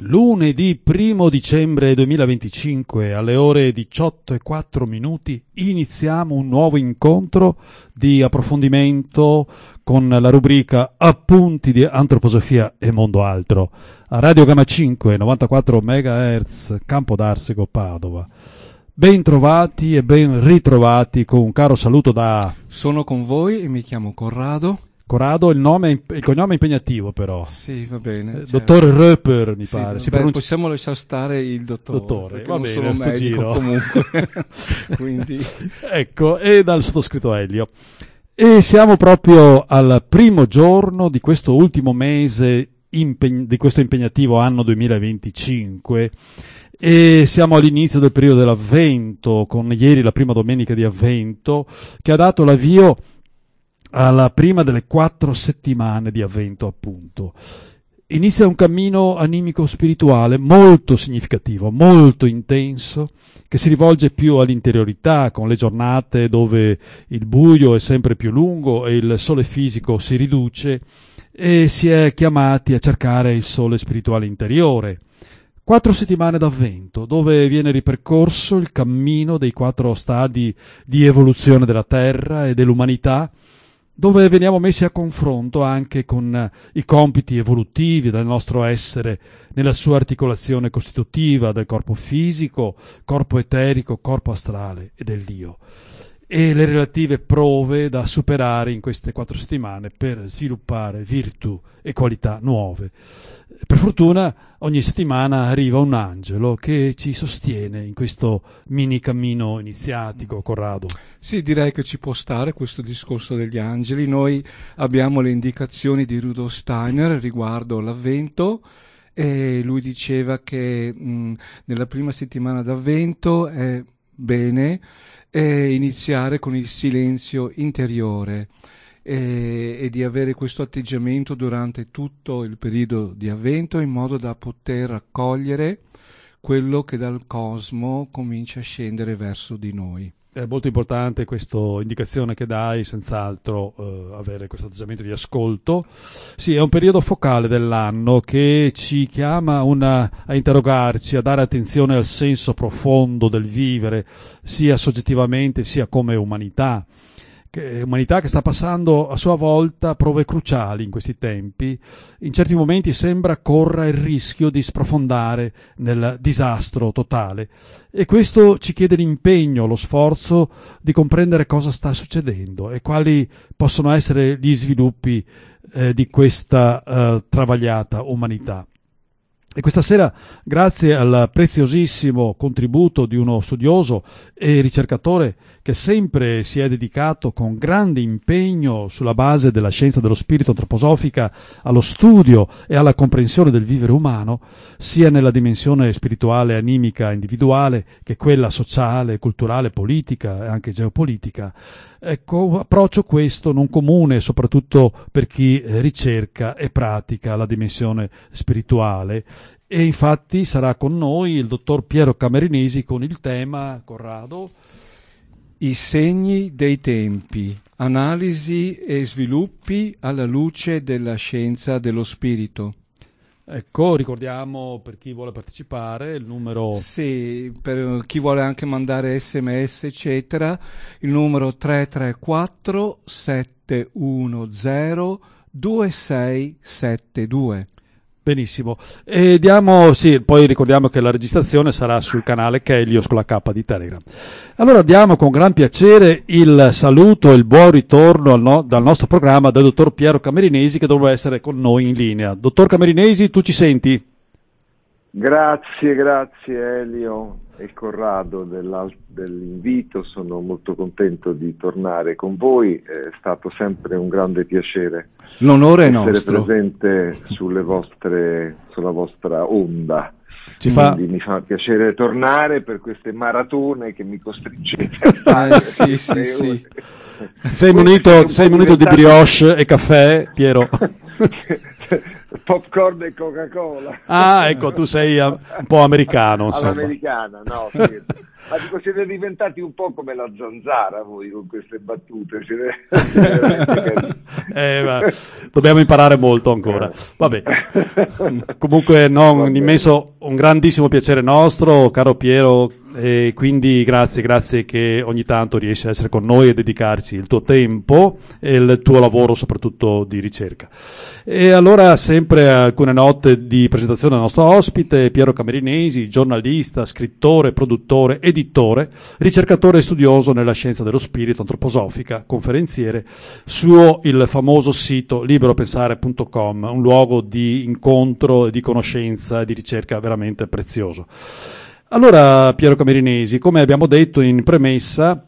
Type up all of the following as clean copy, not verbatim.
Lunedì 1 dicembre 2025 alle ore 18:04 iniziamo un nuovo incontro di approfondimento con la rubrica Appunti di Antroposofia e Mondo Altro a Radio Gamma 5 94 MHz Campo d'Arsego Padova. Ben trovati e ben ritrovati con un caro saluto da... Sono con voi e mi chiamo Corrado. Corrado, il cognome è impegnativo però. Sì, va bene. Certo. Dottor Röper, mi pare. Possiamo lasciare stare il dottore. Va non bene, sono medico giro. Comunque. Quindi... Ecco, e dal sottoscritto Elio. E siamo proprio al primo giorno di questo ultimo mese di questo impegnativo anno 2025 e siamo all'inizio del periodo dell'Avvento, con ieri la prima domenica di Avvento, che ha dato l'avvio alla prima delle 4 settimane di Avvento, appunto. Inizia un cammino animico spirituale molto significativo, molto intenso, che si rivolge più all'interiorità, con le giornate dove il buio è sempre più lungo e il sole fisico si riduce, e si è chiamati a cercare il sole spirituale interiore. 4 settimane d'Avvento, dove viene ripercorso il cammino dei 4 stadi di evoluzione della Terra e dell'umanità, dove veniamo messi a confronto anche con i compiti evolutivi del nostro essere nella sua articolazione costitutiva del corpo fisico, corpo eterico, corpo astrale e del Dio, e le relative prove da superare in queste 4 settimane per sviluppare virtù e qualità nuove. Per fortuna ogni settimana arriva un angelo che ci sostiene in questo mini cammino iniziatico, Corrado. Sì, direi che ci può stare questo discorso degli angeli. Noi abbiamo le indicazioni di Rudolf Steiner riguardo l'Avvento, e lui diceva che nella prima settimana d'Avvento è bene iniziare con il silenzio interiore e di avere questo atteggiamento durante tutto il periodo di Avvento, in modo da poter accogliere quello che dal cosmo comincia a scendere verso di noi. È molto importante questa indicazione che dai, senz'altro avere questo atteggiamento di ascolto. Sì, è un periodo focale dell'anno che ci chiama a interrogarci, a dare attenzione al senso profondo del vivere, sia soggettivamente sia come umanità. Umanità che sta passando a sua volta prove cruciali in questi tempi. In certi momenti sembra corra il rischio di sprofondare nel disastro totale, e questo ci chiede l'impegno, lo sforzo di comprendere cosa sta succedendo e quali possono essere gli sviluppi di questa travagliata umanità. E questa sera, grazie al preziosissimo contributo di uno studioso e ricercatore che sempre si è dedicato con grande impegno sulla base della scienza dello spirito antroposofica allo studio e alla comprensione del vivere umano, sia nella dimensione spirituale animica individuale che quella sociale, culturale, politica e anche geopolitica, ecco, approccio questo non comune soprattutto per chi ricerca e pratica la dimensione spirituale. E infatti sarà con noi il dottor Piero Camerinesi con il tema, Corrado, i segni dei tempi, analisi e sviluppi alla luce della scienza dello spirito. Ecco, ricordiamo per chi vuole partecipare il numero... Sì, per chi vuole anche mandare SMS, eccetera, il numero 334 710 2672. Benissimo. E poi ricordiamo che la registrazione sarà sul canale Kelios con la K di Telegram. Allora diamo con gran piacere il saluto e il buon ritorno dal nostro programma del dottor Piero Camerinesi, che dovrebbe essere con noi in linea. Dottor Camerinesi, tu ci senti? Grazie Elio e Corrado dell'invito, sono molto contento di tornare con voi, è stato sempre un grande piacere. L'onore è essere nostro. presente sulla vostra onda. Mi fa piacere tornare per queste maratone che mi costringete a fare. Sì. Sei munito di brioche e caffè, Piero? Popcorn e Coca-Cola. Ah, ecco, tu sei un po' americano, insomma. All'americana, no, sì. Ma dico, siete diventati un po' come la Zanzara voi con queste battute. Dobbiamo imparare molto ancora. Vabbè. Comunque no, un grandissimo piacere nostro, caro Piero, e quindi grazie che ogni tanto riesci a essere con noi e dedicarci il tuo tempo e il tuo lavoro soprattutto di ricerca. E allora sempre alcune note di presentazione del nostro ospite, Piero Camerinesi, giornalista, scrittore, produttore, editore, ricercatore e studioso nella scienza dello spirito, antroposofica, conferenziere, suo il famoso sito liberopensare.com, un luogo di incontro, di conoscenza e di ricerca veramente prezioso. Allora, Piero Camerinesi, come abbiamo detto in premessa,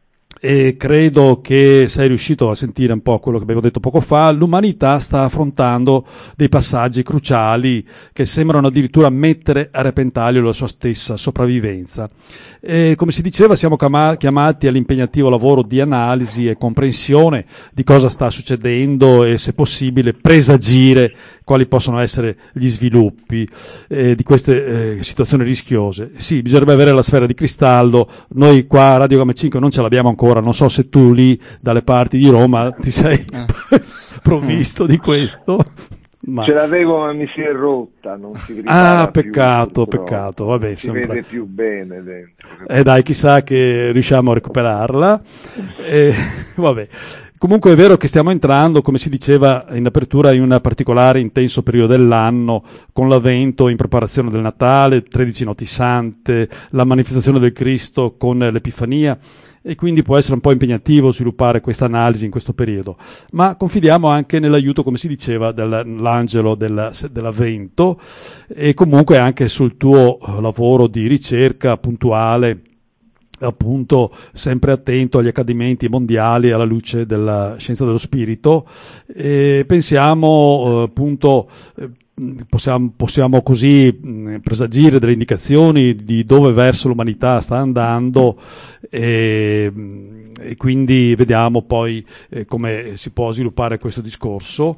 e credo che sei riuscito a sentire un po' quello che abbiamo detto poco fa, l'umanità sta affrontando dei passaggi cruciali che sembrano addirittura mettere a repentaglio la sua stessa sopravvivenza. E, come si diceva, siamo chiamati all'impegnativo lavoro di analisi e comprensione di cosa sta succedendo e, se possibile, presagire quali possono essere gli sviluppi di queste situazioni rischiose. Sì, bisognerebbe avere la sfera di cristallo. Noi qua a Radio Game 5 non ce l'abbiamo ancora, non so se tu lì dalle parti di Roma ti sei provvisto di questo. Ma... Ce l'avevo, ma mi si è rotta, non si ripara peccato, più, peccato, vabbè, non si vede più bene dentro. Dai, chissà che riusciamo a recuperarla. Vabbè. Comunque è vero che stiamo entrando, come si diceva in apertura, in un particolare intenso periodo dell'anno, con l'Avvento in preparazione del Natale, 13 Noti Sante, la manifestazione del Cristo con l'Epifania, e quindi può essere un po' impegnativo sviluppare questa analisi in questo periodo. Ma confidiamo anche nell'aiuto, come si diceva, dell'angelo dell'Avvento, e comunque anche sul tuo lavoro di ricerca puntuale, appunto sempre attento agli accadimenti mondiali alla luce della scienza dello spirito, e pensiamo appunto possiamo così presagire delle indicazioni di dove verso l'umanità sta andando, e quindi vediamo poi come si può sviluppare questo discorso,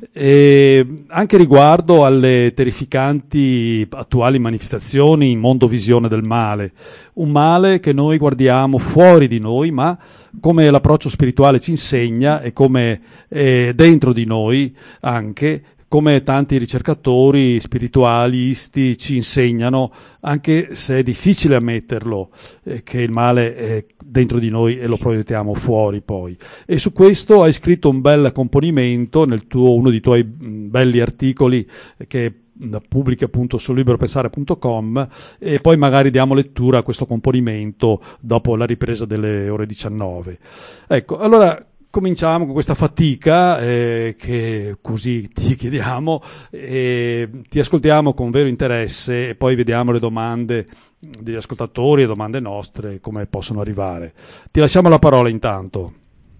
e anche riguardo alle terrificanti attuali manifestazioni in mondovisione del male, un male che noi guardiamo fuori di noi, ma come l'approccio spirituale ci insegna e come dentro di noi anche, come tanti ricercatori spiritualisti ci insegnano, anche se è difficile ammetterlo, che il male è dentro di noi e lo proiettiamo fuori poi. E su questo hai scritto un bel componimento uno dei tuoi belli articoli che pubblichi appunto su liberopensare.com, e poi magari diamo lettura a questo componimento dopo la ripresa delle ore 19. Ecco, allora cominciamo con questa fatica che così ti chiediamo, ti ascoltiamo con vero interesse e poi vediamo le domande degli ascoltatori e domande nostre come possono arrivare. Ti lasciamo la parola intanto.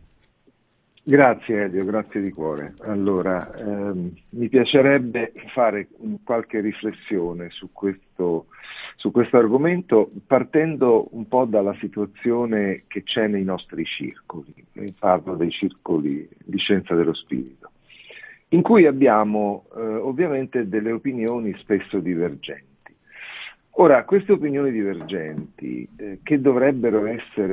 Grazie Elio, grazie di cuore. Allora, mi piacerebbe fare qualche riflessione su questo argomento, partendo un po' dalla situazione che c'è nei nostri circoli. Parlo dei circoli di scienza dello spirito, in cui abbiamo ovviamente delle opinioni spesso divergenti. Ora, queste opinioni divergenti che dovrebbero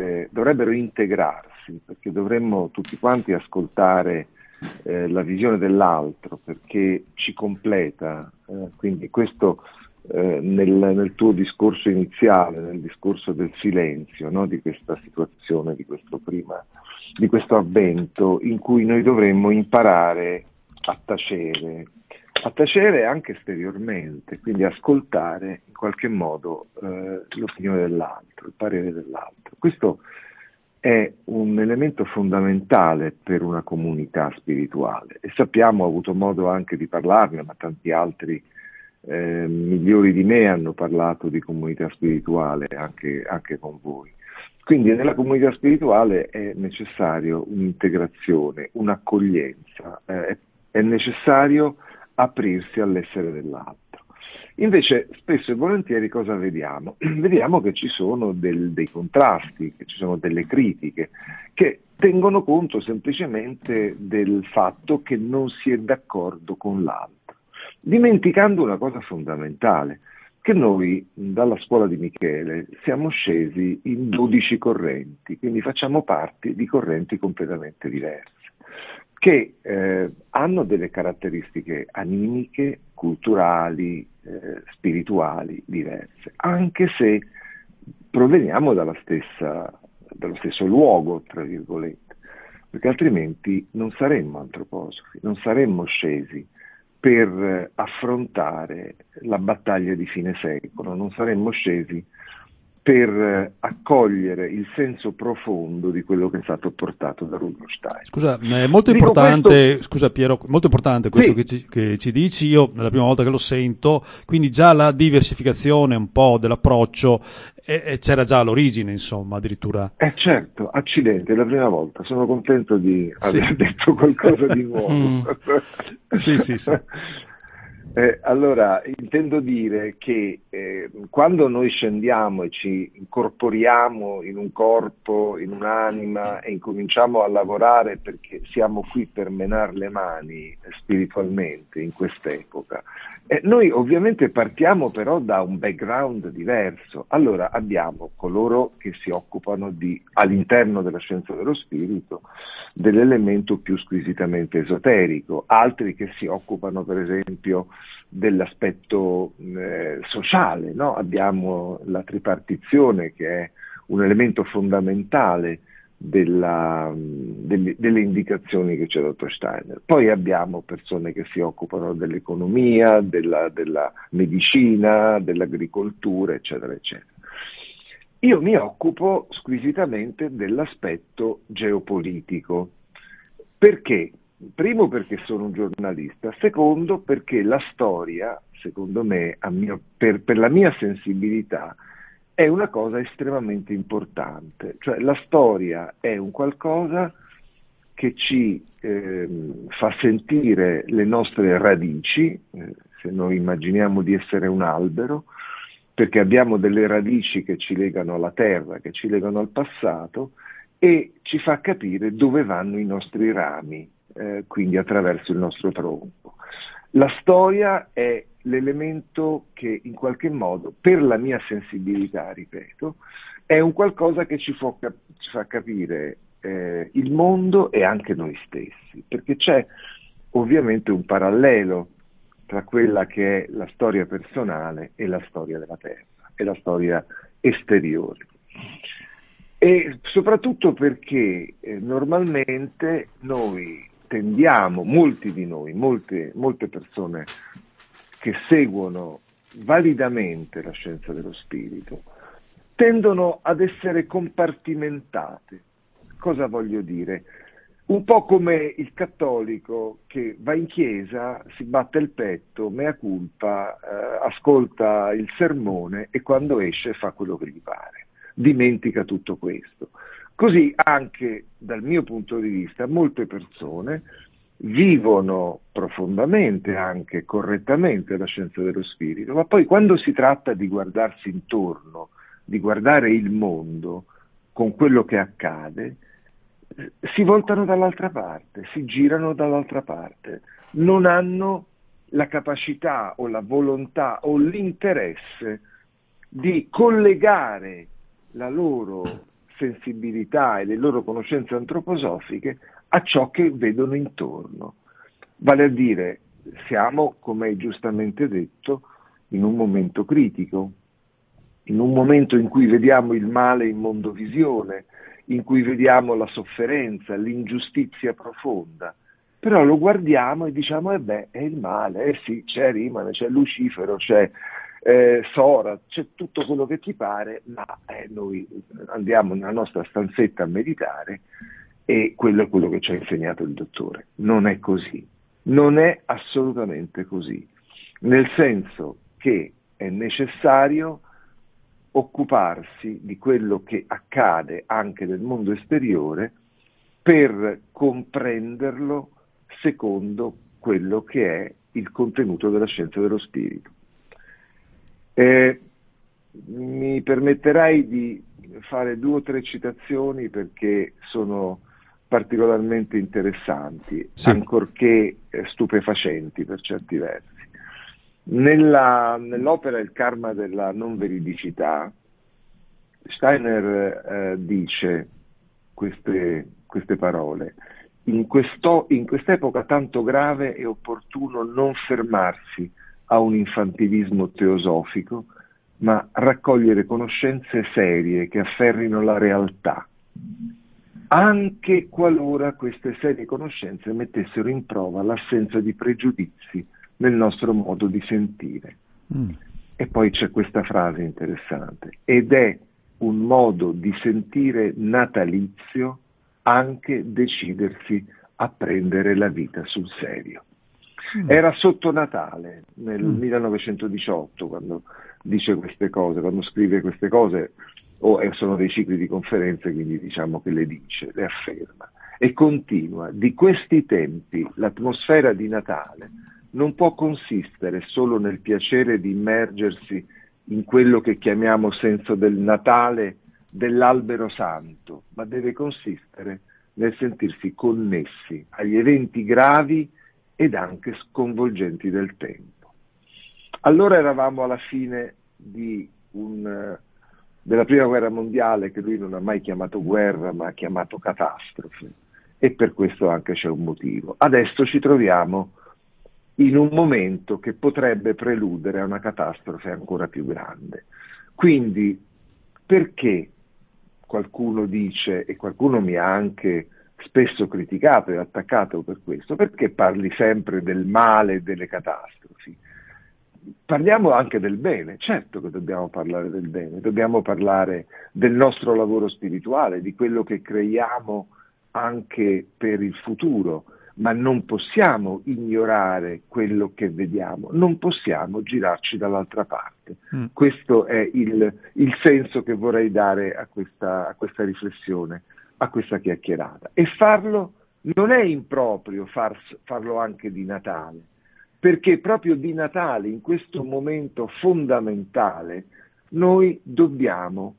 integrarsi, perché dovremmo tutti quanti ascoltare la visione dell'altro, perché ci completa, quindi questo nel tuo discorso iniziale, nel discorso del silenzio, no? Di questa situazione, di questo avvento in cui noi dovremmo imparare a tacere anche esteriormente, quindi ascoltare in qualche modo l'opinione dell'altro, il parere dell'altro. Questo è un elemento fondamentale per una comunità spirituale, e sappiamo, ho avuto modo anche di parlarne, ma tanti altri migliori di me hanno parlato di comunità spirituale anche con voi. Quindi nella comunità spirituale è necessario un'integrazione, un'accoglienza, è necessario aprirsi all'essere dell'altro. Invece spesso e volentieri cosa vediamo? Vediamo che ci sono dei contrasti, che ci sono delle critiche, che tengono conto semplicemente del fatto che non si è d'accordo con l'altro, dimenticando una cosa fondamentale, che noi dalla scuola di Michele siamo scesi in 12 correnti, quindi facciamo parte di correnti completamente diverse, che hanno delle caratteristiche animiche, culturali, spirituali diverse, anche se proveniamo dallo stesso luogo, tra virgolette, perché altrimenti non saremmo antroposofi, non saremmo scesi per affrontare la battaglia di fine secolo, non saremmo scesi per accogliere il senso profondo di quello che è stato portato da Rudolf Steiner. Scusa, è molto importante, scusa Piero, molto importante questo che ci dici. Io è la prima volta che lo sento, quindi già la diversificazione un po' dell'approccio c'era già all'origine, insomma, addirittura. Certo, accidenti, è la prima volta, sono contento di aver detto qualcosa di nuovo. Sì. Allora, intendo dire che quando noi scendiamo e ci incorporiamo in un corpo, in un'anima e incominciamo a lavorare perché siamo qui per menar le mani spiritualmente in quest'epoca, noi ovviamente partiamo però da un background diverso. Allora abbiamo coloro che si occupano all'interno della scienza dello spirito dell'elemento più squisitamente esoterico, altri che si occupano per esempio dell'aspetto sociale, no? Abbiamo la tripartizione che è un elemento fondamentale delle indicazioni che ci ha dato Steiner. Poi abbiamo persone che si occupano dell'economia, della medicina, dell'agricoltura, eccetera, eccetera. Io mi occupo squisitamente dell'aspetto geopolitico. Perché? Primo perché sono un giornalista, secondo perché la storia, secondo me, per la mia sensibilità, è una cosa estremamente importante. Cioè la storia è un qualcosa che ci fa sentire le nostre radici, se noi immaginiamo di essere un albero, perché abbiamo delle radici che ci legano alla terra, che ci legano al passato, e ci fa capire dove vanno i nostri rami, quindi attraverso il nostro tronco. La storia è l'elemento che in qualche modo, per la mia sensibilità, ripeto, è un qualcosa che ci fa capire il mondo e anche noi stessi, perché c'è ovviamente un parallelo tra quella che è la storia personale e la storia della terra, e la storia esteriore. E soprattutto perché normalmente noi tendiamo, molti di noi, molte persone che seguono validamente la scienza dello spirito, tendono ad essere compartimentate. Cosa voglio dire? Un po' come il cattolico che va in chiesa, si batte il petto, mea culpa, ascolta il sermone e quando esce fa quello che gli pare, dimentica tutto questo. Così anche dal mio punto di vista molte persone vivono profondamente, anche correttamente, la scienza dello spirito, ma poi quando si tratta di guardarsi intorno, di guardare il mondo con quello che accade, si voltano dall'altra parte, si girano dall'altra parte, non hanno la capacità o la volontà o l'interesse di collegare la loro sensibilità e le loro conoscenze antroposofiche a ciò che vedono intorno. Vale a dire, siamo, come hai giustamente detto, in un momento critico, in un momento in cui vediamo il male in mondovisione, in cui vediamo la sofferenza, l'ingiustizia profonda, però lo guardiamo e diciamo, è il male, sì, c'è Rimane, c'è Lucifero, c'è Sora, c'è tutto quello che ti pare, ma noi andiamo nella nostra stanzetta a meditare e quello è quello che ci ha insegnato il dottore. Non è così, non è assolutamente così, nel senso che è necessario occuparsi di quello che accade anche nel mondo esteriore per comprenderlo secondo quello che è il contenuto della scienza dello spirito. Mi permetterai di fare 2 o 3 citazioni perché sono particolarmente interessanti, Sì. ancorché stupefacenti per certi versi. Nell'opera Il karma della non veridicità, Steiner dice queste parole: in quest'epoca tanto grave è opportuno non fermarsi a un infantilismo teosofico, ma raccogliere conoscenze serie che afferrino la realtà, anche qualora queste serie conoscenze mettessero in prova l'assenza di pregiudizi nel nostro modo di sentire. E poi c'è questa frase interessante: ed è un modo di sentire natalizio anche decidersi a prendere la vita sul serio. Era sotto Natale nel 1918 quando dice queste cose, quando scrive queste cose, sono dei cicli di conferenze, quindi diciamo che le dice, le afferma, e continua: di questi tempi l'atmosfera di Natale non può consistere solo nel piacere di immergersi in quello che chiamiamo senso del Natale dell'albero santo, ma deve consistere nel sentirsi connessi agli eventi gravi ed anche sconvolgenti del tempo. Allora eravamo alla fine della prima guerra mondiale, che lui non ha mai chiamato guerra ma ha chiamato catastrofe, e per questo anche c'è un motivo. Adesso ci troviamo in un momento che potrebbe preludere a una catastrofe ancora più grande. Quindi perché qualcuno dice, e qualcuno mi ha anche spesso criticato e attaccato per questo, perché parli sempre del male e delle catastrofi? Parliamo anche del bene. Certo che dobbiamo parlare del bene, dobbiamo parlare del nostro lavoro spirituale, di quello che creiamo anche per il futuro, ma non possiamo ignorare quello che vediamo, non possiamo girarci dall'altra parte. Questo è il senso che vorrei dare a questa riflessione, a questa chiacchierata. E farlo non è improprio, farlo anche di Natale, perché proprio di Natale, in questo momento fondamentale, noi dobbiamo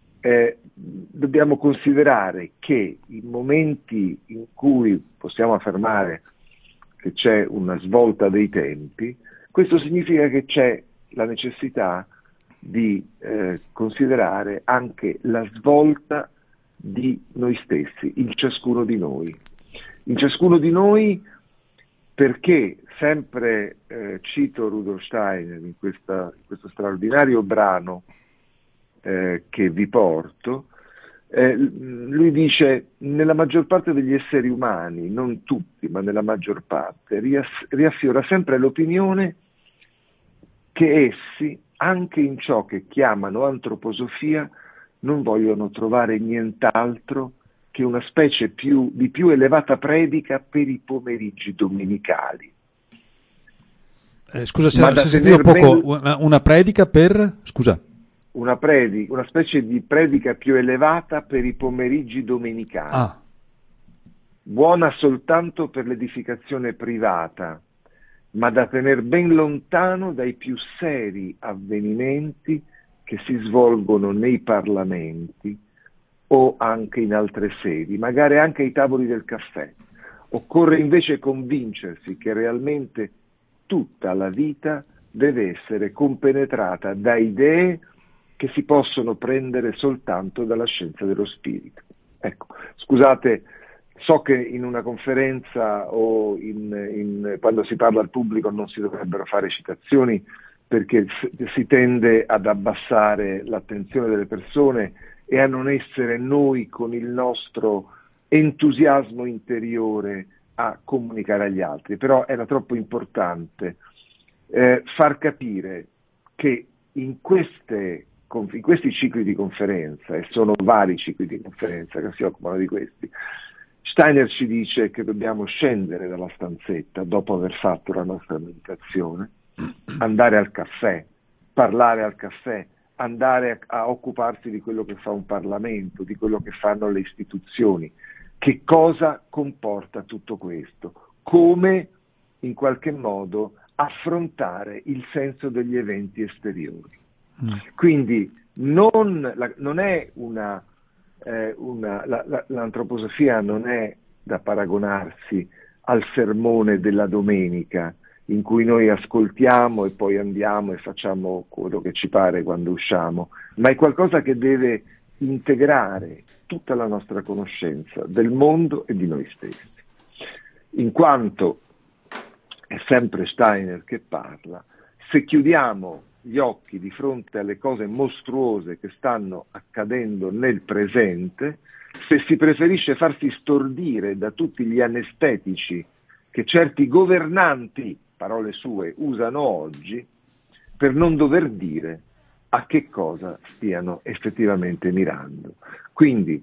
considerare che i momenti in cui possiamo affermare che c'è una svolta dei tempi, questo significa che c'è la necessità di considerare anche la svolta di noi stessi, in ciascuno di noi. In ciascuno di noi, perché sempre cito Rudolf Steiner in questo straordinario brano che vi porto, lui dice: nella maggior parte degli esseri umani, non tutti, ma nella maggior parte, riaffiora sempre l'opinione che essi, anche in ciò che chiamano antroposofia, non vogliono trovare nient'altro che una specie di più elevata predica per i pomeriggi domenicali. Scusa se ho sentito poco, una predica per... Scusa. Una specie di predica più elevata per i pomeriggi domenicali, buona soltanto per l'edificazione privata, ma da tener ben lontano dai più seri avvenimenti che si svolgono nei parlamenti o anche in altre sedi, magari anche ai tavoli del caffè. Occorre invece convincersi che realmente tutta la vita deve essere compenetrata da idee che si possono prendere soltanto dalla scienza dello spirito. Ecco, scusate, so che in una conferenza o quando si parla al pubblico non si dovrebbero fare citazioni, perché si tende ad abbassare l'attenzione delle persone e a non essere noi con il nostro entusiasmo interiore a comunicare agli altri. Però era troppo importante far capire che in questi cicli di conferenza, e sono vari cicli di conferenza che si occupano di questi, Steiner ci dice che dobbiamo scendere dalla stanzetta dopo aver fatto la nostra meditazione, andare al caffè, parlare al caffè, andare a occuparsi di quello che fa un Parlamento, di quello che fanno le istituzioni. Che cosa comporta tutto questo? Come in qualche modo affrontare il senso degli eventi esteriori. Quindi non è l'antroposofia non è da paragonarsi al sermone della domenica, in cui noi ascoltiamo e poi andiamo e facciamo quello che ci pare quando usciamo, ma è qualcosa che deve integrare tutta la nostra conoscenza del mondo e di noi stessi. In quanto è sempre Steiner che parla, se chiudiamo gli occhi di fronte alle cose mostruose che stanno accadendo nel presente, se si preferisce farsi stordire da tutti gli anestetici che certi governanti, parole sue, usano oggi, per non dover dire a che cosa stiano effettivamente mirando. Quindi,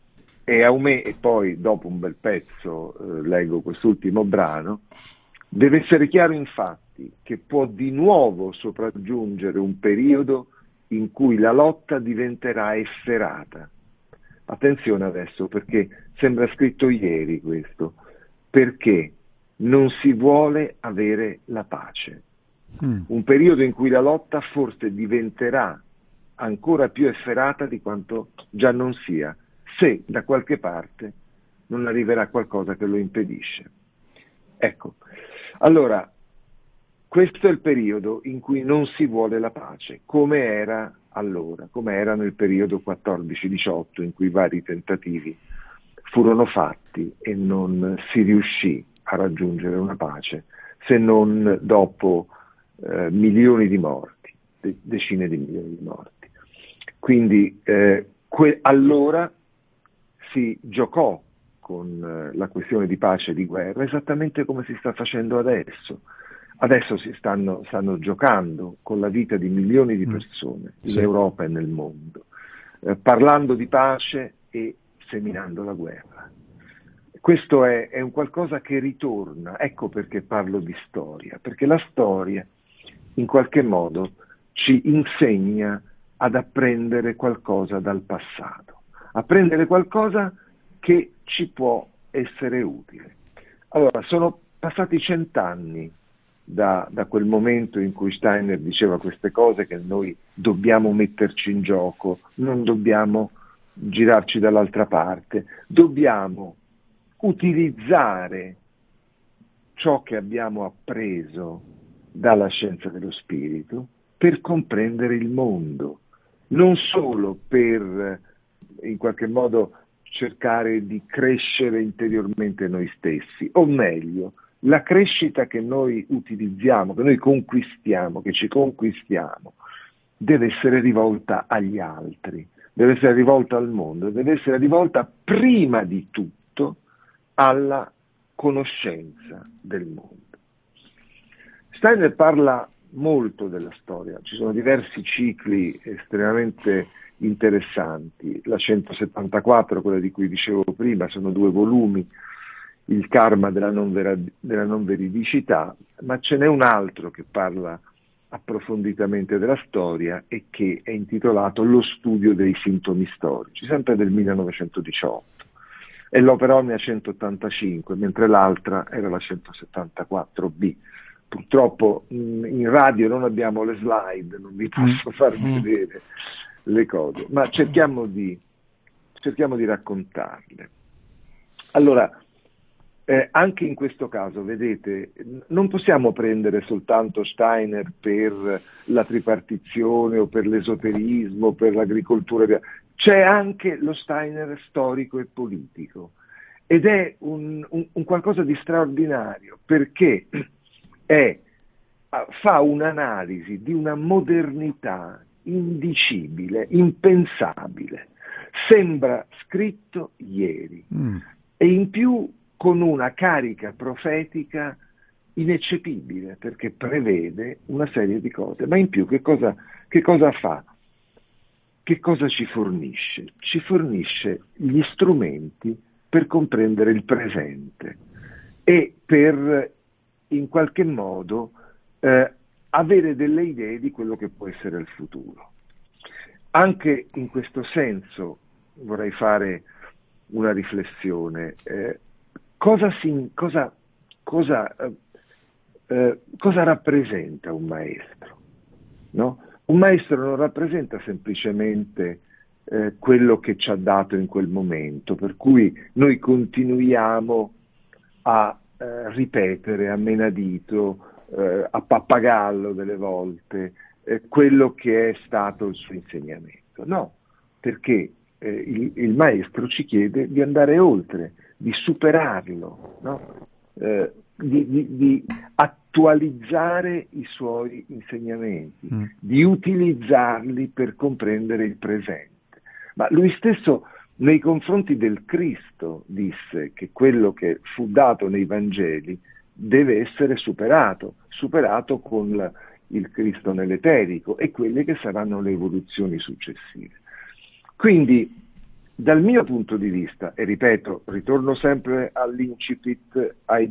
e poi dopo un bel pezzo leggo quest'ultimo brano, deve essere chiaro infatti che può di nuovo sopraggiungere un periodo in cui la lotta diventerà efferata. Attenzione adesso, perché sembra scritto ieri questo, perché non si vuole avere la pace. Un periodo in cui la lotta forse diventerà ancora più efferata di quanto già non sia, se da qualche parte non arriverà qualcosa che lo impedisce. Ecco, allora, questo è il periodo in cui non si vuole la pace, come era allora, come era nel periodo 14-18, in cui vari tentativi furono fatti e non si riuscì a raggiungere una pace, se non dopo milioni di morti, decine di milioni di morti. Quindi allora si giocò con la questione di pace e di guerra esattamente come si sta facendo adesso. Adesso stanno giocando con la vita di milioni di persone in Europa e nel mondo, parlando di pace e seminando la guerra. Questo è un qualcosa che ritorna, ecco perché parlo di storia, perché la storia in qualche modo ci insegna ad apprendere qualcosa dal passato, apprendere qualcosa che ci può essere utile. Allora, sono passati 100 anni da quel momento in cui Steiner diceva queste cose, che noi dobbiamo metterci in gioco, non dobbiamo girarci dall'altra parte, dobbiamo utilizzare ciò che abbiamo appreso dalla scienza dello spirito per comprendere il mondo, non solo per in qualche modo cercare di crescere interiormente noi stessi, o meglio, la crescita che noi utilizziamo, che noi conquistiamo, che ci conquistiamo, deve essere rivolta agli altri, deve essere rivolta al mondo, deve essere rivolta prima di tutto alla conoscenza del mondo. Steiner parla molto della storia, ci sono diversi cicli estremamente interessanti, la 174, quella di cui dicevo prima, sono 2 volumi, il karma della non veridicità, ma ce n'è un altro che parla approfonditamente della storia e che è intitolato Lo studio dei sintomi storici, sempre del 1918. È l'opera omnia 185, mentre l'altra era la 174b. Purtroppo in radio non abbiamo le slide, non vi posso far vedere le cose, ma cerchiamo di raccontarle. Allora, anche in questo caso, vedete, non possiamo prendere soltanto Steiner per la tripartizione o per l'esoterismo, per l'agricoltura, c'è anche lo Steiner storico e politico, ed è un qualcosa di straordinario, perché fa un'analisi di una modernità indicibile, impensabile, sembra scritto ieri, e in più con una carica profetica ineccepibile, perché prevede una serie di cose, ma in più che cosa fa? Che cosa ci fornisce? Ci fornisce gli strumenti per comprendere il presente e per in qualche modo avere delle idee di quello che può essere il futuro. Anche in questo senso vorrei fare una riflessione. Cosa rappresenta un maestro? No? Un maestro non rappresenta semplicemente quello che ci ha dato in quel momento, per cui noi continuiamo a ripetere a menadito, a pappagallo delle volte, quello che è stato il suo insegnamento. No, perché il maestro ci chiede di andare oltre, di superarlo, no? Di attualizzare i suoi insegnamenti, di utilizzarli per comprendere il presente. Ma lui stesso nei confronti del Cristo disse che quello che fu dato nei Vangeli deve essere superato con il Cristo nell'eterico e quelle che saranno le evoluzioni successive. Quindi, dal mio punto di vista, e ripeto, ritorno sempre all'incipit, alle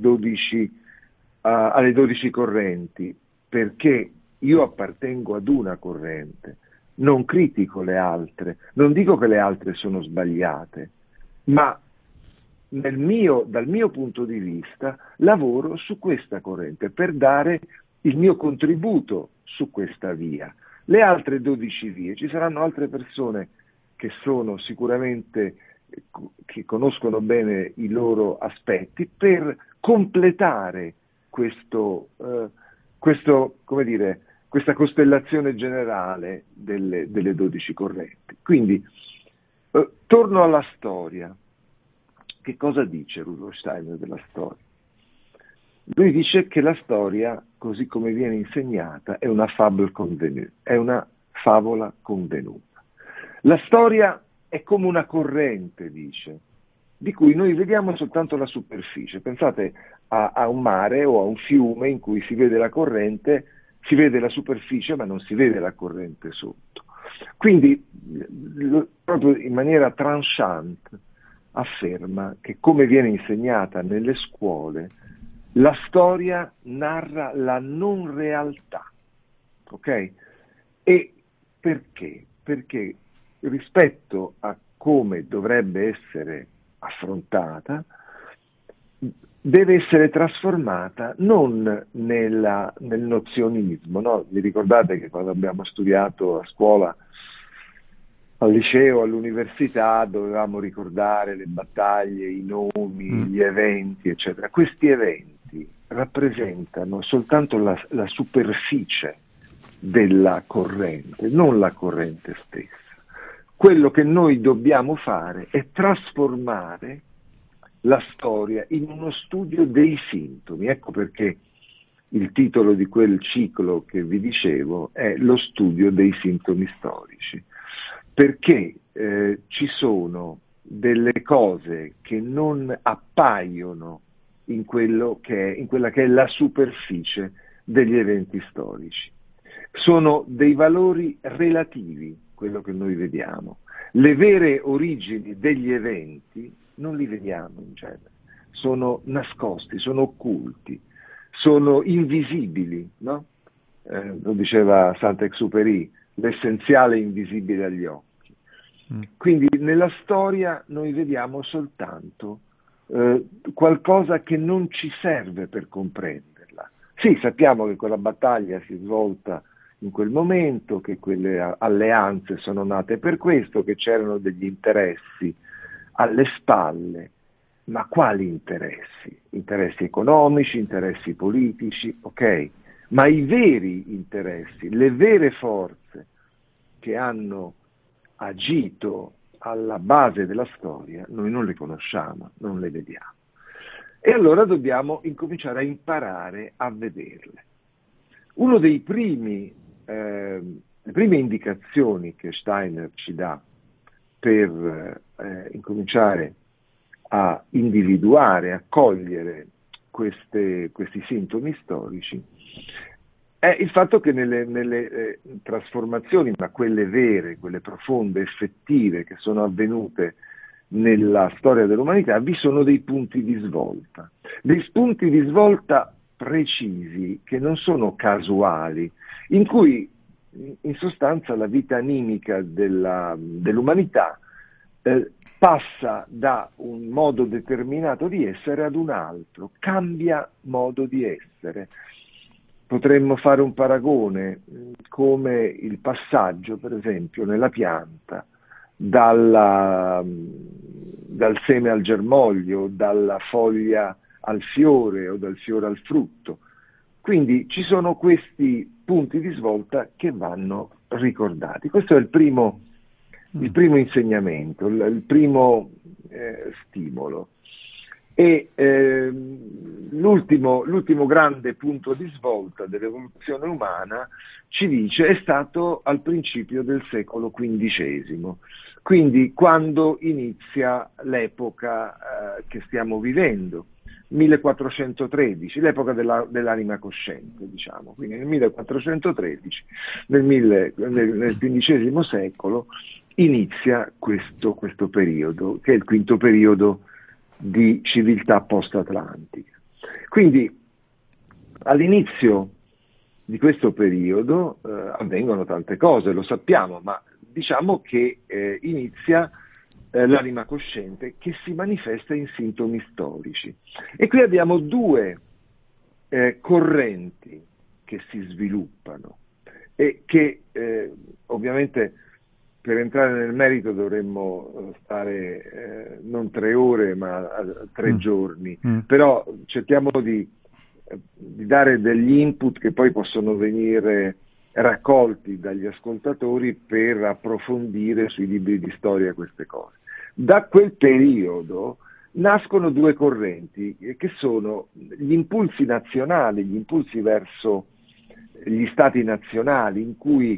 12 correnti, perché io appartengo ad una corrente, non critico le altre, non dico che le altre sono sbagliate, ma dal mio punto di vista lavoro su questa corrente per dare il mio contributo su questa via. Le altre 12 vie, ci saranno altre persone che sono sicuramente, che conoscono bene i loro aspetti, per completare questa costellazione generale delle 12 correnti. Quindi, torno alla storia. Che cosa dice Rudolf Steiner della storia? Lui dice che la storia, così come viene insegnata, è una fable convenue, è una favola convenuta. La storia è come una corrente, dice, di cui noi vediamo soltanto la superficie. Pensate a un mare o a un fiume in cui si vede la corrente, si vede la superficie ma non si vede la corrente sotto. Quindi, proprio in maniera tranchant, afferma che, come viene insegnata nelle scuole, la storia narra la non realtà. Ok? E perché? Perché rispetto a come dovrebbe essere affrontata, deve essere trasformata non nel nozionismo, no? Vi ricordate che quando abbiamo studiato a scuola, al liceo, all'università, dovevamo ricordare le battaglie, i nomi, gli eventi, eccetera. Questi eventi rappresentano soltanto la superficie della corrente, non la corrente stessa. Quello che noi dobbiamo fare è trasformare la storia in uno studio dei sintomi. Ecco perché il titolo di quel ciclo che vi dicevo è Lo studio dei sintomi storici, perché ci sono delle cose che non appaiono in quella che è la superficie degli eventi storici. Sono dei valori relativi, quello che noi vediamo. Le vere origini degli eventi non li vediamo in genere, sono nascosti, sono occulti, sono invisibili, no? Lo diceva Saint-Exupéry, l'essenziale invisibile agli occhi. Quindi nella storia noi vediamo soltanto qualcosa che non ci serve per comprenderla. Sì, sappiamo che quella battaglia si è svolta in quel momento, che quelle alleanze sono nate per questo, che c'erano degli interessi alle spalle, ma quali interessi? Interessi economici, interessi politici, ok? Ma i veri interessi, le vere forze che hanno agito alla base della storia, noi non le conosciamo, non le vediamo. E allora dobbiamo incominciare a imparare a vederle. Uno dei le prime indicazioni che Steiner ci dà per incominciare a individuare, a cogliere questi sintomi storici, è il fatto che nelle trasformazioni, ma quelle vere, quelle profonde, effettive, che sono avvenute nella storia dell'umanità, vi sono dei punti di svolta, dei punti di svolta precisi che non sono casuali, in cui in sostanza la vita animica dell'umanità passa da un modo determinato di essere ad un altro, cambia modo di essere. Potremmo fare un paragone come il passaggio, per esempio, nella pianta dal seme al germoglio, dalla foglia al fiore o dal fiore al frutto. Quindi ci sono questi punti di svolta che vanno ricordati. Questo è il primo insegnamento, il primo stimolo. E l'ultimo grande punto di svolta dell'evoluzione umana, ci dice, è stato al principio del secolo XV, quindi quando inizia l'epoca che stiamo vivendo, 1413, l'epoca dell'anima cosciente, diciamo. Quindi nel 1413, nel XV secolo, inizia questo periodo, che è il quinto periodo di civiltà post-atlantica. Quindi all'inizio di questo periodo avvengono tante cose, lo sappiamo, ma diciamo che inizia l'anima cosciente che si manifesta in sintomi storici. E qui abbiamo due correnti che si sviluppano e che ovviamente, per entrare nel merito, dovremmo stare non 3 ore ma 3 giorni, però cerchiamo di dare degli input che poi possono venire raccolti dagli ascoltatori per approfondire sui libri di storia queste cose. Da quel periodo nascono due correnti che sono gli impulsi nazionali, gli impulsi verso gli stati nazionali, in cui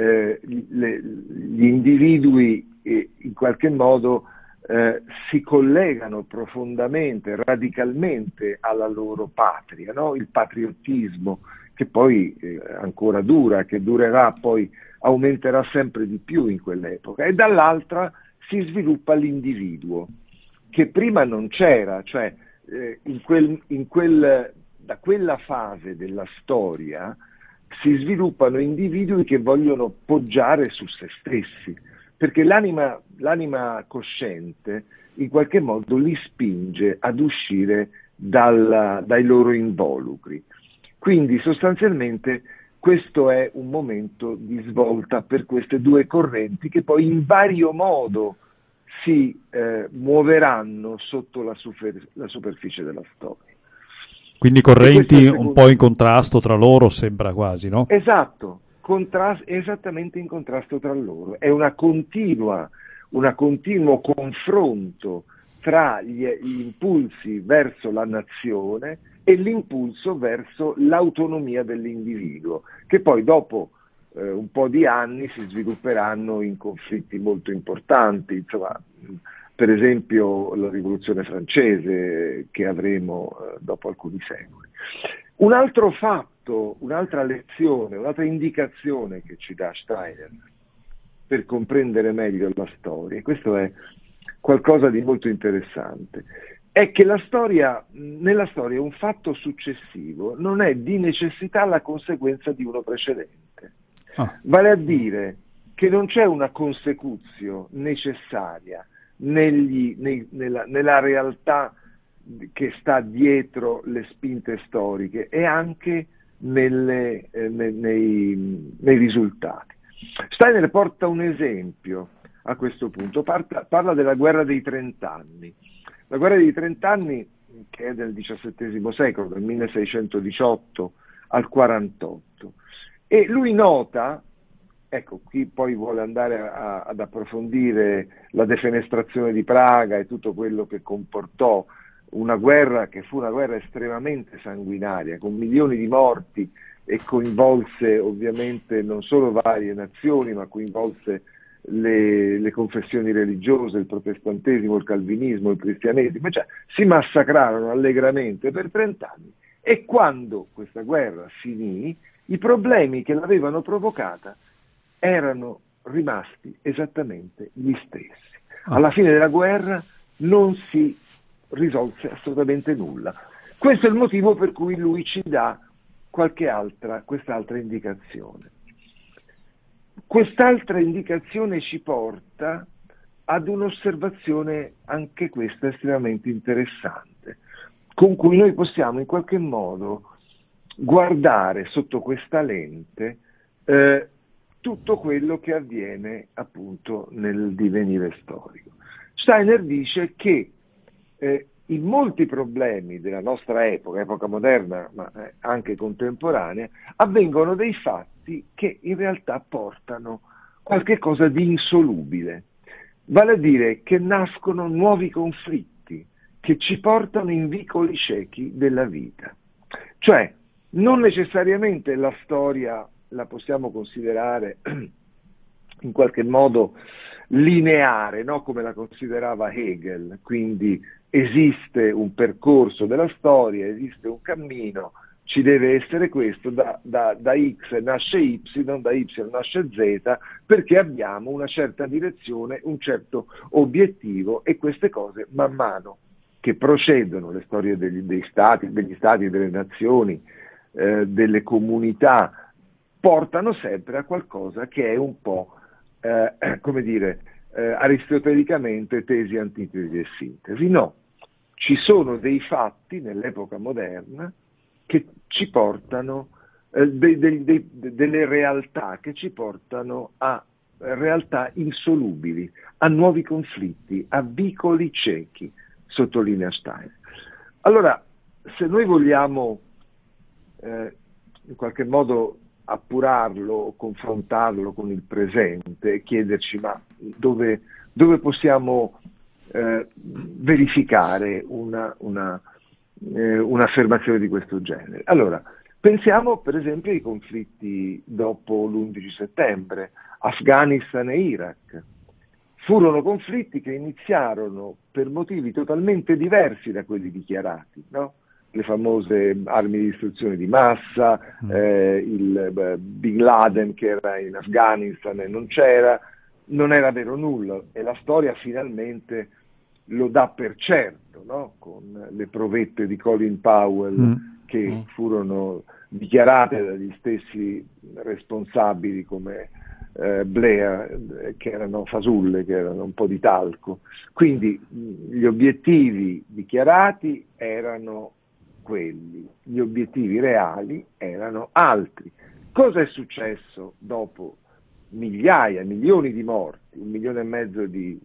gli individui in qualche modo si collegano profondamente, radicalmente alla loro patria, no? Il patriottismo che poi ancora dura, che durerà, poi aumenterà sempre di più in quell'epoca, e dall'altra si sviluppa l'individuo che prima non c'era, cioè da quella fase della storia si sviluppano individui che vogliono poggiare su se stessi, perché l'anima cosciente in qualche modo li spinge ad uscire dai loro involucri. Quindi sostanzialmente questo è un momento di svolta per queste due correnti che poi in vario modo si muoveranno sotto la superficie della storia. Quindi correnti un po' in contrasto tra loro, sembra quasi, no? Esatto, esattamente in contrasto tra loro. È un continuo confronto tra gli impulsi verso la nazione e l'impulso verso l'autonomia dell'individuo, che poi dopo un po' di anni si svilupperanno in conflitti molto importanti, insomma, per esempio la rivoluzione francese che avremo dopo alcuni secoli. Un altro fatto, un'altra lezione, un'altra indicazione che ci dà Steiner per comprendere meglio la storia, e questo è qualcosa di molto interessante, è che nella storia un fatto successivo non è di necessità la conseguenza di uno precedente. Vale a dire che non c'è una consecutio necessaria nella realtà che sta dietro le spinte storiche e anche nei risultati. Steiner porta un esempio a questo punto, parla della guerra dei 30 anni. La guerra dei 30 anni, che è del XVII secolo, dal 1618 al 48, e lui nota, ecco, qui poi vuole andare ad approfondire la defenestrazione di Praga e tutto quello che comportò una guerra che fu una guerra estremamente sanguinaria, con milioni di morti, e coinvolse ovviamente non solo varie nazioni, ma coinvolse le confessioni religiose, il protestantesimo, il calvinismo, il cristianesimo, cioè si massacrarono allegramente per 30 anni, e quando questa guerra finì, i problemi che l'avevano provocata erano rimasti esattamente gli stessi. Alla fine della guerra non si risolse assolutamente nulla. Questo è il motivo per cui lui ci dà quest'altra indicazione. Quest'altra indicazione ci porta ad un'osservazione, anche questa estremamente interessante, con cui noi possiamo in qualche modo guardare sotto questa lente tutto quello che avviene appunto nel divenire storico. Steiner dice che in molti problemi della nostra epoca moderna, ma anche contemporanea, avvengono dei fatti che in realtà portano qualche cosa di insolubile, vale a dire che nascono nuovi conflitti che ci portano in vicoli ciechi della vita. Cioè, non necessariamente la storia la possiamo considerare in qualche modo lineare, no? Come la considerava Hegel, quindi esiste un percorso della storia, esiste un cammino, ci deve essere questo, da X nasce Y, da Y nasce Z, perché abbiamo una certa direzione, un certo obiettivo, e queste cose man mano che procedono, le storie degli stati, delle nazioni, delle comunità, portano sempre a qualcosa che è un po', come dire, aristotelicamente tesi, antitesi e sintesi. No, ci sono dei fatti nell'epoca moderna che ci portano, delle realtà che ci portano a realtà insolubili, a nuovi conflitti, a vicoli ciechi, sottolinea Steiner. Allora, se noi vogliamo in qualche modo appurarlo, confrontarlo con il presente e chiederci ma dove possiamo verificare un'affermazione di questo genere. Allora, pensiamo per esempio ai conflitti dopo l'11 settembre, Afghanistan e Iraq. Furono conflitti che iniziarono per motivi totalmente diversi da quelli dichiarati, no? Le famose armi di distruzione di massa, il Bin Laden che era in Afghanistan e non era vero nulla, e la storia finalmente lo dà per certo, no? Con le provette di Colin Powell che furono dichiarate dagli stessi responsabili come Blair, che erano fasulle, che erano un po' di talco. Quindi gli obiettivi dichiarati erano quelli, gli obiettivi reali erano altri. Cosa è successo dopo migliaia, milioni di morti, 1,5 milioni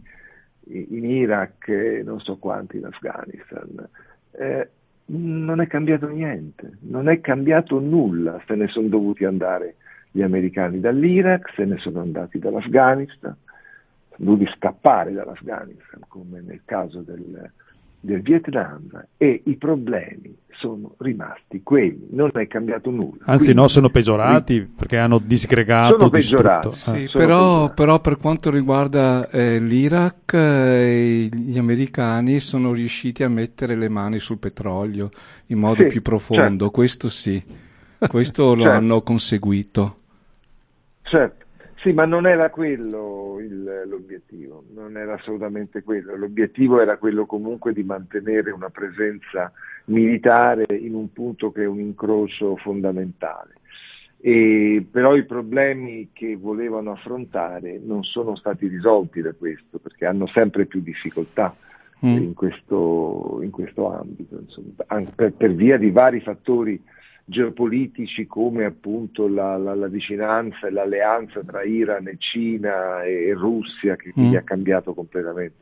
in Iraq e non so quanti in Afghanistan? Non è cambiato niente, non è cambiato nulla. Se ne sono dovuti andare gli americani dall'Iraq, se ne sono andati dall'Afghanistan, sono dovuti scappare dall'Afghanistan, come nel caso del Vietnam, e i problemi sono rimasti quelli, non è cambiato nulla. Anzi, quindi, no, sono peggiorati perché hanno disgregato, sono peggiorati. Sì, però per quanto riguarda l'Iraq, gli americani sono riusciti a mettere le mani sul petrolio in modo più profondo, certo. Questo sì, questo lo hanno conseguito. Certo. Sì, ma non era quello l'obiettivo, non era assolutamente quello. L'obiettivo era quello comunque di mantenere una presenza militare in un punto che è un incrocio fondamentale. Però i problemi che volevano affrontare non sono stati risolti da questo, perché hanno sempre più difficoltà in questo ambito, insomma, anche per via di vari fattori geopolitici, come appunto la vicinanza e l'alleanza tra Iran e Cina e Russia, che gli ha cambiato completamente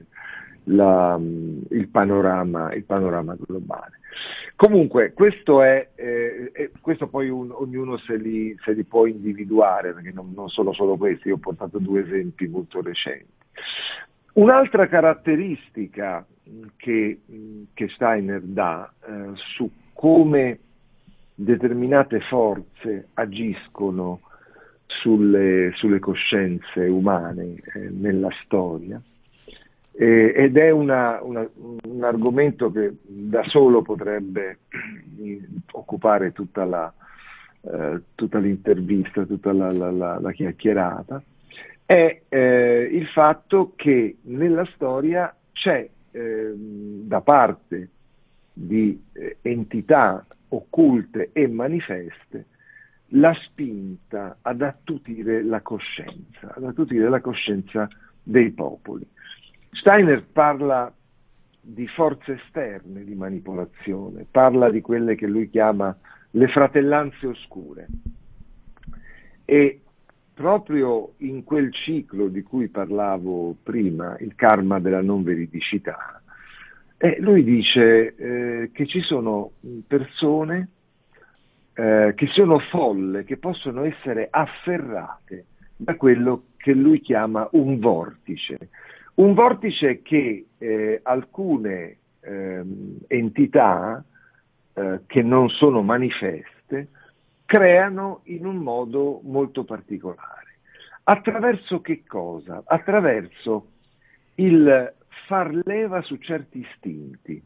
il panorama globale. Comunque questo questo poi ognuno se li può individuare, perché non sono solo questi. Io ho portato 2 esempi molto recenti. Un'altra caratteristica che Steiner dà su come determinate forze agiscono sulle coscienze umane nella storia, ed è un argomento che da solo potrebbe occupare tutta l'intervista, tutta la chiacchierata, è il fatto che nella storia c'è da parte di entità occulte e manifeste la spinta ad attutire la coscienza dei popoli. Steiner parla di forze esterne di manipolazione, parla di quelle che lui chiama le fratellanze oscure. E proprio in quel ciclo di cui parlavo prima, il karma della non veridicità, lui dice che ci sono persone che sono folle, che possono essere afferrate da quello che lui chiama un vortice che alcune entità che non sono manifeste creano in un modo molto particolare. Attraverso che cosa? Attraverso il far leva su certi istinti.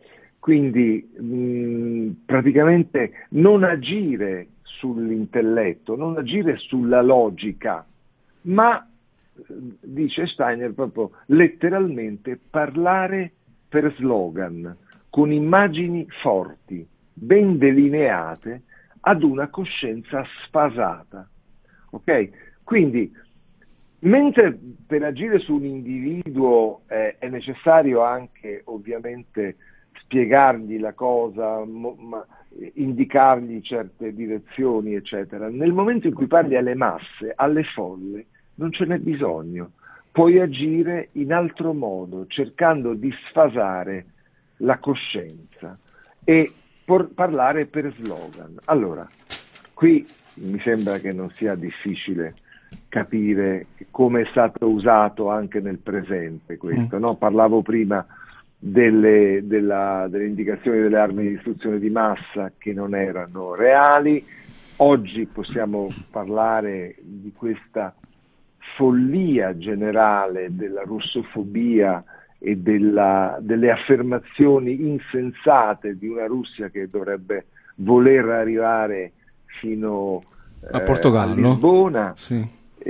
Quindi praticamente non agire sull'intelletto, non agire sulla logica, ma, dice Steiner, proprio letteralmente parlare per slogan, con immagini forti, ben delineate, ad una coscienza sfasata. Ok? Quindi, mentre per agire su un individuo è necessario anche, ovviamente, spiegargli la cosa, indicargli certe direzioni, eccetera, nel momento in cui parli alle masse, alle folle, non ce n'è bisogno. Puoi agire in altro modo, cercando di sfasare la coscienza e parlare per slogan. Allora, qui mi sembra che non sia difficile capire come è stato usato anche nel presente questo, no? Parlavo prima delle indicazioni delle armi di distruzione di massa che non erano reali. Oggi possiamo parlare di questa follia generale della russofobia e delle affermazioni insensate di una Russia che dovrebbe voler arrivare fino a Portogallo, a Lisbona, sì.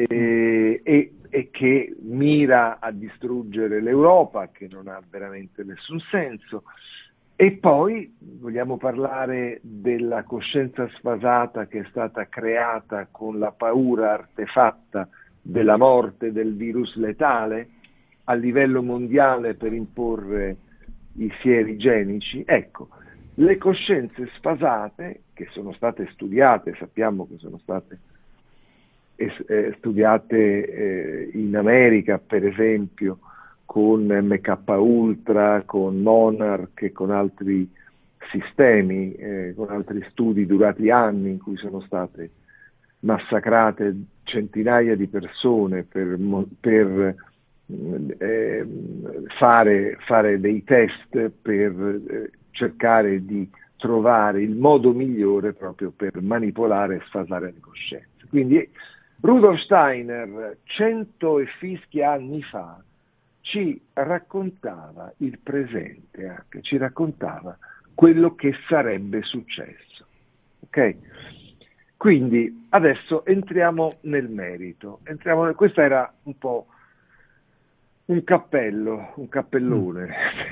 e che mira a distruggere l'Europa, che non ha veramente nessun senso. E poi vogliamo parlare della coscienza sfasata che è stata creata con la paura artefatta della morte del virus letale a livello mondiale per imporre i sieri igienici. Ecco, le coscienze sfasate che sono state studiate, sappiamo che sono state studiate in America, per esempio, con MK Ultra, con Monarch e con altri sistemi, con altri studi durati anni in cui sono state massacrate centinaia di persone per fare dei test per cercare di trovare il modo migliore proprio per manipolare e sfasare le coscienze. Quindi Rudolf Steiner, 100 e fischi anni fa, ci raccontava il presente anche, ci raccontava quello che sarebbe successo. Ok? Quindi adesso entriamo nel merito. Questo era un po' un cappellone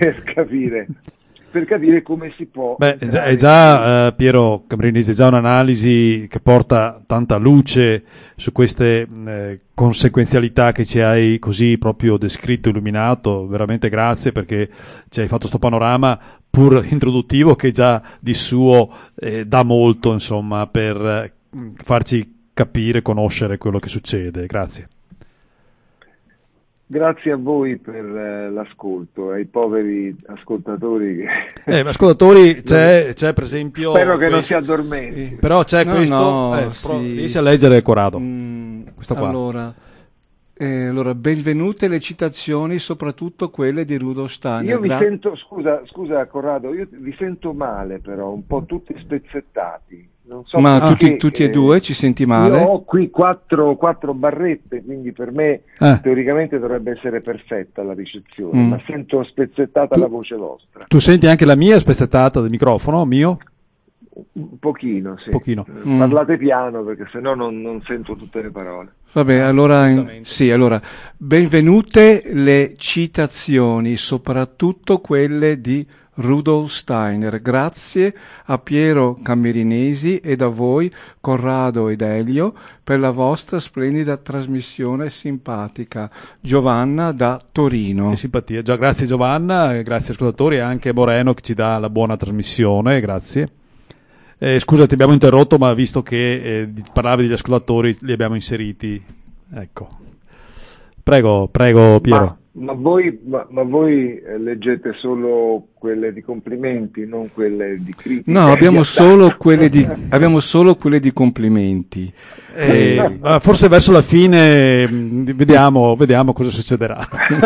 per capire come si può. Beh, è già Piero Cambrinesi, è già un'analisi che porta tanta luce su queste conseguenzialità che ci hai così proprio descritto, illuminato. Veramente grazie, perché ci hai fatto sto panorama pur introduttivo che già di suo dà molto, insomma, per farci capire, conoscere quello che succede. Grazie. Grazie a voi per l'ascolto, ai poveri ascoltatori. Ascoltatori, c'è per esempio. Spero che non si addormenti. Però c'è questo. Sì. Riesci a leggere Corrado? Questo qua. Allora, benvenute le citazioni, soprattutto quelle di Rudolf Steiner. Io vi sento, scusa Corrado, io vi sento male però, un po' tutti spezzettati. Non so. Ma tutti e due ci senti male? Io ho qui quattro barrette, quindi per me teoricamente dovrebbe essere perfetta la ricezione, ma sento spezzettata la voce vostra. Tu senti anche la mia spezzettata del microfono, mio? Un pochino, sì. Pochino. Parlate piano perché sennò non sento tutte le parole. Vabbè, allora benvenute le citazioni, soprattutto quelle di Rudolf Steiner. Grazie a Piero Cambrinesi ed a voi, Corrado ed Elio, per la vostra splendida trasmissione simpatica. Giovanna da Torino. Che simpatia. Grazie Giovanna, grazie ascoltatori, e anche Moreno che ci dà la buona trasmissione, grazie. Scusa, ti abbiamo interrotto, ma visto che parlavi degli ascoltatori, li abbiamo inseriti. Ecco. Prego, Piero. Ma voi leggete solo quelle di complimenti, non quelle di critica? No, abbiamo solo quelle di complimenti. Ma forse verso la fine vediamo cosa succederà.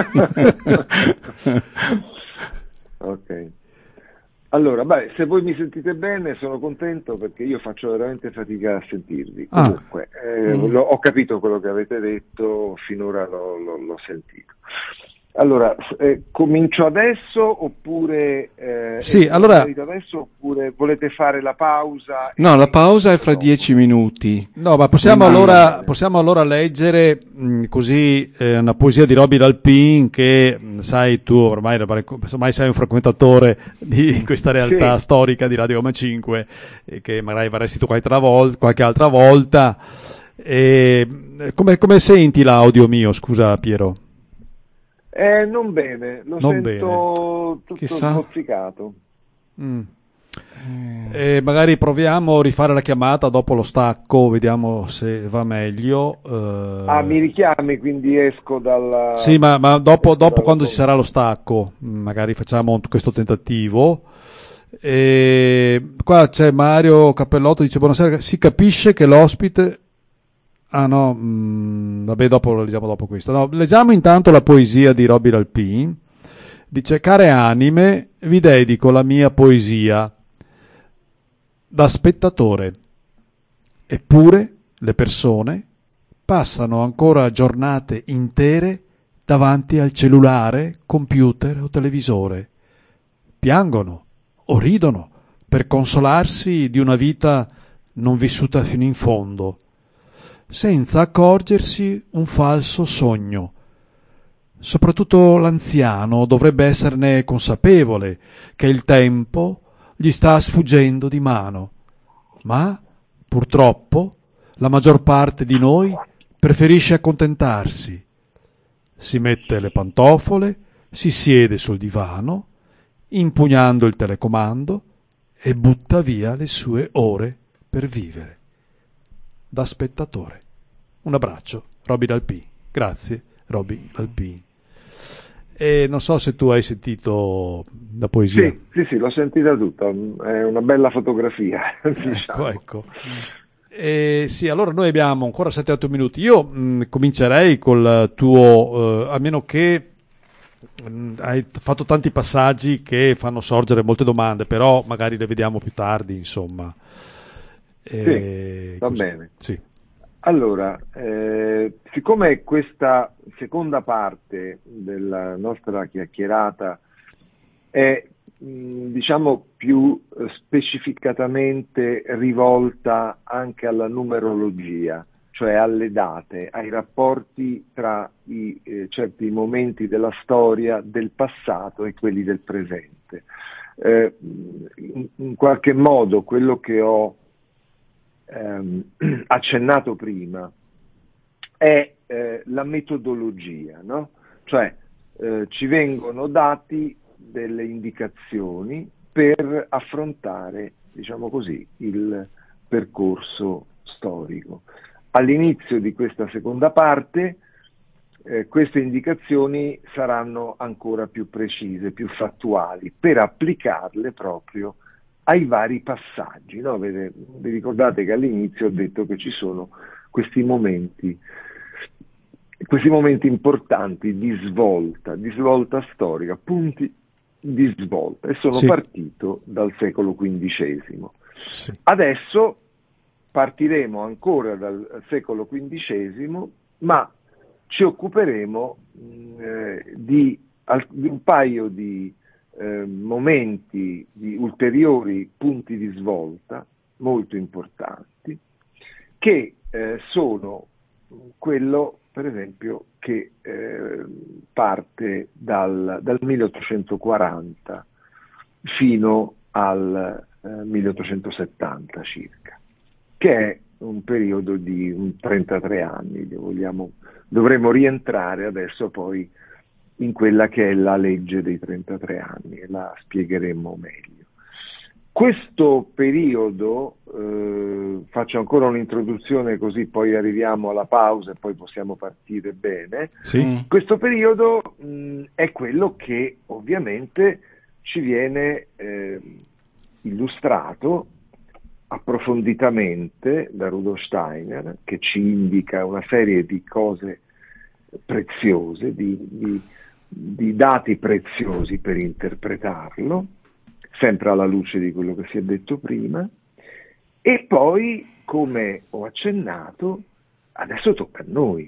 Ok. Allora, se voi mi sentite bene sono contento, perché io faccio veramente fatica a sentirvi. Comunque, ho capito quello che avete detto, finora l'ho sentito. Allora, comincio adesso oppure sì, allora adesso, oppure volete fare la pausa? No, la pausa è fra 10 minuti. No, ma possiamo allora leggere così una poesia di Roby Dalpin che sai tu ormai sei un frequentatore di questa realtà storica di Radio Roma 5 che magari varresti tu qualche altra volta. Come senti l'audio mio, scusa Piero? Non bene, sento tutto smozzicato. Magari proviamo a rifare la chiamata dopo lo stacco, vediamo se va meglio. Mi richiami, quindi esco dalla... Sì, ma dopo quando ci sarà lo stacco, magari facciamo questo tentativo. Qua c'è Mario Cappellotto, dice buonasera, si capisce che l'ospite... Ah no, vabbè, lo leggiamo dopo questo. No, leggiamo intanto la poesia di Roby Dalpin. Dice: care anime, vi dedico la mia poesia da spettatore. Eppure le persone passano ancora giornate intere davanti al cellulare, computer o televisore. Piangono o ridono per consolarsi di una vita non vissuta fino in fondo, senza accorgersi un falso sogno. Soprattutto l'anziano dovrebbe esserne consapevole che il tempo gli sta sfuggendo di mano, ma purtroppo la maggior parte di noi preferisce accontentarsi. Si mette le pantofole, si siede sul divano, impugnando il telecomando, e butta via le sue ore per vivere. Da spettatore. Un abbraccio, Roby Dalpin. Grazie, Roby Dalpin. E non so se tu hai sentito la poesia. Sì, l'ho sentita tutta, è una bella fotografia. Diciamo. Ecco. Sì, allora noi abbiamo ancora 7-8 minuti. Io comincerei col tuo, a meno che hai fatto tanti passaggi che fanno sorgere molte domande, però magari le vediamo più tardi, insomma. Sì, va bene. Sì. Allora, siccome questa seconda parte della nostra chiacchierata è, diciamo, più specificatamente rivolta anche alla numerologia, cioè alle date, ai rapporti tra certi momenti della storia del passato e quelli del presente. In qualche modo quello che ho accennato prima è la metodologia, no? Cioè ci vengono dati delle indicazioni per affrontare, diciamo così, il percorso storico. All'inizio di questa seconda parte queste indicazioni saranno ancora più precise, più fattuali, per applicarle proprio ai vari passaggi, no? Vi ricordate che all'inizio ho detto che ci sono questi momenti importanti di svolta storica, punti di svolta, e sono partito dal secolo XV. Sì. Adesso partiremo ancora dal secolo XV, ma ci occuperemo di un paio di momenti, di ulteriori punti di svolta molto importanti, che sono quello, per esempio, che parte dal 1840 fino al 1870 circa, che è un periodo di 33 anni, dovremo rientrare adesso poi in quella che è la legge dei 33 anni, e la spiegheremo meglio. Questo periodo, faccio ancora un'introduzione così poi arriviamo alla pausa e poi possiamo partire bene. Sì. Questo periodo è quello che ovviamente ci viene illustrato approfonditamente da Rudolf Steiner, che ci indica una serie di cose preziose, di dati preziosi per interpretarlo, sempre alla luce di quello che si è detto prima. E poi, come ho accennato, adesso tocca a noi.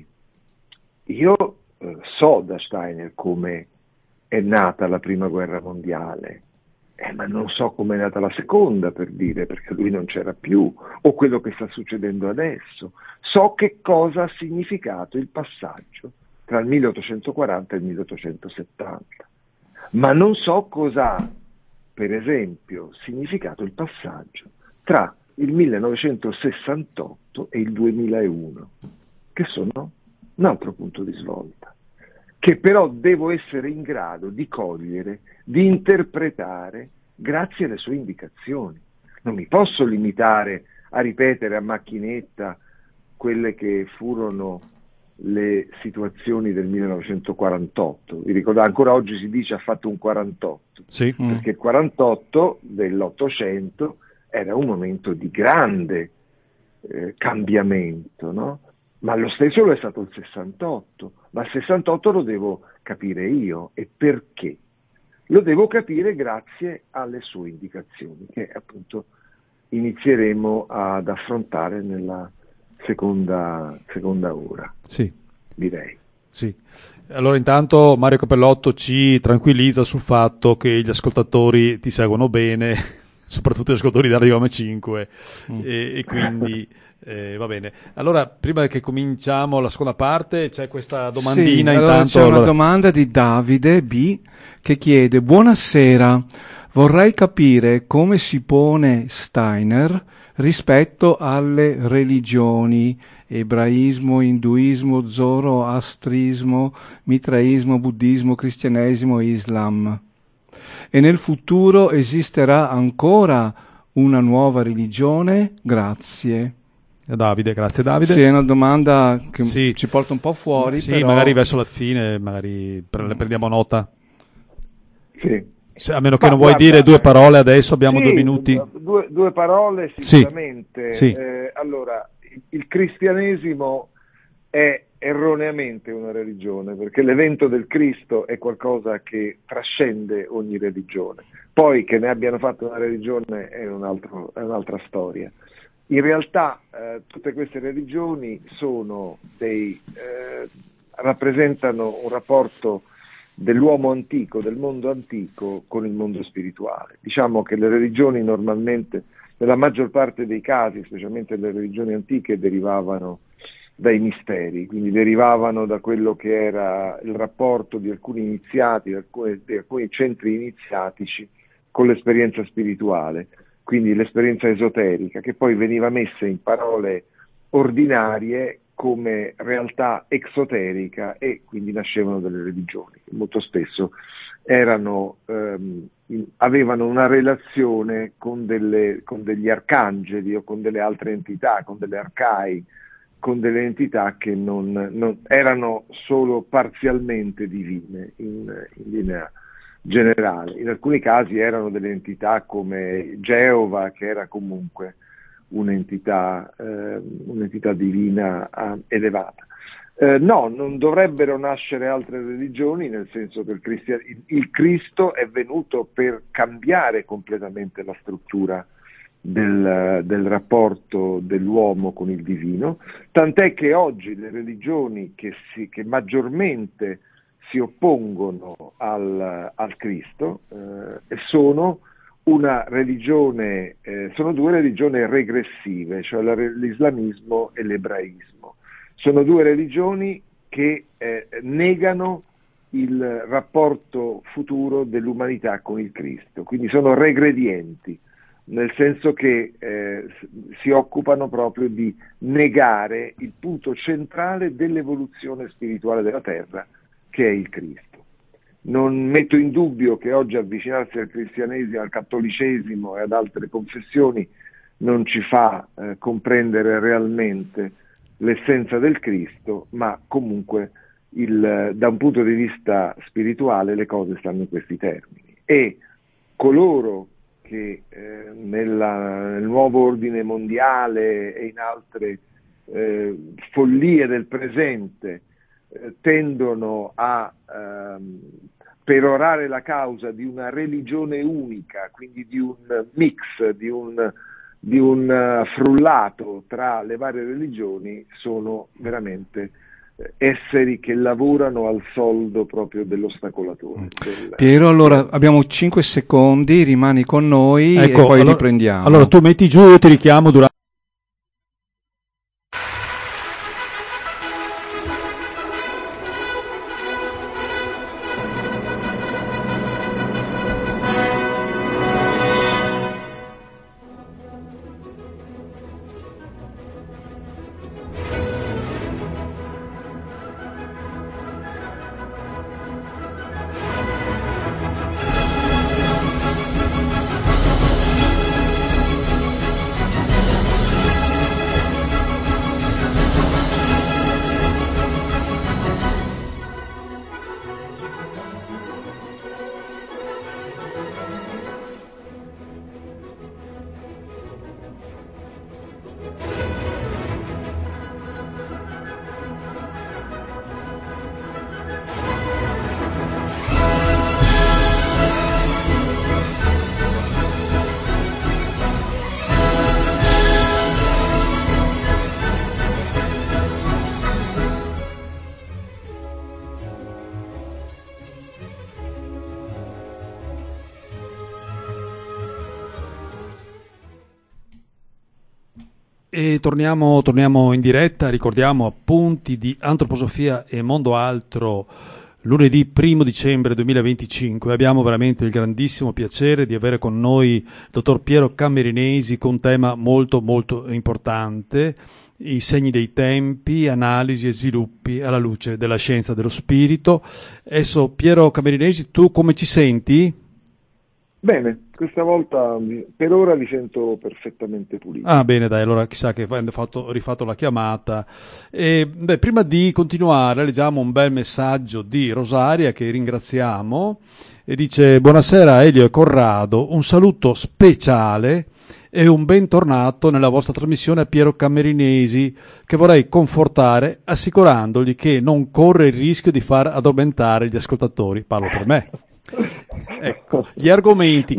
Io so da Steiner come è nata la prima guerra mondiale, ma non so come è nata la seconda, per dire, perché lui non c'era più, o quello che sta succedendo adesso. So che cosa ha significato il passaggio tra il 1840 e il 1870, ma non so cosa ha, per esempio, significato il passaggio tra il 1968 e il 2001, che sono un altro punto di svolta, che però devo essere in grado di cogliere, di interpretare grazie alle sue indicazioni. Non mi posso limitare a ripetere a macchinetta quelle che furono le situazioni del 1948. Vi ricordate, ancora oggi si dice ha fatto un 48, Sì. perché il 48 dell'Ottocento era un momento di grande cambiamento, no? Ma lo stesso lo è stato il 68, ma il 68 lo devo capire io. E perché? Lo devo capire grazie alle sue indicazioni, che appunto inizieremo ad affrontare nella seconda ora. Sì. Direi. Sì. Allora intanto Mario Capellotto ci tranquillizza sul fatto che gli ascoltatori ti seguono bene, soprattutto gli ascoltatori di Radio M5, e quindi va bene. Allora, prima che cominciamo la seconda parte, c'è questa domandina. Sì, allora intanto, c'è una domanda di Davide B che chiede: buonasera, vorrei capire come si pone Steiner rispetto alle religioni, ebraismo, induismo, zoroastrismo, mitraismo, buddismo, cristianesimo e islam. E nel futuro esisterà ancora una nuova religione? Grazie. Davide, grazie Davide. Sì, è una domanda che Sì. ci porta un po' fuori. Sì, però... magari verso la fine, magari ne prendiamo nota. Sì. A meno che non vuoi dire due parole adesso, abbiamo 2 minuti. Due parole sicuramente. Sì. Allora, il cristianesimo è erroneamente una religione, perché l'evento del Cristo è qualcosa che trascende ogni religione. Poi che ne abbiano fatto una religione è un'altra storia. In realtà tutte queste religioni rappresentano un rapporto dell'uomo antico, del mondo antico con il mondo spirituale. Diciamo che le religioni normalmente, nella maggior parte dei casi, specialmente le religioni antiche, derivavano dai misteri, quindi derivavano da quello che era il rapporto di alcuni iniziati, di alcuni centri iniziatici con l'esperienza spirituale, quindi l'esperienza esoterica, che poi veniva messa in parole ordinarie come realtà exoterica, e quindi nascevano delle religioni che molto spesso avevano una relazione con degli arcangeli o con delle altre entità, con delle arcai, con delle entità che non erano solo parzialmente divine in linea generale. In alcuni casi erano delle entità come Geova, che era comunque un'entità divina elevata. No, non dovrebbero nascere altre religioni, nel senso che il Cristo è venuto per cambiare completamente la struttura del rapporto dell'uomo con il divino, tant'è che oggi le religioni che maggiormente si oppongono al Cristo sono una religione, sono due religioni regressive, cioè l'islamismo e l'ebraismo. Sono due religioni che negano il rapporto futuro dell'umanità con il Cristo, quindi sono regredienti, nel senso che si occupano proprio di negare il punto centrale dell'evoluzione spirituale della Terra, che è il Cristo. Non metto in dubbio che oggi avvicinarsi al cristianesimo, al cattolicesimo e ad altre confessioni non ci fa comprendere realmente l'essenza del Cristo, ma comunque da un punto di vista spirituale le cose stanno in questi termini. E coloro che nel nuovo ordine mondiale e in altre follie del presente tendono a perorare la causa di una religione unica, quindi di un mix, di un frullato tra le varie religioni, sono veramente esseri che lavorano al soldo proprio dell'ostacolatore. Piero, allora abbiamo 5 secondi, rimani con noi, ecco, e poi allora, riprendiamo. Allora tu metti giù, io ti richiamo durante. E torniamo in diretta, ricordiamo appunti di Antroposofia e Mondo Altro, lunedì 1 dicembre 2025. Abbiamo veramente il grandissimo piacere di avere con noi il dottor Piero Camerinesi con un tema molto molto importante, i segni dei tempi, analisi e sviluppi alla luce della scienza dello spirito. Adesso Piero Camerinesi, tu come ci senti? Bene, questa volta per ora vi sento perfettamente pulito. Ah, bene, dai, allora chissà che hanno rifatto la chiamata. Prima di continuare, leggiamo un bel messaggio di Rosaria che ringraziamo e dice: buonasera Elio e Corrado, un saluto speciale e un bentornato nella vostra trasmissione a Piero Camerinesi, che vorrei confortare assicurandogli che non corre il rischio di far addormentare gli ascoltatori. Parlo per me. Ecco, gli argomenti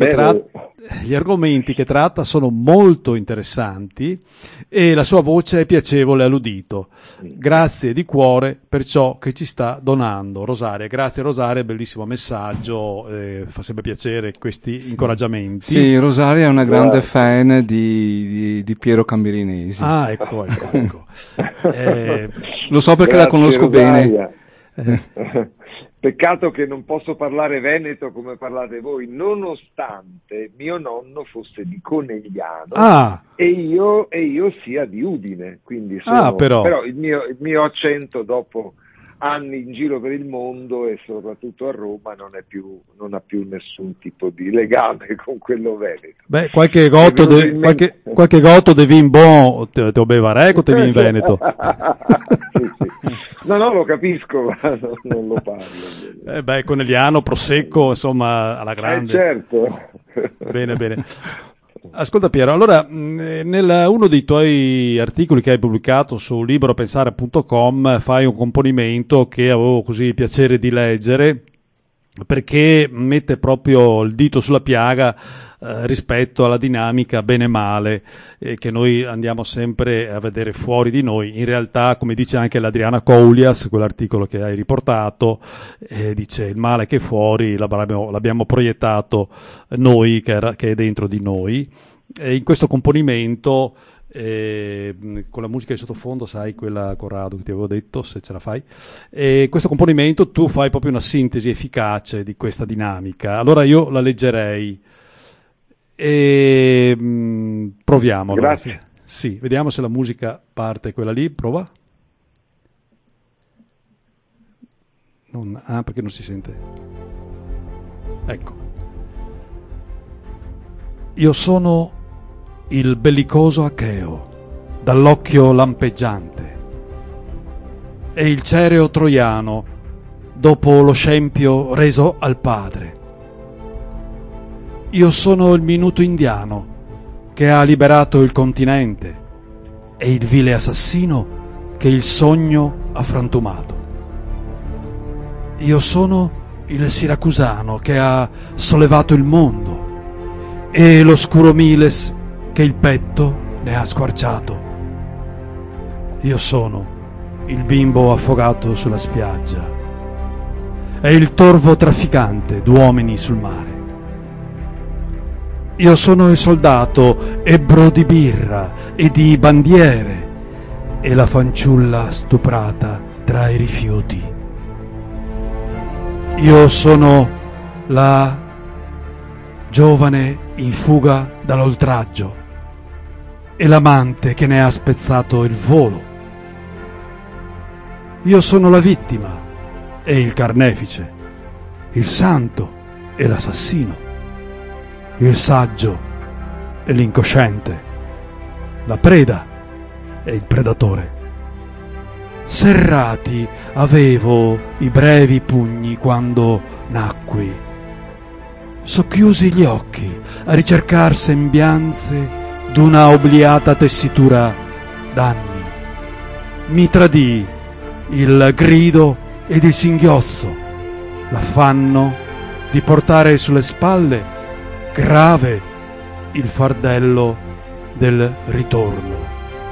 che tratta sono molto interessanti e la sua voce è piacevole all'udito. Grazie di cuore per ciò che ci sta donando. Rosaria, grazie Rosaria, bellissimo messaggio, fa sempre piacere questi incoraggiamenti. Sì, Rosaria è una grande fan di Piero Camerinesi. Ah, ecco. Lo so perché la conosco Rosaria. bene. Peccato che non posso parlare veneto come parlate voi, nonostante mio nonno fosse di Conegliano e io sia di Udine, quindi però il mio accento dopo anni in giro per il mondo e soprattutto a Roma non ha più nessun tipo di legame con quello veneto. Beh, qualche gotto de vin bon te bevare con te in Veneto. Sì. No, lo capisco, ma non lo parlo. Conegliano, prosecco, insomma, alla grande. Certo. Bene. Ascolta Piero, allora, uno dei tuoi articoli che hai pubblicato su liberopensare.com fai un componimento che avevo così il piacere di leggere, perché mette proprio il dito sulla piaga rispetto alla dinamica bene-male che noi andiamo sempre a vedere fuori di noi. In realtà, come dice anche l'Adriana Koulias, quell'articolo che hai riportato, dice il male che è fuori l'abbiamo proiettato noi, che è dentro di noi. E in questo componimento, con la musica di sottofondo, sai, quella Corrado che ti avevo detto, se ce la fai, questo componimento tu fai proprio una sintesi efficace di questa dinamica. Allora io la leggerei e proviamo. Grazie. Allora. Sì, vediamo se la musica parte quella lì, prova. Perché non si sente. Ecco, io sono il bellicoso Acheo, dall'occhio lampeggiante, e il cereo troiano, dopo lo scempio reso al padre. Io sono il minuto indiano che ha liberato il continente e il vile assassino che il sogno ha frantumato. Io sono il siracusano che ha sollevato il mondo e l'oscuro Miles che il petto ne ha squarciato. Io sono il bimbo affogato sulla spiaggia e il torvo trafficante d'uomini sul mare. Io sono il soldato ebbro di birra e di bandiere e la fanciulla stuprata tra i rifiuti. Io sono la giovane in fuga dall'oltraggio e l'amante che ne ha spezzato il volo. Io sono la vittima e il carnefice, il santo e l'assassino, il saggio e l'incosciente, la preda e il predatore. Serrati avevo i brevi pugni quando nacqui, socchiusi gli occhi a ricercar sembianze d'una obliata tessitura d'anni. Mi tradì il grido ed il singhiozzo, l'affanno di portare sulle spalle grave il fardello del ritorno.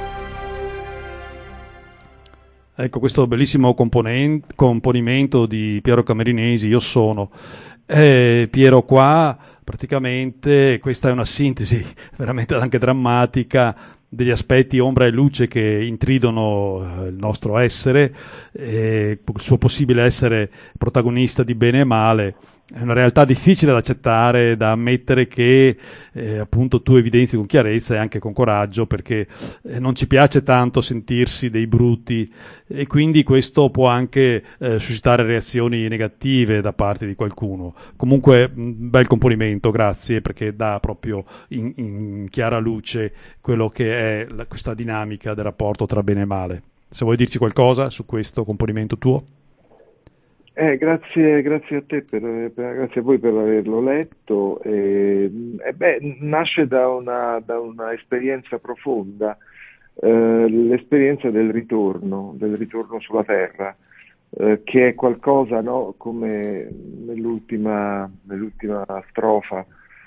Ecco, questo bellissimo componimento di Piero Camerinesi, Io sono. Piero qua, praticamente, questa è una sintesi veramente anche drammatica degli aspetti ombra e luce che intridono il nostro essere, il suo possibile essere protagonista di bene e male. È una realtà difficile da accettare, da ammettere, che appunto tu evidenzi con chiarezza e anche con coraggio, perché non ci piace tanto sentirsi dei bruti, e quindi questo può anche suscitare reazioni negative da parte di qualcuno. Comunque bel componimento, grazie, perché dà proprio in chiara luce quello che è questa dinamica del rapporto tra bene e male. Se vuoi dirci qualcosa su questo componimento tuo. Grazie a te, grazie a voi per averlo letto. Nasce da una esperienza profonda, l'esperienza del ritorno sulla terra, che è qualcosa, no, come nell'ultima strofa,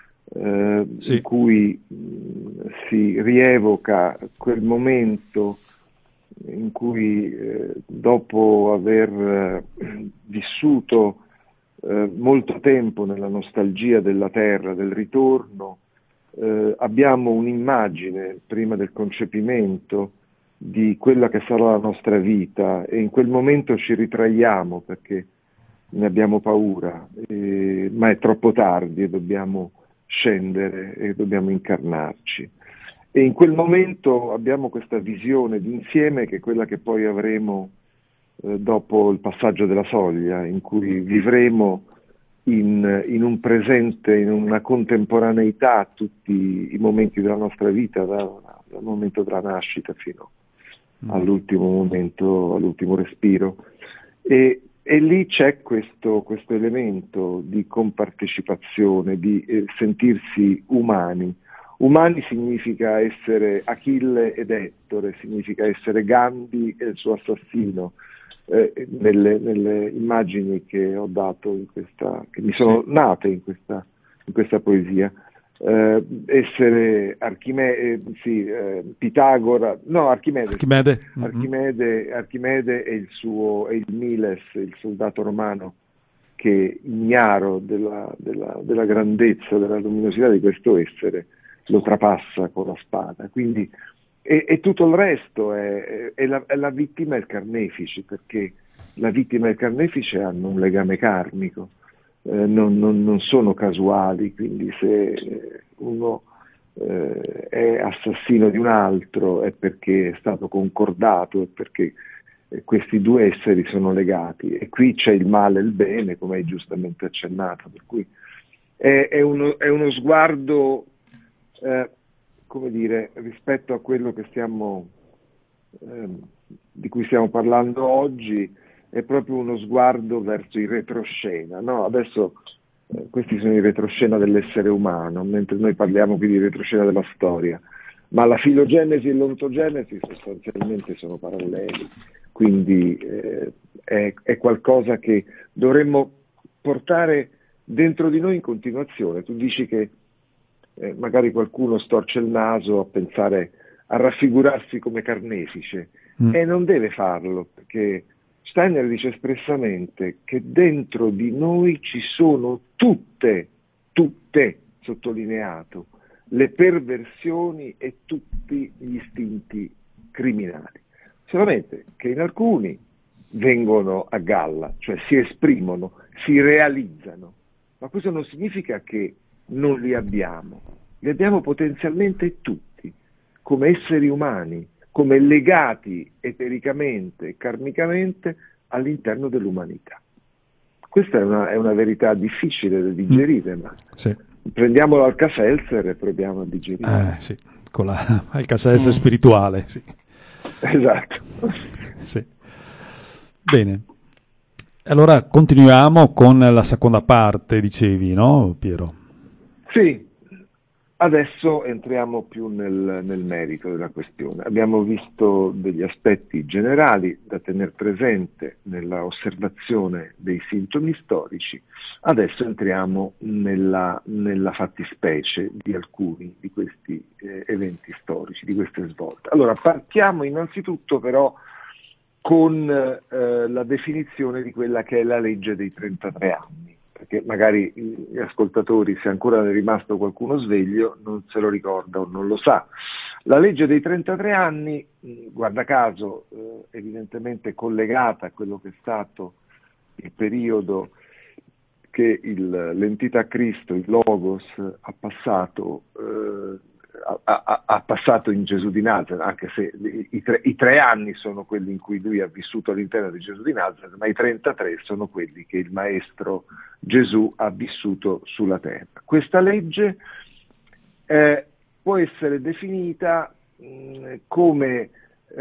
Sì. in cui si rievoca quel momento in cui dopo aver vissuto molto tempo nella nostalgia della terra, del ritorno, abbiamo un'immagine prima del concepimento di quella che sarà la nostra vita, e in quel momento ci ritraiamo perché ne abbiamo paura, ma è troppo tardi e dobbiamo scendere e dobbiamo incarnarci. E in quel momento abbiamo questa visione d'insieme che è quella che poi avremo dopo il passaggio della soglia, in cui vivremo in un presente, in una contemporaneità tutti i momenti della nostra vita, dal momento della nascita fino all'ultimo momento, all'ultimo respiro. E lì c'è questo elemento di compartecipazione, di sentirsi umani. Umani significa essere Achille ed Ettore, significa essere Gandhi e il suo assassino, nelle immagini che ho dato che mi sono nate in questa poesia. Essere Archimede è il Miles, il soldato romano, che ignaro della grandezza, della luminosità di questo essere, lo trapassa con la spada. Quindi e tutto il resto è la vittima e il carnefice, perché la vittima e il carnefice hanno un legame karmico, non sono casuali. Quindi se uno è assassino di un altro è perché è stato concordato, è perché questi due esseri sono legati, e qui c'è il male e il bene, come hai giustamente accennato, per cui è uno sguardo, come dire, rispetto a quello che di cui stiamo parlando oggi, è proprio uno sguardo verso il retroscena, no? Adesso questi sono i retroscena dell'essere umano, mentre noi parliamo qui di retroscena della storia, ma la filogenesi e l'ontogenesi sostanzialmente sono paralleli, quindi è qualcosa che dovremmo portare dentro di noi in continuazione. Tu dici che magari qualcuno storce il naso a pensare, a raffigurarsi come carnefice, e non deve farlo, perché Steiner dice espressamente che dentro di noi ci sono tutte, sottolineato, le perversioni e tutti gli istinti criminali. Solamente che in alcuni vengono a galla, cioè si esprimono, si realizzano, ma questo non significa che non li abbiamo potenzialmente tutti, come esseri umani, come legati etericamente, karmicamente all'interno dell'umanità. Questa è una verità difficile da digerire, ma sì. Prendiamolo al Alka-Seltzer e proviamo a digerire. Sì, con Alka-Seltzer spirituale, sì. Esatto. Sì. Bene. Allora continuiamo con la seconda parte, dicevi, no, Piero? Sì. Adesso entriamo più nel merito della questione. Abbiamo visto degli aspetti generali da tenere presente nella osservazione dei sintomi storici. Adesso entriamo nella fattispecie di alcuni di questi eventi storici, di queste svolte. Allora, partiamo innanzitutto però con la definizione di quella che è la legge dei 33 anni. Perché magari gli ascoltatori, se ancora ne è rimasto qualcuno sveglio, non se lo ricorda o non lo sa. La legge dei 33 anni, guarda caso, evidentemente collegata a quello che è stato il periodo che l'entità Cristo, il Logos, ha passato in Gesù di Nazareth, anche se i 3 anni sono quelli in cui lui ha vissuto all'interno di Gesù di Nazareth, ma i 33 sono quelli che il Maestro Gesù ha vissuto sulla terra. Questa legge può essere definita come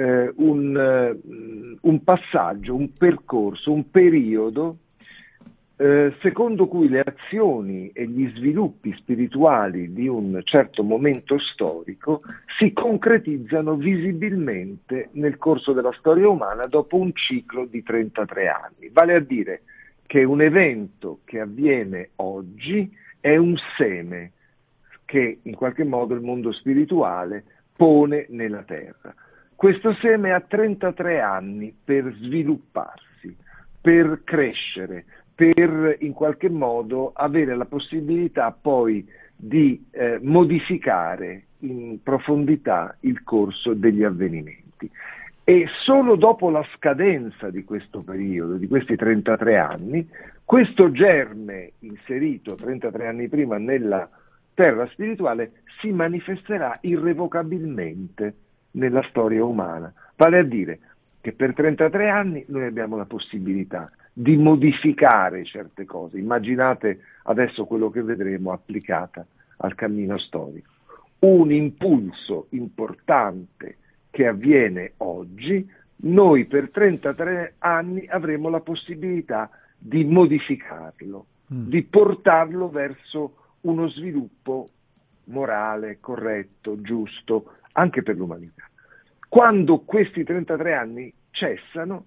un passaggio, un percorso, un periodo secondo cui le azioni e gli sviluppi spirituali di un certo momento storico si concretizzano visibilmente nel corso della storia umana dopo un ciclo di 33 anni. Vale a dire che un evento che avviene oggi è un seme che in qualche modo il mondo spirituale pone nella terra. Questo seme ha 33 anni per svilupparsi, per crescere, per in qualche modo avere la possibilità poi di modificare in profondità il corso degli avvenimenti. E solo dopo la scadenza di questo periodo, di questi 33 anni, questo germe inserito 33 anni prima nella terra spirituale si manifesterà irrevocabilmente nella storia umana. Vale a dire che per 33 anni noi abbiamo la possibilità di modificare certe cose. Immaginate adesso quello che vedremo applicata al cammino storico. Un impulso importante che avviene oggi, noi per 33 anni avremo la possibilità di modificarlo, di portarlo verso uno sviluppo morale, corretto, giusto, anche per l'umanità. Quando questi 33 anni cessano,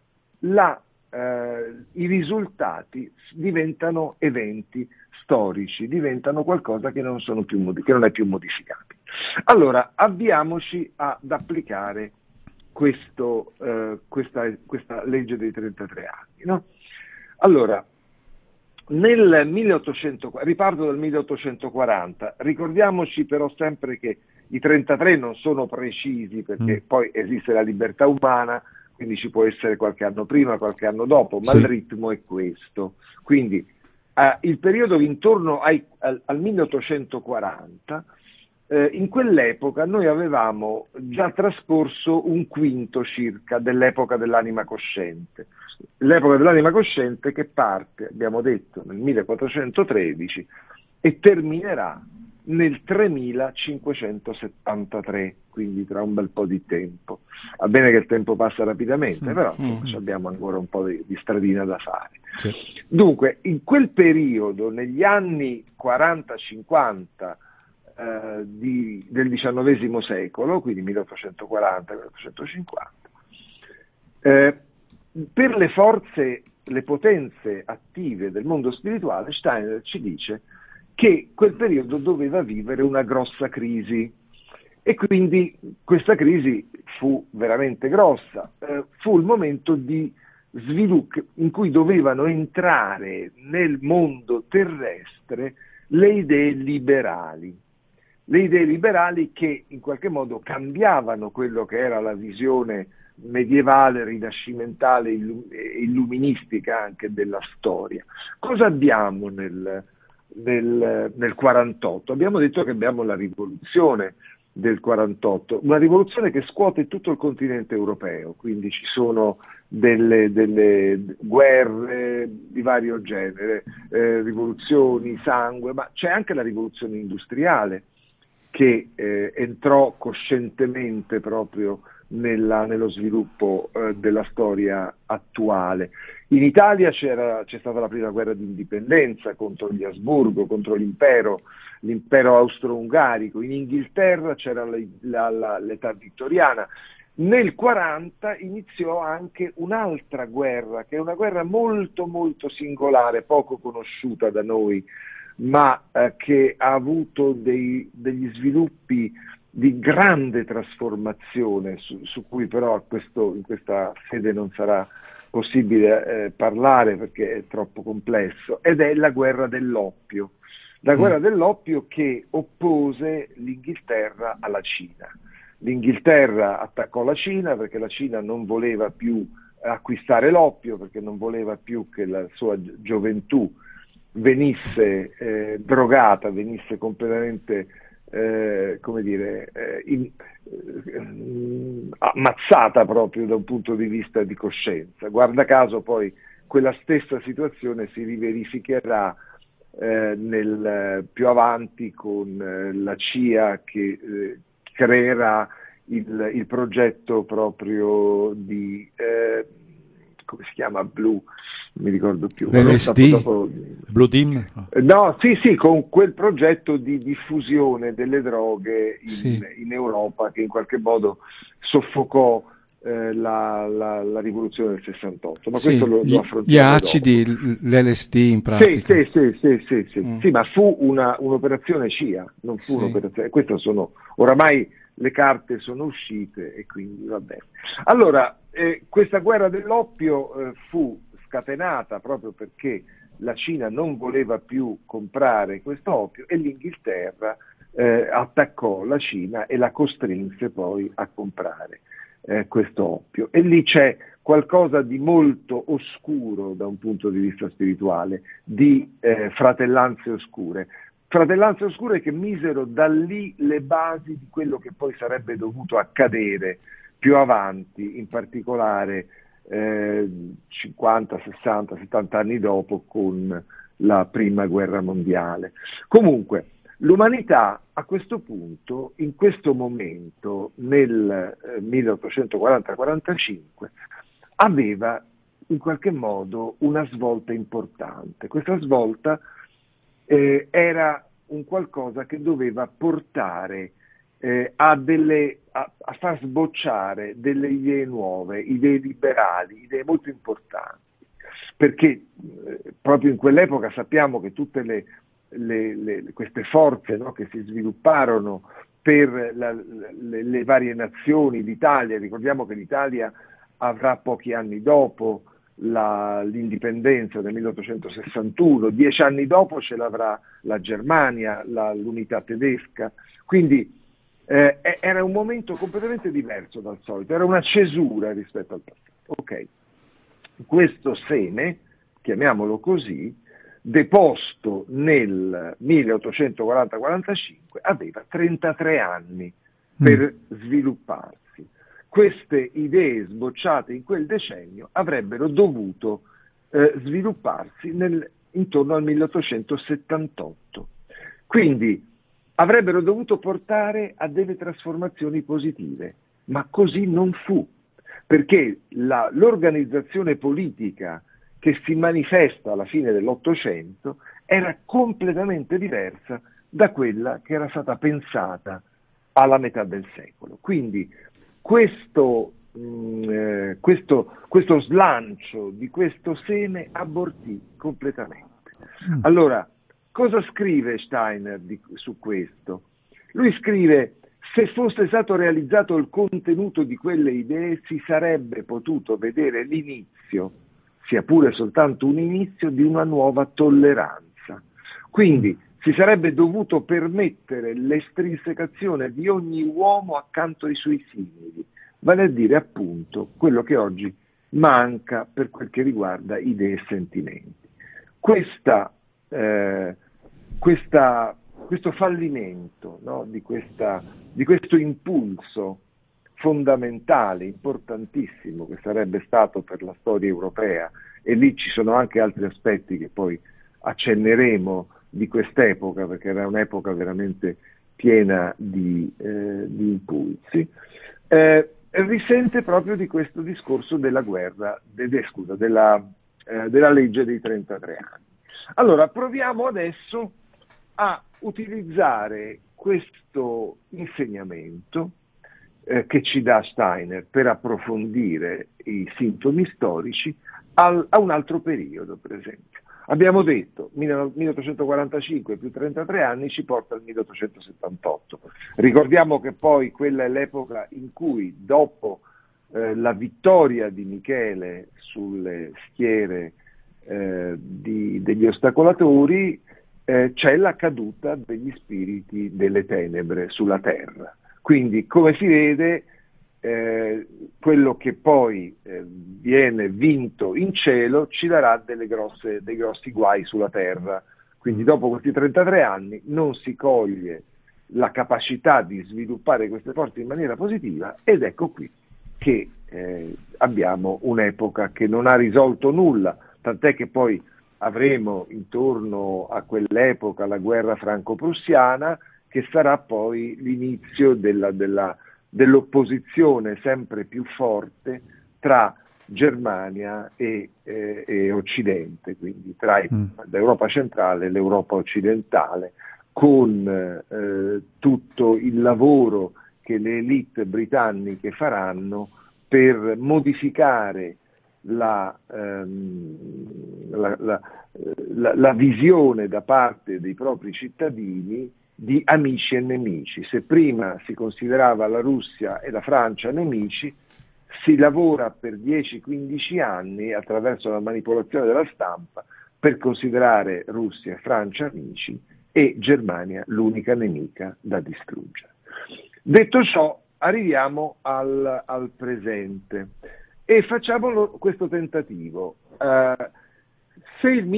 i risultati diventano eventi storici, diventano qualcosa che non è più modificabile. Allora, avviamoci ad applicare questa legge dei 33 anni, no? Allora, riparto dal 1840, ricordiamoci però sempre che i 33 non sono precisi, perché poi esiste la libertà umana, quindi ci può essere qualche anno prima, qualche anno dopo, ma sì, il ritmo è questo. Quindi il periodo intorno al 1840, in quell'epoca noi avevamo già trascorso un quinto circa dell'epoca dell'anima cosciente. L'epoca dell'anima cosciente che parte, abbiamo detto, nel 1413 e terminerà nel 3573, quindi tra un bel po' di tempo. Va bene che il tempo passa rapidamente, però insomma, abbiamo ancora un po' di stradina da fare. Sì. Dunque, in quel periodo, negli anni 40-50 del XIX secolo, quindi 1840-1850, per le potenze attive del mondo spirituale, Steiner ci dice che quel periodo doveva vivere una grossa crisi, e quindi questa crisi fu veramente grossa. Fu il momento di sviluppo in cui dovevano entrare nel mondo terrestre le idee liberali che in qualche modo cambiavano quello che era la visione medievale, rinascimentale, illuministica anche della storia. Cosa abbiamo nel 48? Abbiamo detto che abbiamo la rivoluzione del 48, una rivoluzione che scuote tutto il continente europeo, quindi ci sono delle guerre di vario genere, rivoluzioni, sangue, ma c'è anche la rivoluzione industriale che entrò coscientemente proprio nello sviluppo della storia attuale. In Italia c'è stata la prima guerra di indipendenza contro gli Asburgo, contro l'impero austro-ungarico. In Inghilterra c'era l'età vittoriana. Nel 40 iniziò anche un'altra guerra, che è una guerra molto molto singolare, poco conosciuta da noi, ma che ha avuto degli sviluppi di grande trasformazione, su cui però in questa sede non sarà possibile parlare perché è troppo complesso, ed è la guerra dell'oppio. La guerra dell'oppio che oppose l'Inghilterra alla Cina. L'Inghilterra attaccò la Cina perché la Cina non voleva più acquistare l'oppio, perché non voleva più che la sua gioventù venisse drogata, venisse completamente ammazzata proprio da un punto di vista di coscienza. Guarda caso poi quella stessa situazione si riverificherà più avanti con la CIA che creerà il progetto proprio di come si chiama? Blue, non mi ricordo più. LSD? Blue Dim? No, sì, con quel progetto di diffusione delle droghe in Europa, che in qualche modo soffocò la rivoluzione del 68. Ma questo lo affrontiamo gli acidi, dopo. l'LSD in pratica. Sì, ma fu un'operazione CIA, non fu un'operazione. Oramai le carte sono uscite e quindi va bene. Allora, questa guerra dell'oppio fu scatenata proprio perché la Cina non voleva più comprare questo oppio e l'Inghilterra attaccò la Cina e la costrinse poi a comprare questo oppio. E lì c'è qualcosa di molto oscuro da un punto di vista spirituale, di fratellanze oscure che misero da lì le basi di quello che poi sarebbe dovuto accadere più avanti, in particolare 50, 60, 70 anni dopo con la prima guerra mondiale. Comunque, l'umanità a questo punto, in questo momento, nel 1840-45, aveva in qualche modo una svolta importante. Questa svolta era un qualcosa che doveva portare a far sbocciare delle idee nuove, idee liberali, idee molto importanti, perché proprio in quell'epoca sappiamo che tutte queste forze, no, che si svilupparono per le varie nazioni, l'Italia, ricordiamo che l'Italia avrà pochi anni dopo l'indipendenza del 1861, 10 anni dopo ce l'avrà la Germania, l'unità tedesca, quindi era un momento completamente diverso dal solito, era una cesura rispetto al passato. Ok, questo seme, chiamiamolo così, deposto nel 1840-45, aveva 33 anni per svilupparsi. Queste idee sbocciate in quel decennio avrebbero dovuto svilupparsi intorno al 1878. Quindi avrebbero dovuto portare a delle trasformazioni positive, ma così non fu, perché l'organizzazione politica che si manifesta alla fine dell'Ottocento era completamente diversa da quella che era stata pensata alla metà del secolo. Quindi questo slancio di questo seme abortì completamente. Allora, cosa scrive Steiner su questo? Lui scrive: se fosse stato realizzato il contenuto di quelle idee, si sarebbe potuto vedere l'inizio, sia pure soltanto un inizio, di una nuova tolleranza. Quindi si sarebbe dovuto permettere l'estrinsecazione di ogni uomo accanto ai suoi simili, vale a dire appunto quello che oggi manca per quel che riguarda idee e sentimenti. Questo fallimento, no, di questo impulso fondamentale, importantissimo, che sarebbe stato per la storia europea, e lì ci sono anche altri aspetti che poi accenneremo di quest'epoca, perché era un'epoca veramente piena di impulsi, risente proprio di questo discorso della guerra, della legge dei 33 anni. Allora, proviamo adesso a utilizzare questo insegnamento che ci dà Steiner per approfondire i sintomi storici a un altro periodo, per esempio. Abbiamo detto 1845 più 33 anni ci porta al 1878. Ricordiamo che poi quella è l'epoca in cui, dopo la vittoria di Michele sulle schiere degli ostacolatori, c'è la caduta degli spiriti delle tenebre sulla terra. Quindi, come si vede, quello che poi viene vinto in cielo ci darà dei grossi guai sulla terra. Quindi dopo questi 33 anni non si coglie la capacità di sviluppare queste forze in maniera positiva, ed ecco qui che abbiamo un'epoca che non ha risolto nulla, tant'è che poi avremo intorno a quell'epoca la guerra franco-prussiana, che sarà poi l'inizio dell'opposizione sempre più forte tra Germania e Occidente, quindi tra l'Europa centrale e l'Europa occidentale, con tutto il lavoro che le élite britanniche faranno per modificare la visione da parte dei propri cittadini di amici e nemici. Se prima si considerava la Russia e la Francia nemici, si lavora per 10-15 anni attraverso la manipolazione della stampa per considerare Russia e Francia amici e Germania l'unica nemica da distruggere. Detto ciò, arriviamo al presente e facciamo questo tentativo. Se il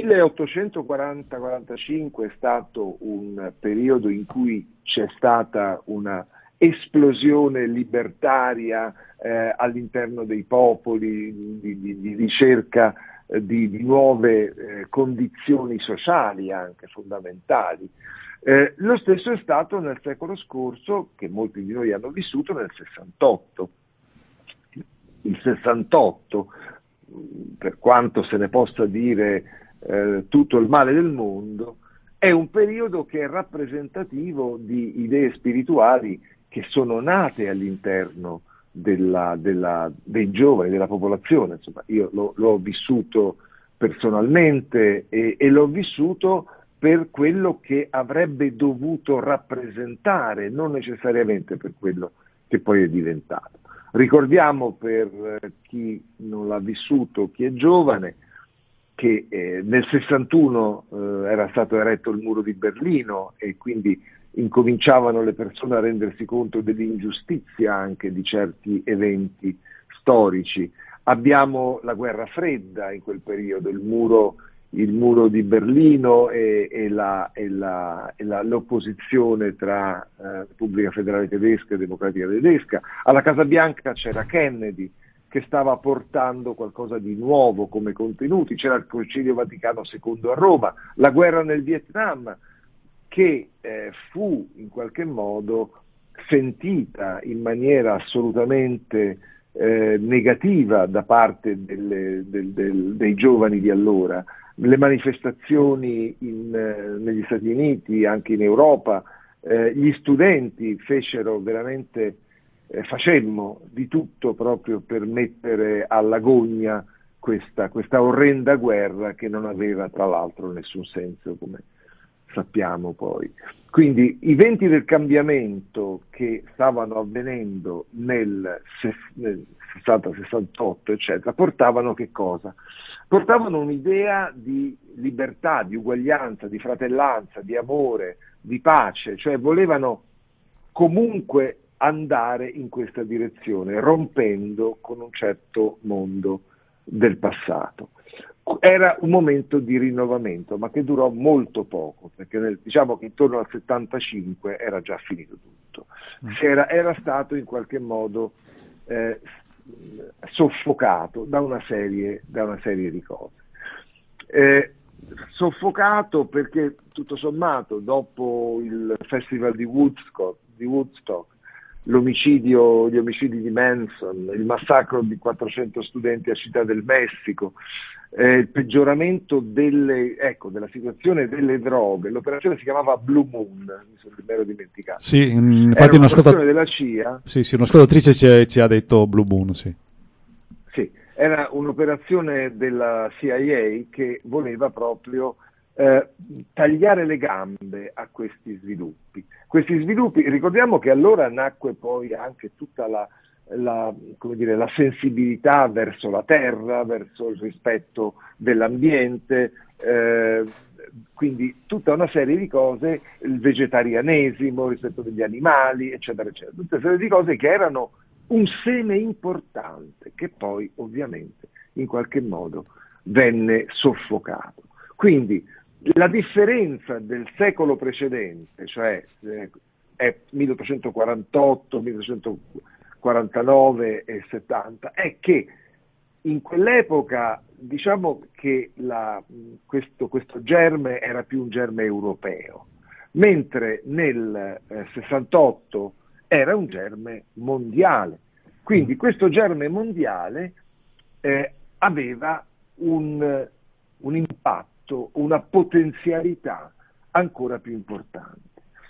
1840-45 è stato un periodo in cui c'è stata una esplosione libertaria all'interno dei popoli, di ricerca di nuove condizioni sociali anche fondamentali, lo stesso è stato nel secolo scorso, che molti di noi hanno vissuto, nel 68. Il 68, per quanto se ne possa dire tutto il male del mondo, è un periodo che è rappresentativo di idee spirituali che sono nate all'interno dei giovani, della popolazione. Insomma, io l'ho vissuto personalmente e l'ho vissuto per quello che avrebbe dovuto rappresentare, non necessariamente per quello che poi è diventato. Ricordiamo, per chi non l'ha vissuto, chi è giovane, che nel 61 era stato eretto il muro di Berlino e quindi incominciavano le persone a rendersi conto dell'ingiustizia anche di certi eventi storici. Abbiamo la guerra fredda in quel periodo, il muro di Berlino e l'opposizione tra Repubblica Federale Tedesca e Democratica Tedesca. Alla Casa Bianca c'era Kennedy che stava portando qualcosa di nuovo come contenuti, c'era il Concilio Vaticano II a Roma, la guerra nel Vietnam che fu in qualche modo sentita in maniera assolutamente negativa da parte dei giovani di allora. Le manifestazioni negli Stati Uniti, anche in Europa, gli studenti facemmo di tutto proprio per mettere alla gogna questa orrenda guerra che non aveva tra l'altro nessun senso, come sappiamo poi. Quindi i venti del cambiamento che stavano avvenendo nel 60-68, eccetera, portavano che cosa? Portavano un'idea di libertà, di uguaglianza, di fratellanza, di amore, di pace, cioè volevano comunque andare in questa direzione, rompendo con un certo mondo del passato. Era un momento di rinnovamento, ma che durò molto poco, perché diciamo che intorno al 75 era già finito tutto. Era stato in qualche modo soffocato da una serie di cose. Soffocato perché tutto sommato dopo il Festival di Woodstock, gli omicidi di Manson, il massacro di 400 studenti a Città del Messico, il peggioramento della situazione delle droghe. L'operazione si chiamava Blue Moon, mi ero dimenticato. Sì, infatti un'operazione della CIA. Sì, un'ascoltatrice ci ha detto Blue Moon, sì. Sì, era un'operazione della CIA che voleva proprio tagliare le gambe a questi sviluppi. Questi sviluppi, ricordiamo che allora nacque poi anche tutta la sensibilità verso la terra, verso il rispetto dell'ambiente, quindi tutta una serie di cose, il vegetarianesimo, il rispetto degli animali, eccetera, eccetera, tutta una serie di cose che erano un seme importante, che poi ovviamente in qualche modo venne soffocato. Quindi la differenza del secolo precedente, cioè è 1848, 1849 e 70, è che in quell'epoca diciamo che questo germe era più un germe europeo, mentre nel 68 era un germe mondiale. Quindi questo germe mondiale aveva un impatto, una potenzialità ancora più importante.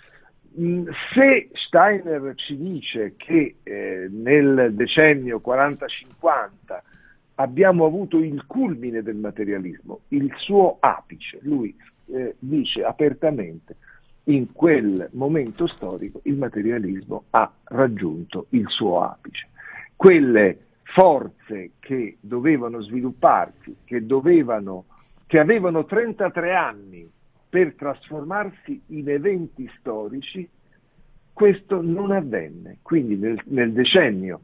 Se Steiner ci dice che nel decennio 40-50 abbiamo avuto il culmine del materialismo, il suo apice, lui dice apertamente, in quel momento storico il materialismo ha raggiunto il suo apice. Quelle forze che dovevano svilupparsi, che avevano 33 anni per trasformarsi in eventi storici, questo non avvenne. Quindi nel decennio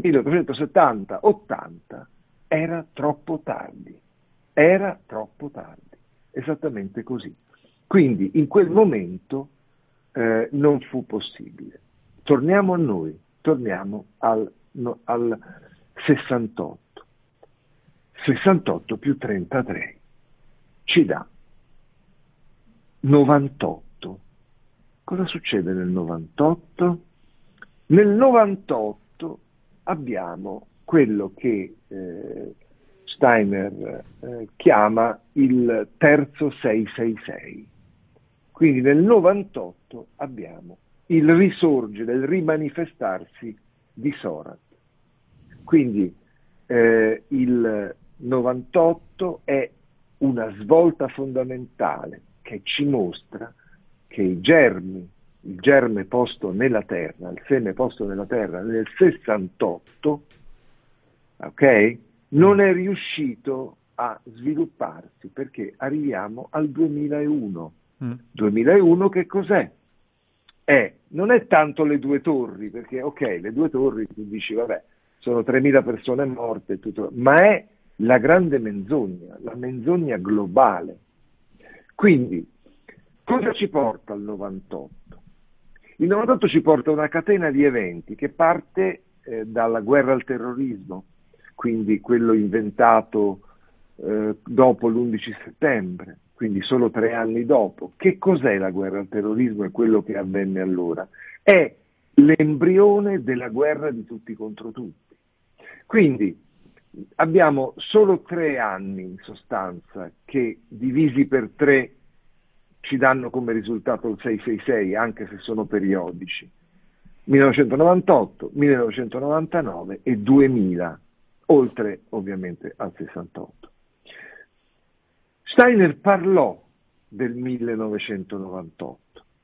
1870-80 era troppo tardi, esattamente così. Quindi in quel momento non fu possibile. Torniamo a noi, torniamo al 68. 68 più 33 ci dà 98. Cosa succede nel 98? Nel 98 abbiamo quello che Steiner chiama il terzo 666. Quindi nel 98 abbiamo il risorgere, il rimanifestarsi di Sorat. Quindi il 98 è una svolta fondamentale che ci mostra che il germe posto nella terra, il seme posto nella terra nel 68, ok? Non è riuscito a svilupparsi perché arriviamo al 2001. 2001 che cos'è? Non è tanto le due torri, perché ok, le due torri tu dici vabbè, sono 3.000 persone morte, tutto, ma è la grande menzogna, la menzogna globale. Quindi, cosa ci porta al 98? Il 98 ci porta una catena di eventi che parte dalla guerra al terrorismo, quindi quello inventato dopo l'11 settembre, quindi solo 3 anni dopo. Che cos'è la guerra al terrorismo e quello che avvenne allora? È l'embrione della guerra di tutti contro tutti. Quindi abbiamo solo 3 anni in sostanza che divisi per 3 ci danno come risultato il 666, anche se sono periodici. 1998, 1999 e 2000, oltre ovviamente al 68. Steiner parlò del 1998,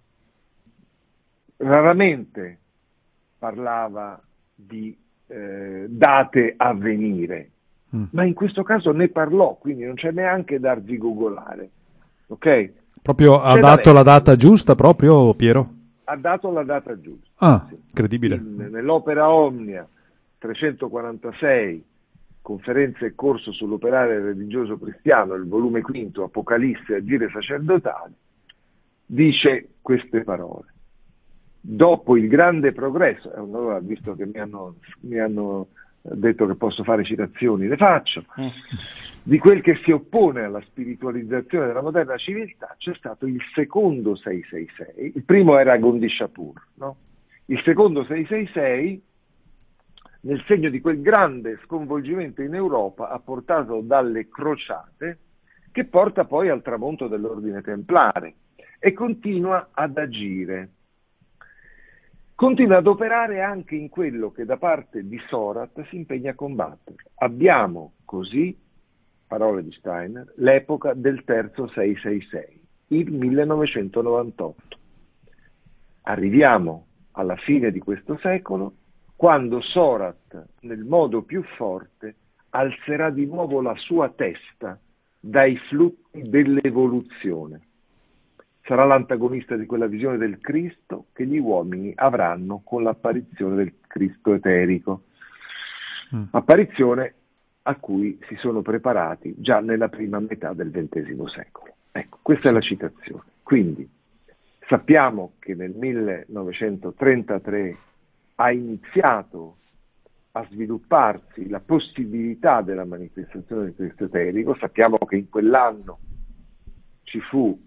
raramente parlava di date a venire, ma in questo caso ne parlò, quindi non c'è neanche da arzigogolare, ok? Proprio ha dato la data giusta, proprio Piero? Ha dato la data giusta. Ah, sì. incredibile. Nell'opera Omnia 346, conferenza e corso sull'operare religioso cristiano, il volume quinto, Apocalisse e agire sacerdotale, dice queste parole. Dopo il grande progresso, allora, visto che mi hanno detto che posso fare citazioni, le faccio, di quel che si oppone alla spiritualizzazione della moderna civiltà, c'è stato il secondo 666, il primo era Gondi Shapur, no? Il secondo 666, nel segno di quel grande sconvolgimento in Europa apportato dalle crociate, che porta poi al tramonto dell'ordine templare e continua ad agire. Continua ad operare anche in quello che da parte di Sorat si impegna a combattere. Abbiamo così, parole di Steiner, l'epoca del terzo 666, il 1998. Arriviamo alla fine di questo secolo, quando Sorat, nel modo più forte, alzerà di nuovo la sua testa dai flutti dell'evoluzione. Sarà l'antagonista di quella visione del Cristo che gli uomini avranno con l'apparizione del Cristo eterico. Apparizione a cui si sono preparati già nella prima metà del XX secolo. Ecco, questa è la citazione. Quindi sappiamo che nel 1933 ha iniziato a svilupparsi la possibilità della manifestazione del Cristo eterico. Sappiamo che in quell'anno ci fu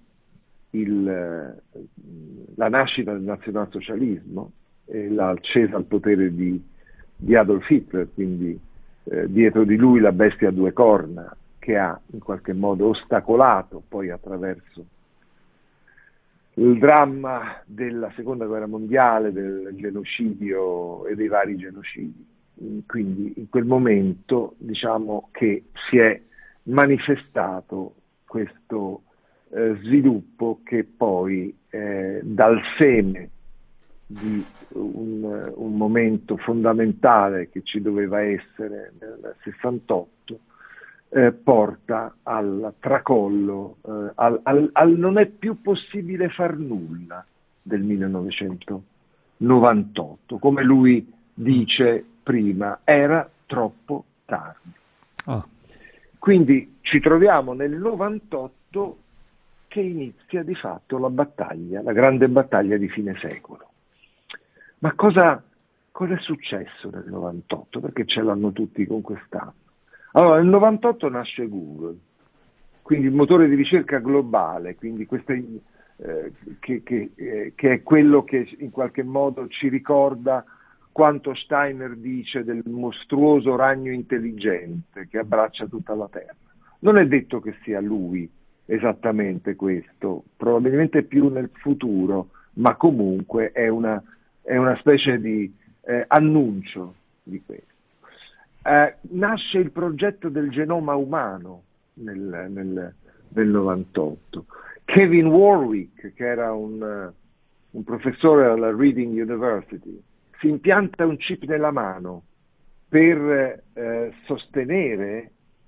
la nascita del nazionalsocialismo e l'ascesa al potere di Adolf Hitler, quindi dietro di lui la bestia a 2 corna, che ha in qualche modo ostacolato poi attraverso il dramma della seconda guerra mondiale, del genocidio e dei vari genocidi. Quindi in quel momento diciamo che si è manifestato questo sviluppo che poi dal seme di un momento fondamentale che ci doveva essere nel 68 porta al tracollo, al non è più possibile far nulla del 1998, come lui dice prima, era troppo tardi. Quindi ci troviamo nel 98 che inizia di fatto la battaglia, la grande battaglia di fine secolo. Ma cosa è successo nel 98? Perché ce l'hanno tutti con quest'anno. Allora, nel 98 nasce Google, quindi il motore di ricerca globale, quindi che è quello che in qualche modo ci ricorda quanto Steiner dice del mostruoso ragno intelligente che abbraccia tutta la Terra. Non è detto che sia lui esattamente questo, probabilmente più nel futuro, ma comunque è una specie di annuncio di questo. Nasce il progetto del genoma umano nel 98. Kevin Warwick, che era un professore alla Reading University, si impianta un chip nella mano per sostenere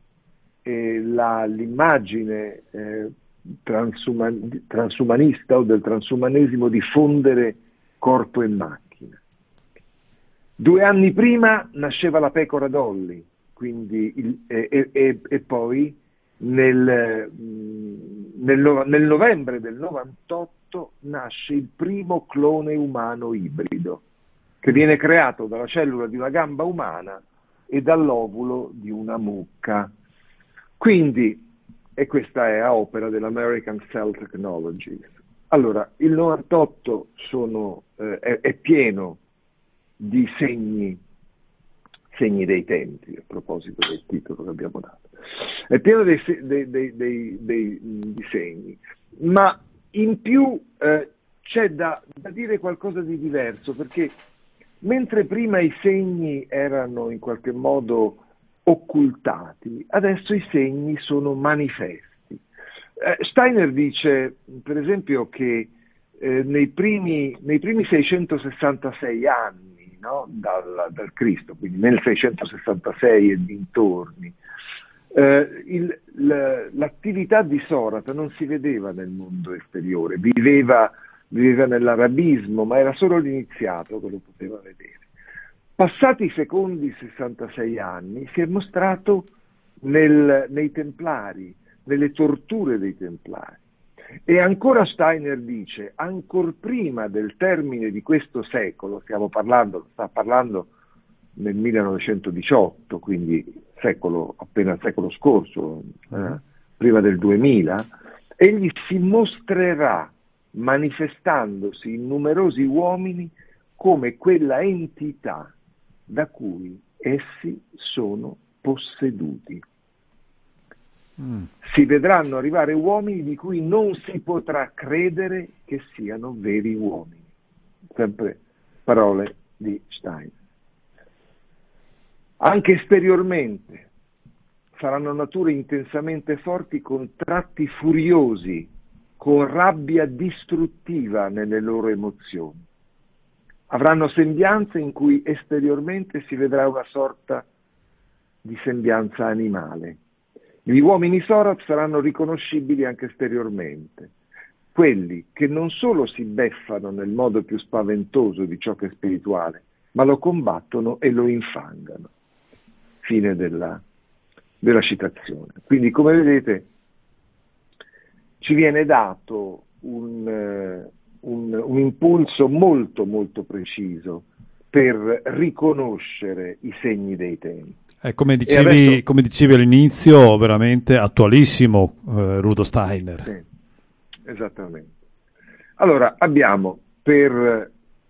l'immagine transumanista o del transumanesimo di fondere corpo e macchina. 2 anni prima nasceva la pecora Dolly, quindi e poi nel novembre del 98 nasce il primo clone umano ibrido, che viene creato dalla cellula di una gamba umana e dall'ovulo di una mucca. Quindi e questa è a opera dell'American Cell Technologies. Allora, il 98 è pieno di segni dei tempi, a proposito del titolo che abbiamo dato. È pieno di segni, ma in più c'è da dire qualcosa di diverso, perché mentre prima i segni erano in qualche modo occultati, adesso i segni sono manifesti. Steiner dice, per esempio, che nei primi 666 anni, no, dal Cristo, quindi nel 666 e dintorni, l'attività di Sorata non si vedeva nel mondo esteriore, viveva nell'arabismo, ma era solo l'iniziato che lo poteva vedere. Passati i secondi 66 anni si è mostrato nei Templari, nelle torture dei Templari. E ancora Steiner dice, ancor prima del termine di questo secolo, sta parlando nel 1918, quindi appena il secolo scorso, prima del 2000, egli si mostrerà manifestandosi in numerosi uomini come quella entità da cui essi sono posseduti. Si vedranno arrivare uomini di cui non si potrà credere che siano veri uomini. Sempre parole di Steiner. Anche esteriormente saranno nature intensamente forti con tratti furiosi, con rabbia distruttiva nelle loro emozioni. Avranno sembianze in cui esteriormente si vedrà una sorta di sembianza animale. Gli uomini Sorat saranno riconoscibili anche esteriormente, quelli che non solo si beffano nel modo più spaventoso di ciò che è spirituale, ma lo combattono e lo infangano. Fine della citazione. Quindi, come vedete, ci viene dato un impulso molto molto preciso per riconoscere i segni dei tempi. Come dicevi all'inizio, veramente attualissimo Rudolf Steiner. Sì, esattamente. Allora, abbiamo per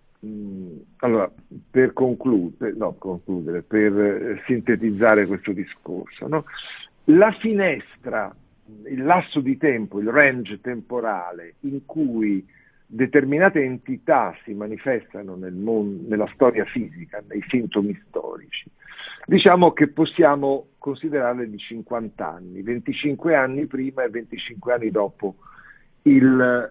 concludere, per sintetizzare questo discorso, no? La finestra, il lasso di tempo, il range temporale in cui determinate entità si manifestano nella storia fisica, nei sintomi storici, diciamo che possiamo considerarle di 50 anni, 25 anni prima e 25 anni dopo il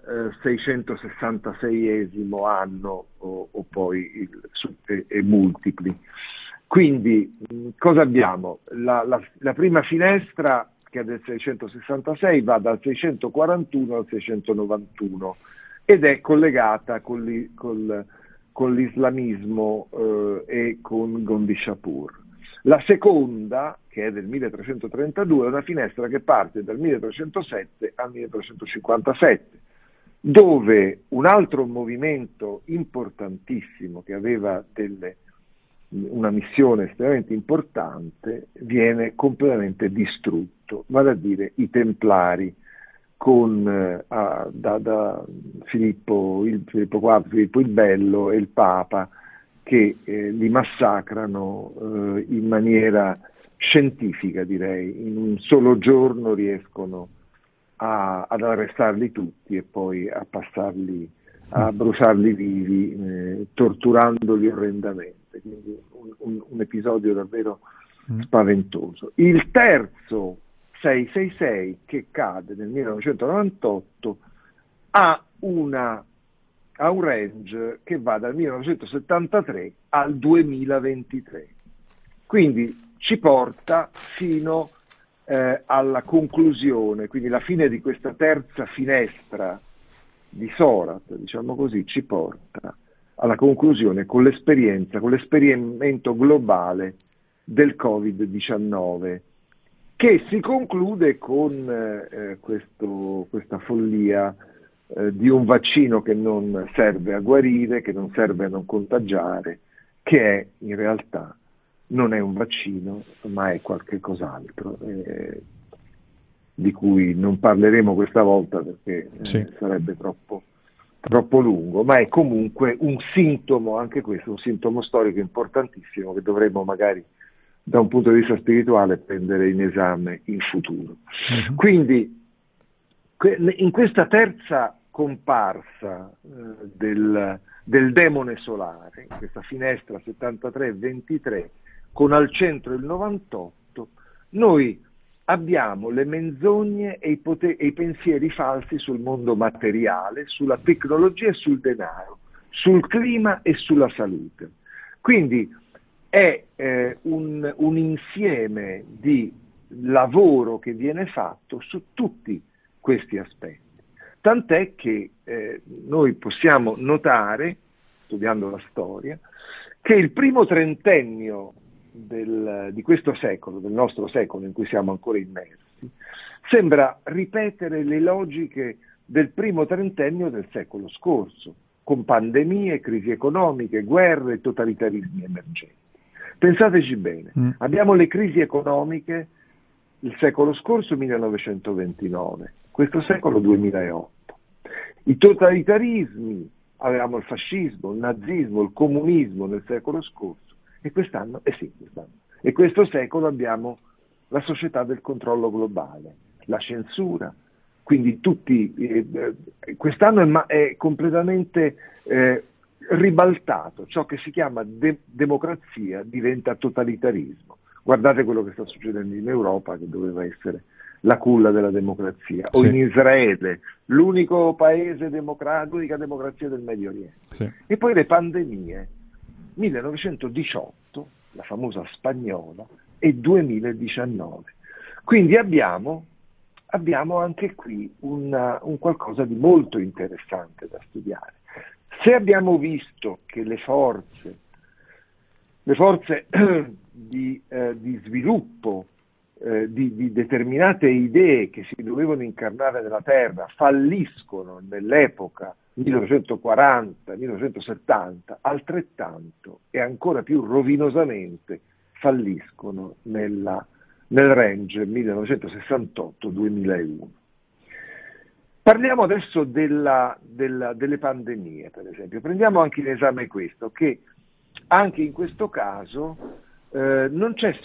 666esimo anno o poi e multipli. Quindi cosa abbiamo? La prima finestra, che è del 666, va dal 641 al 691 ed è collegata con l'islamismo e con Gondi Shapur. La seconda, che è del 1332, è una finestra che parte dal 1307 al 1357, dove un altro movimento importantissimo che aveva una missione estremamente importante viene completamente distrutto, vale a dire i Templari da Filippo IV, Filippo il Bello e il Papa, che li massacrano in maniera scientifica, direi. In un solo giorno riescono ad arrestarli tutti e poi a bruciarli vivi, torturandoli orrendamente. Quindi un episodio davvero spaventoso. Il terzo 666, che cade nel 1998, ha un range che va dal 1973 al 2023, quindi ci porta fino alla conclusione, quindi la fine di questa terza finestra di Sorat, diciamo così, ci porta alla conclusione con l'esperimento globale del Covid-19, che si conclude con questa follia di un vaccino che non serve a guarire, che non serve a non contagiare, che in realtà non è un vaccino, ma è qualche cos'altro. di cui non parleremo questa volta perché sarebbe troppo lungo, ma è comunque un sintomo, anche questo, un sintomo storico importantissimo che dovremmo magari da un punto di vista spirituale prendere in esame in futuro. Mm-hmm. Quindi in questa terza comparsa del demone solare, in questa finestra 73-23, con al centro il 98, noi abbiamo le menzogne e i pensieri falsi sul mondo materiale, sulla tecnologia e sul denaro, sul clima e sulla salute. Quindi è un insieme di lavoro che viene fatto su tutti questi aspetti. Tant'è che noi possiamo notare, studiando la storia, che il primo trentennio di questo secolo, del nostro secolo in cui siamo ancora immersi, sembra ripetere le logiche del primo trentennio del secolo scorso, con pandemie, crisi economiche, guerre, totalitarismi emergenti. Pensateci bene, abbiamo le crisi economiche il secolo scorso 1929, questo secolo 2008. I totalitarismi, avevamo il fascismo, il nazismo, il comunismo nel secolo scorso e quest'anno. E questo secolo abbiamo la società del controllo globale, la censura, quindi quest'anno è completamente ribaltato, ciò che si chiama democrazia diventa totalitarismo. Guardate quello che sta succedendo in Europa, che doveva essere la culla della democrazia, o in Israele, l'unico paese l'unica democrazia del Medio Oriente. Sì. E poi le pandemie, 1918, la famosa spagnola, e 2019. Quindi abbiamo anche qui un qualcosa di molto interessante da studiare. Se abbiamo visto che le forze di sviluppo di determinate idee che si dovevano incarnare nella Terra falliscono nell'epoca 1940-1970, altrettanto e ancora più rovinosamente falliscono nel range 1968-2001. Parliamo adesso delle pandemie, per esempio. Prendiamo anche in esame questo, che anche in questo caso non c'è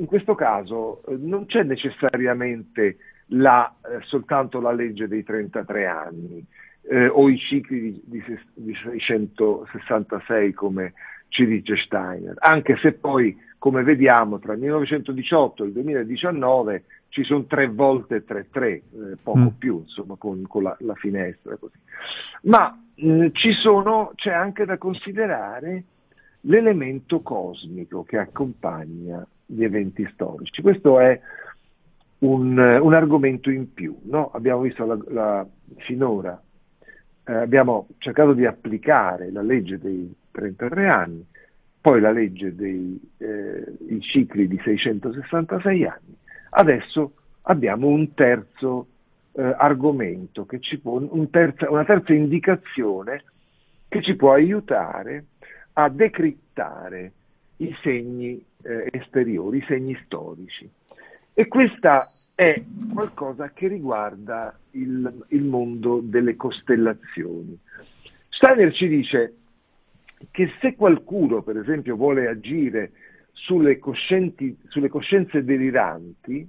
necessariamente soltanto la legge dei 33 anni o i cicli di 666 come ci dice Steiner, anche se poi, come vediamo, tra il 1918 e il 2019 ci sono 3 volte 3-3, poco più, insomma, con la finestra così. Ma c'è anche da considerare l'elemento cosmico che accompagna gli eventi storici. Questo è un argomento in più, no? Abbiamo visto finora, abbiamo cercato di applicare la legge dei 33 anni, poi la legge dei cicli di 666 anni. Adesso abbiamo un terzo argomento, che una terza indicazione che ci può aiutare a decrittare i segni esteriori, i segni storici. E questa è qualcosa che riguarda il mondo delle costellazioni. Steiner ci dice che se qualcuno, per esempio, vuole agire sulle coscienze deliranti,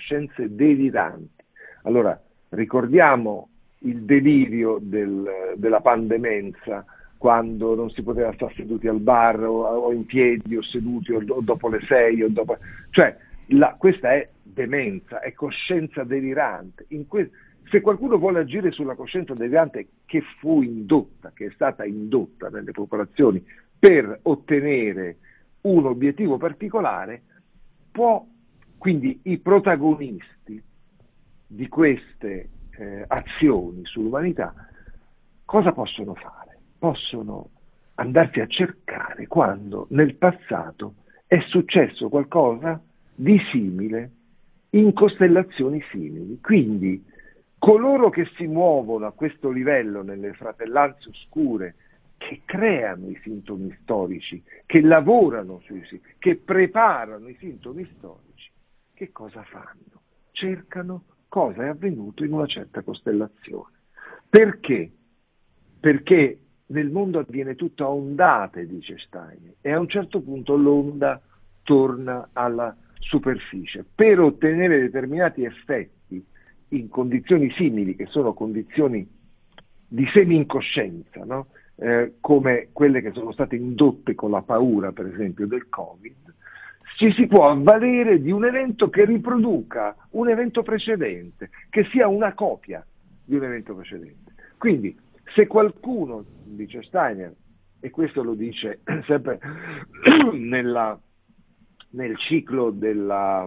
allora ricordiamo il delirio della pandemenza, quando non si poteva stare seduti al bar o in piedi o seduti o dopo le 6 cioè questa è demenza, è coscienza delirante. Se qualcuno vuole agire sulla coscienza delirante che è stata indotta nelle popolazioni per ottenere un obiettivo particolare, quindi i protagonisti di queste azioni sull'umanità cosa possono fare? Possono andarsi a cercare quando nel passato è successo qualcosa di simile in costellazioni simili. Quindi coloro che si muovono a questo livello nelle fratellanze oscure, che creano i sintomi storici, che lavorano che preparano i sintomi storici, che cosa fanno? Cercano cosa è avvenuto in una certa costellazione. Perché? Perché nel mondo avviene tutto a ondate, dice Steiner, e a un certo punto l'onda torna alla superficie. Per ottenere determinati effetti in condizioni simili, che sono condizioni di semi-incoscienza, no? Come quelle che sono state indotte con la paura, per esempio, del Covid, ci si può avvalere di un evento che riproduca un evento precedente, che sia una copia di un evento precedente. Quindi, se qualcuno, dice Steiner, e questo lo dice sempre nel ciclo del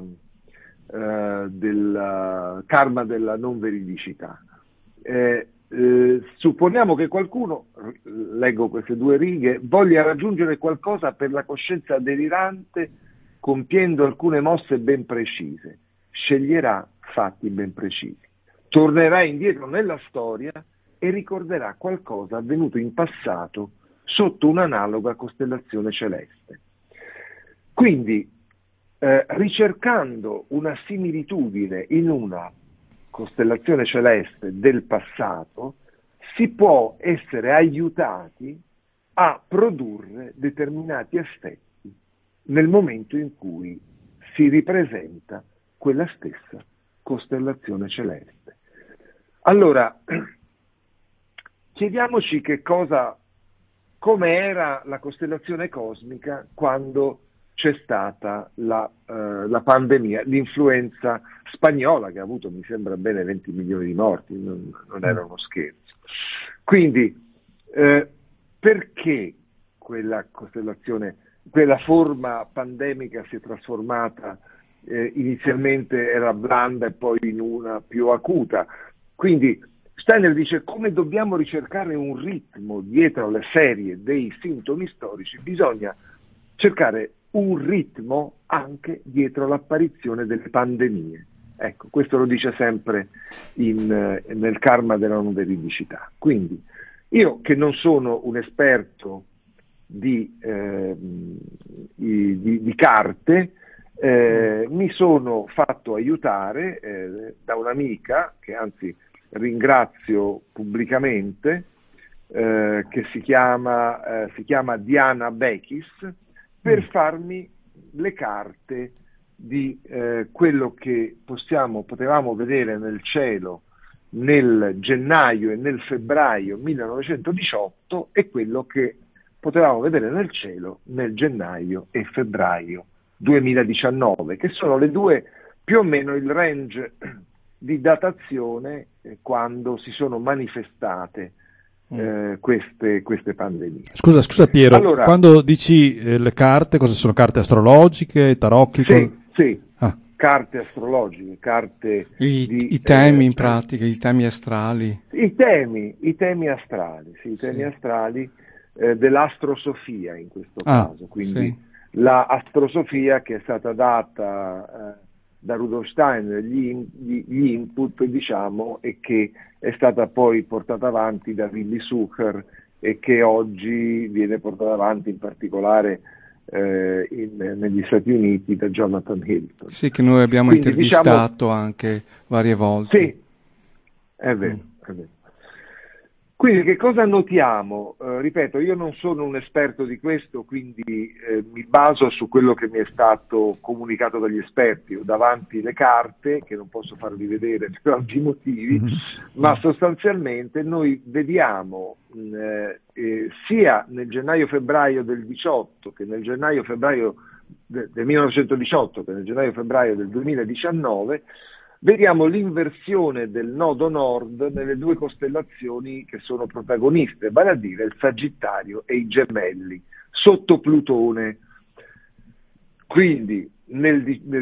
karma della non veridicità, supponiamo che qualcuno, leggo queste due righe, voglia raggiungere qualcosa per la coscienza delirante compiendo alcune mosse ben precise, sceglierà fatti ben precisi, tornerà indietro nella storia e ricorderà qualcosa avvenuto in passato sotto un'analoga costellazione celeste. Quindi, ricercando una similitudine in una costellazione celeste del passato, si può essere aiutati a produrre determinati effetti nel momento in cui si ripresenta quella stessa costellazione celeste. Allora, chiediamoci come era la costellazione cosmica quando c'è stata la pandemia, l'influenza spagnola, che ha avuto, mi sembra bene, 20 milioni di morti, non era uno scherzo. Quindi, perché quella costellazione, quella forma pandemica si è trasformata, inizialmente era blanda e poi in una più acuta? Quindi Steiner dice: come dobbiamo ricercare un ritmo dietro le serie dei sintomi storici, bisogna cercare un ritmo anche dietro l'apparizione delle pandemie. Ecco, questo lo dice sempre nel karma della non veridicità. Quindi io, che non sono un esperto di carte, mi sono fatto aiutare da un'amica, che anzi ringrazio pubblicamente, che si chiama Diana Bekis, per farmi le carte di quello che potevamo vedere nel cielo nel gennaio e nel febbraio 1918 e quello che potevamo vedere nel cielo nel gennaio e febbraio 2019, che sono le due, più o meno il range di datazione quando si sono manifestate queste pandemie. Scusa Piero, allora, quando dici le carte, cosa sono? Carte astrologiche, tarocchi? Sì. Carte astrologiche, carte i temi in pratica, i temi astrali. I temi astrali, sì, i temi astrali dell'astrosofia in questo caso, quindi la astrosofia che è stata data da Rudolf Steiner, gli input, diciamo, e che è stata poi portata avanti da Willi Sucher e che oggi viene portata avanti in particolare negli Stati Uniti da Jonathan Hilton. Sì, che noi abbiamo intervistato anche varie volte. Sì, è vero. Quindi che cosa notiamo? Ripeto, io non sono un esperto di questo, quindi mi baso su quello che mi è stato comunicato dagli esperti. Ho davanti le carte, che non posso farvi vedere per ovvi motivi, ma sostanzialmente noi vediamo sia nel gennaio-febbraio del 18 che nel gennaio-febbraio del 1918 che nel gennaio-febbraio del 2019, vediamo l'inversione del nodo nord nelle due costellazioni che sono protagoniste, vale a dire il Sagittario e i Gemelli, sotto Plutone. Quindi nel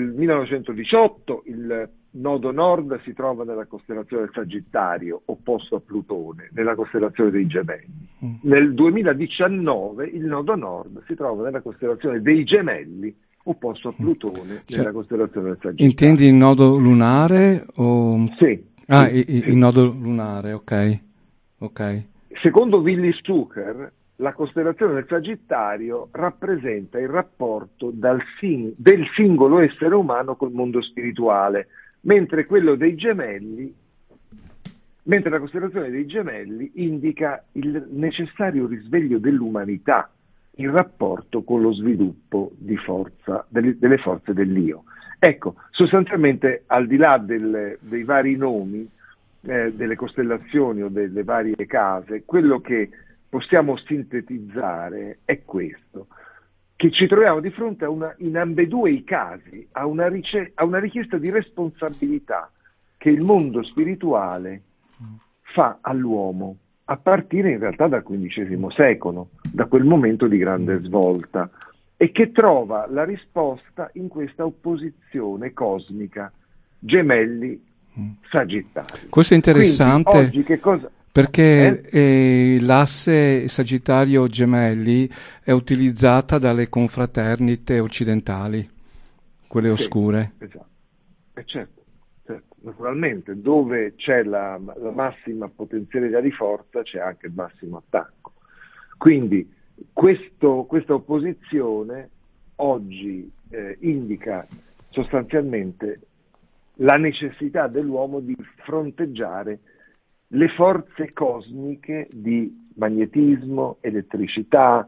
1918 il nodo nord si trova nella costellazione del Sagittario, opposto a Plutone, nella costellazione dei Gemelli. Nel 2019 il nodo nord si trova nella costellazione dei Gemelli, opposto a Plutone, nella costellazione del Sagittario. Intendi il nodo lunare? O... Sì. Il nodo lunare, ok. Secondo Willi Sucher, la costellazione del Sagittario rappresenta il rapporto del singolo essere umano col mondo spirituale, mentre quello dei gemelli, mentre la costellazione dei gemelli indica il necessario risveglio dell'umanità in rapporto con lo sviluppo di forza, delle forze dell'io. Ecco, sostanzialmente al di là dei vari nomi, delle costellazioni o delle varie case, quello che possiamo sintetizzare è questo, che ci troviamo di fronte in ambedue i casi a una richiesta di responsabilità che il mondo spirituale fa all'uomo a partire in realtà dal XV secolo, da quel momento di grande svolta, e che trova la risposta in questa opposizione cosmica gemelli-sagittario. Questo è interessante. Quindi, oggi che cosa... Perché l'asse Sagittario-Gemelli è utilizzata dalle confraternite occidentali, quelle oscure. Esatto. Certo, naturalmente, dove c'è la massima potenzialità di forza c'è anche il massimo attacco. Quindi questa opposizione oggi indica sostanzialmente la necessità dell'uomo di fronteggiare le forze cosmiche di magnetismo, elettricità,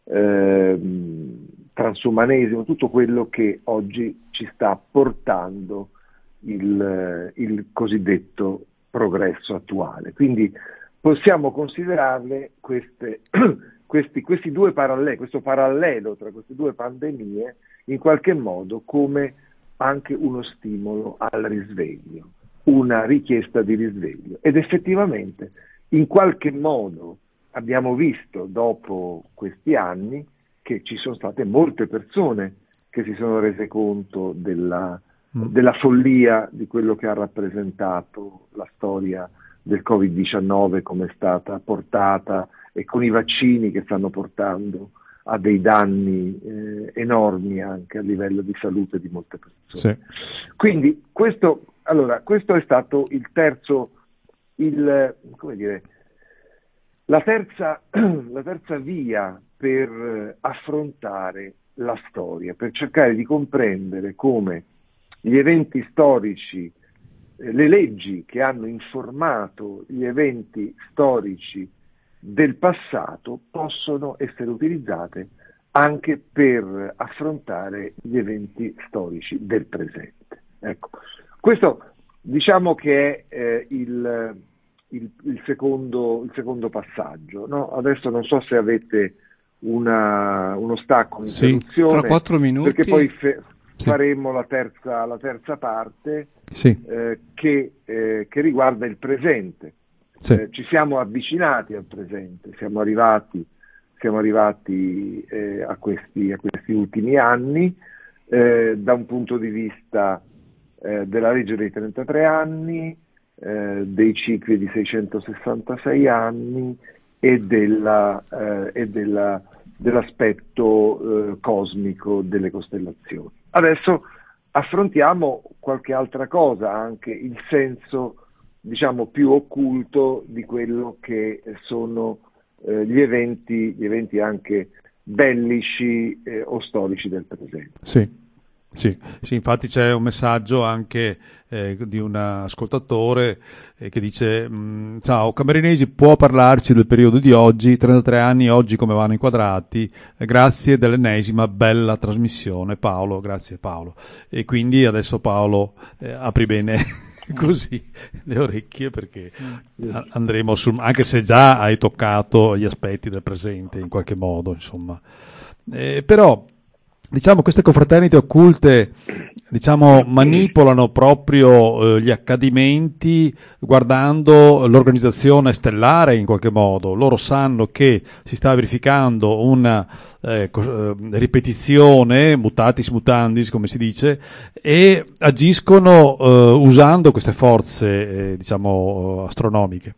transumanesimo, tutto quello che oggi ci sta portando il cosiddetto progresso attuale. Quindi possiamo considerarle questi due paralleli, questo parallelo tra queste due pandemie in qualche modo come anche uno stimolo al risveglio, una richiesta di risveglio. Ed effettivamente in qualche modo abbiamo visto dopo questi anni che ci sono state molte persone che si sono rese conto della follia di quello che ha rappresentato la storia del Covid-19, come è stata portata, e con i vaccini che stanno portando a dei danni enormi anche a livello di salute di molte persone. Sì. Quindi questo è stato il terzo, la terza via per affrontare la storia, per cercare di comprendere come gli eventi storici, le leggi che hanno informato gli eventi storici del passato possono essere utilizzate anche per affrontare gli eventi storici del presente. Ecco, questo diciamo che è il secondo passaggio, no? Adesso non so se avete uno stacco, un'interruzione, fra 4 minuti, perché poi faremo la terza parte che riguarda il presente. Sì. Ci siamo avvicinati al presente, siamo arrivati a questi ultimi anni da un punto di vista della legge dei 33 anni, dei cicli di 666 anni e dell'aspetto cosmico delle costellazioni. Adesso affrontiamo qualche altra cosa, anche il senso diciamo più occulto di quello che sono gli eventi anche bellici o storici del presente. Sì, infatti c'è un messaggio anche di un ascoltatore che dice: ciao Camorinesi, può parlarci del periodo di oggi, 33 anni oggi come vanno inquadrati, grazie dell'ennesima bella trasmissione Paolo, grazie Paolo. E quindi adesso Paolo apri bene così le orecchie, perché andremo anche se già hai toccato gli aspetti del presente in qualche modo, insomma. Però diciamo queste confraternite occulte manipolano proprio gli accadimenti guardando l'organizzazione stellare in qualche modo. Loro sanno che si sta verificando una ripetizione, mutatis mutandis come si dice, e agiscono usando queste forze astronomiche.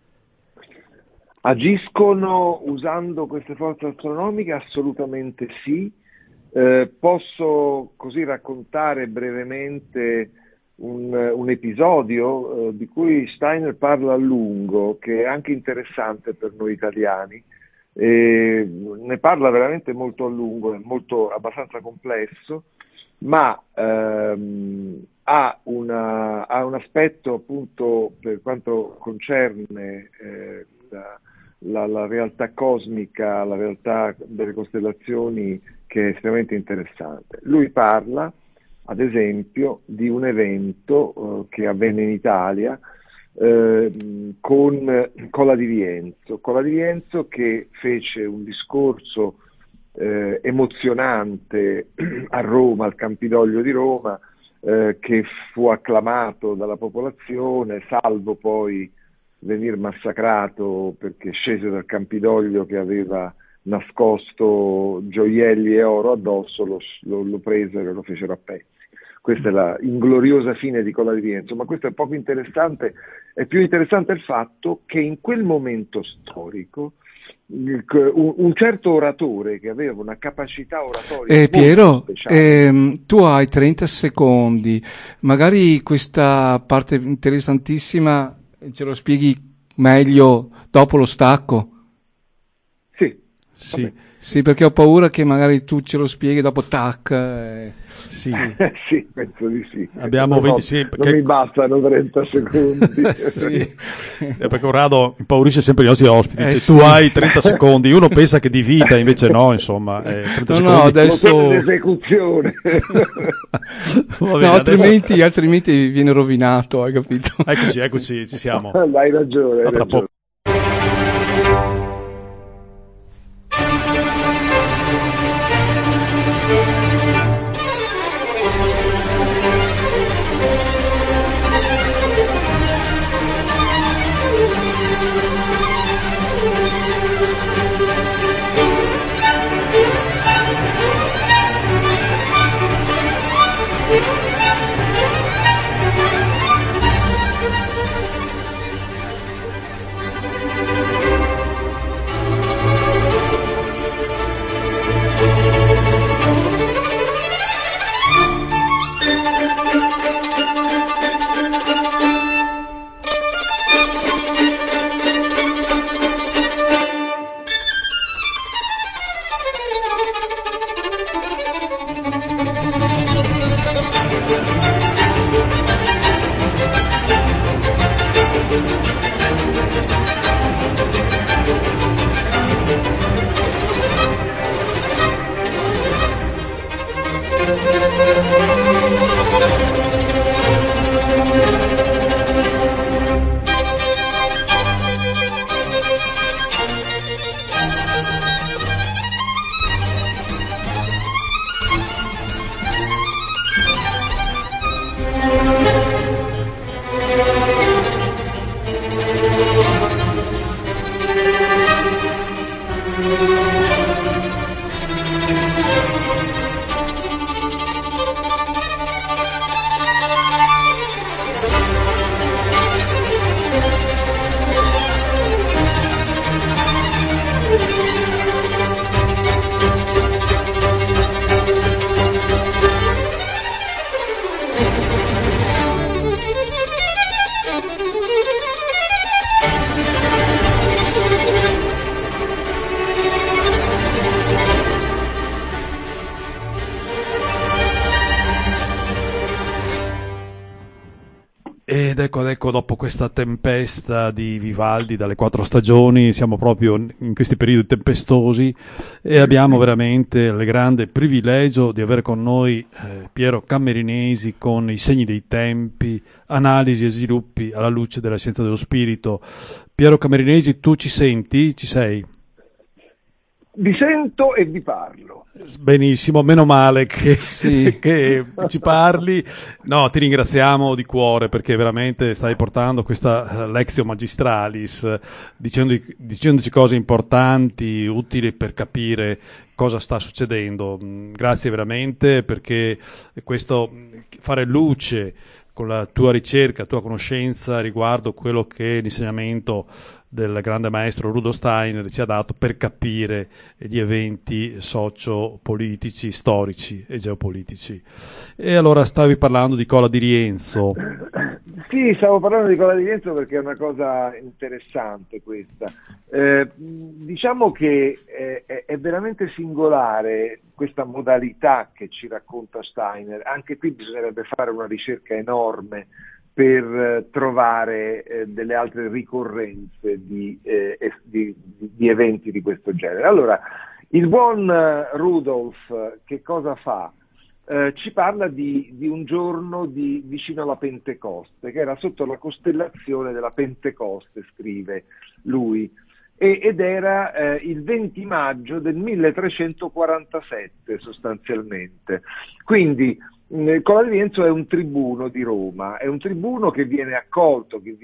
Agiscono usando queste forze astronomiche? Assolutamente sì. Posso così raccontare brevemente un episodio di cui Steiner parla a lungo, che è anche interessante per noi italiani. Ne parla veramente molto a lungo, è abbastanza complesso, ma ha un aspetto, appunto, per quanto concerne la realtà cosmica, la realtà delle costellazioni, che è estremamente interessante. Lui parla, ad esempio, di un evento che avvenne in Italia con Cola di Rienzo. Cola di Rienzo, che fece un discorso emozionante a Roma, al Campidoglio di Roma, che fu acclamato dalla popolazione, salvo poi venir massacrato perché scese dal Campidoglio, che aveva nascosto gioielli e oro addosso, lo presero e lo fecero a pezzi. Questa è la ingloriosa fine di Cola di Rienzo, ma questo è poco interessante. È più interessante il fatto che in quel momento storico un certo oratore, che aveva una capacità oratoria Piero, speciale. tu hai 30 secondi, magari questa parte interessantissima ce lo spieghi meglio dopo lo stacco? Sì, sì, perché ho paura che magari tu ce lo spieghi dopo tac. Sì. Sì, penso di sì. Abbiamo 20, non mi bastano 30 secondi. Sì. Perché Corrado impaurisce sempre i nostri ospiti. Dice, sì. Tu hai 30 secondi, uno pensa che di vita, invece no, insomma. 30 secondi. Adesso l'esecuzione. Bene, altrimenti viene rovinato, hai capito? Eccoci, ci siamo. Hai ragione. Tra poco. Ed ecco, dopo questa tempesta di Vivaldi dalle 4 stagioni, siamo proprio in questi periodi tempestosi e abbiamo veramente il grande privilegio di avere con noi Piero Cammerinesi con I segni dei tempi, analisi e sviluppi alla luce della scienza dello spirito. Piero Cammerinesi, tu ci senti? Ci sei? Vi sento e vi parlo. Benissimo, meno male che, sì. che ci parli. No, ti ringraziamo di cuore perché veramente stai portando questa Lectio Magistralis, dicendoci cose importanti, utili per capire cosa sta succedendo. Grazie veramente, perché questo fare luce con la tua ricerca, tua conoscenza riguardo quello che è l'insegnamento del grande maestro Rudolf Steiner ci ha dato per capire gli eventi sociopolitici, storici e geopolitici. E allora stavi parlando di Cola di Rienzo. Sì, stavo parlando di Cola di Rienzo perché è una cosa interessante questa. Diciamo che è veramente singolare questa modalità che ci racconta Steiner. Anche qui bisognerebbe fare una ricerca enorme per trovare delle altre ricorrenze di eventi di questo genere. Allora, il buon Rudolf che cosa fa? Ci parla di un giorno vicino alla Pentecoste, che era sotto la costellazione della Pentecoste, scrive lui, ed era il 20 maggio del 1347 sostanzialmente. Quindi Cola di Rienzo è un tribuno di Roma, è un tribuno che viene accolto, che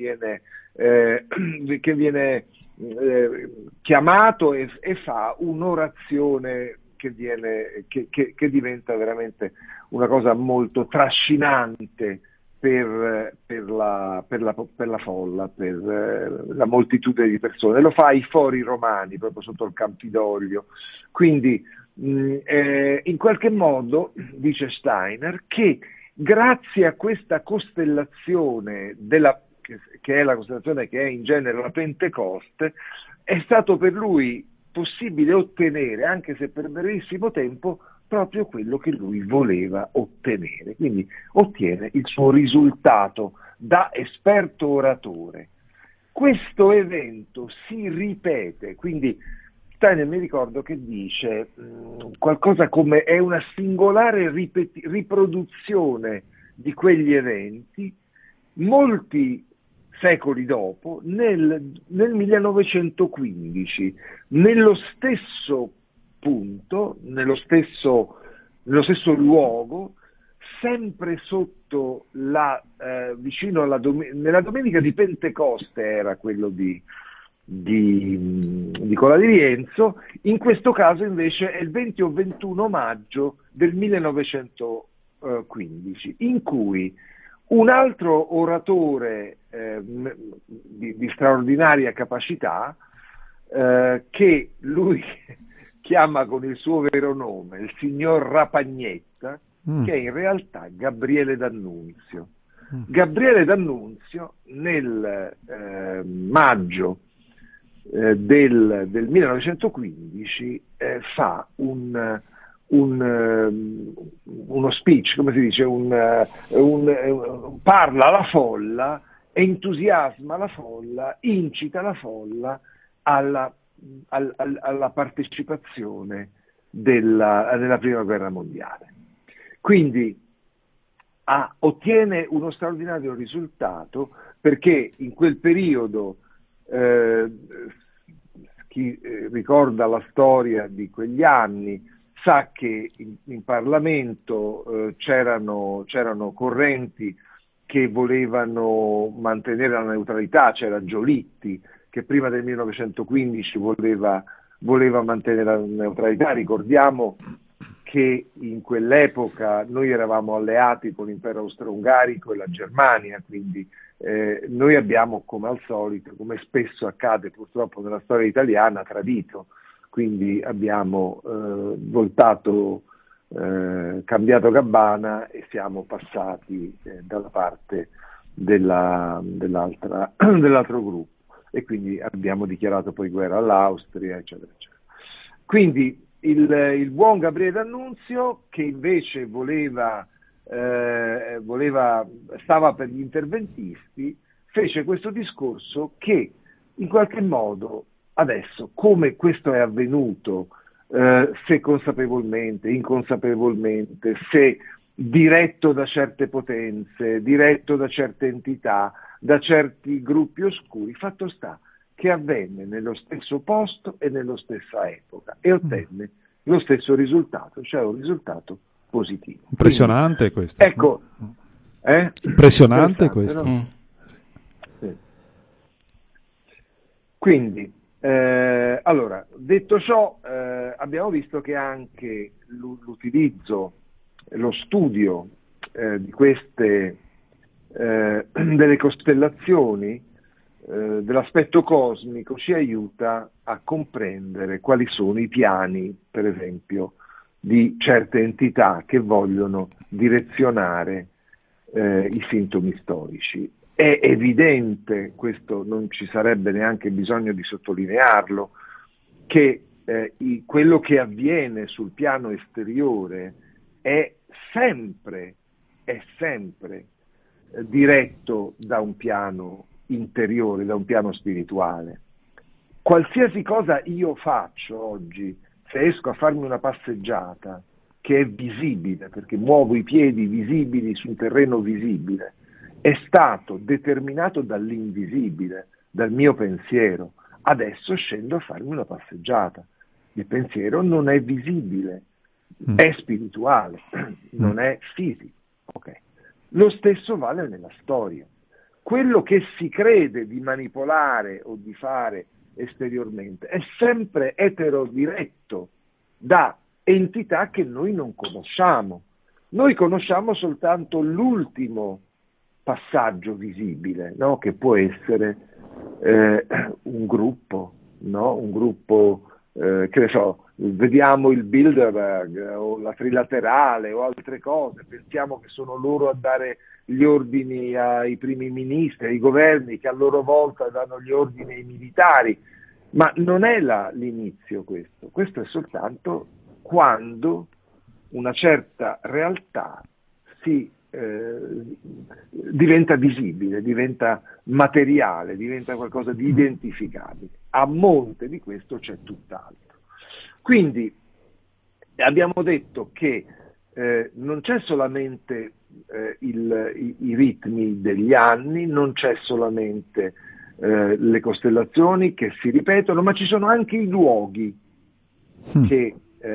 viene chiamato e fa un'orazione che diventa veramente una cosa molto trascinante per la folla, per la moltitudine di persone. Lo fa ai Fori Romani, proprio sotto il Campidoglio. Quindi in qualche modo, dice Steiner, che grazie a questa costellazione che è la costellazione che è in genere la Pentecoste, è stato per lui possibile ottenere, anche se per brevissimo tempo, proprio quello che lui voleva ottenere. Quindi ottiene il suo risultato da esperto oratore. Questo evento si ripete, quindi Steiner mi ricordo che dice qualcosa come è una singolare riproduzione di quegli eventi molti secoli dopo, nel 1915, nello stesso punto, nello stesso luogo, sempre sotto vicino nella domenica di Pentecoste era quello di Cola di Rienzo, in questo caso invece è il 20 o 21 maggio del 1915, in cui un altro oratore di straordinaria capacità, che lui chiama con il suo vero nome, il signor Rapagnetta, che è in realtà Gabriele D'Annunzio. Gabriele D'Annunzio nel maggio del 1915 fa uno speech, come si dice, parla alla folla, entusiasma la folla, incita la folla alla partecipazione nella prima guerra mondiale. Quindi ottiene uno straordinario risultato perché in quel periodo chi ricorda la storia di quegli anni sa che in Parlamento c'erano correnti che volevano mantenere la neutralità. C'era Giolitti che prima del 1915 voleva mantenere la neutralità. Ricordiamo che in quell'epoca noi eravamo alleati con l'impero austro-ungarico e la Germania, quindi noi abbiamo, come al solito, come spesso accade purtroppo nella storia italiana, tradito. Quindi abbiamo cambiato gabbana e siamo passati dalla parte dell'altro gruppo, e quindi abbiamo dichiarato poi guerra all'Austria, eccetera, eccetera. Quindi il buon Gabriele D'Annunzio, che invece stava per gli interventisti, fece questo discorso che in qualche modo adesso, come questo è avvenuto, se consapevolmente, inconsapevolmente, se diretto da certe potenze, diretto da certe entità, da certi gruppi oscuri, fatto sta che avvenne nello stesso posto e nella stessa epoca e ottenne lo stesso risultato, cioè un risultato positivo. Impressionante. Quindi, questo. Ecco, impressionante questo. No? Sì. Quindi, allora, detto ciò, abbiamo visto che anche l'utilizzo, lo studio di queste delle costellazioni, dell'aspetto cosmico, ci aiuta a comprendere quali sono i piani, per esempio, di certe entità che vogliono direzionare i sintomi storici. è evidente, questo non ci sarebbe neanche bisogno di sottolinearlo, che quello che avviene sul piano esteriore è sempre diretto da un piano interiore, da un piano spirituale. Qualsiasi cosa io faccio oggi, se esco a farmi una passeggiata, che è visibile, perché muovo i piedi visibili su un terreno visibile, è stato determinato dall'invisibile, dal mio pensiero. Adesso scendo a farmi una passeggiata. Il pensiero non è visibile, è spirituale, non è fisico. Okay. Lo stesso vale nella storia. Quello che si crede di manipolare o di fare esteriormente è sempre eterodiretto da entità che noi non conosciamo. Noi conosciamo soltanto l'ultimo passaggio visibile, no? Che può essere un gruppo, no? Un gruppo, che ne so, vediamo il Bilderberg o la Trilaterale o altre cose, pensiamo che sono loro a dare gli ordini ai primi ministri, ai governi, che a loro volta danno gli ordini ai militari, ma non è l'inizio questo è soltanto quando una certa realtà diventa visibile, diventa materiale, diventa qualcosa di identificabile. A monte di questo c'è tutt'altro. Quindi abbiamo detto che non c'è solamente i ritmi degli anni, non c'è solamente le costellazioni che si ripetono, ma ci sono anche i luoghi che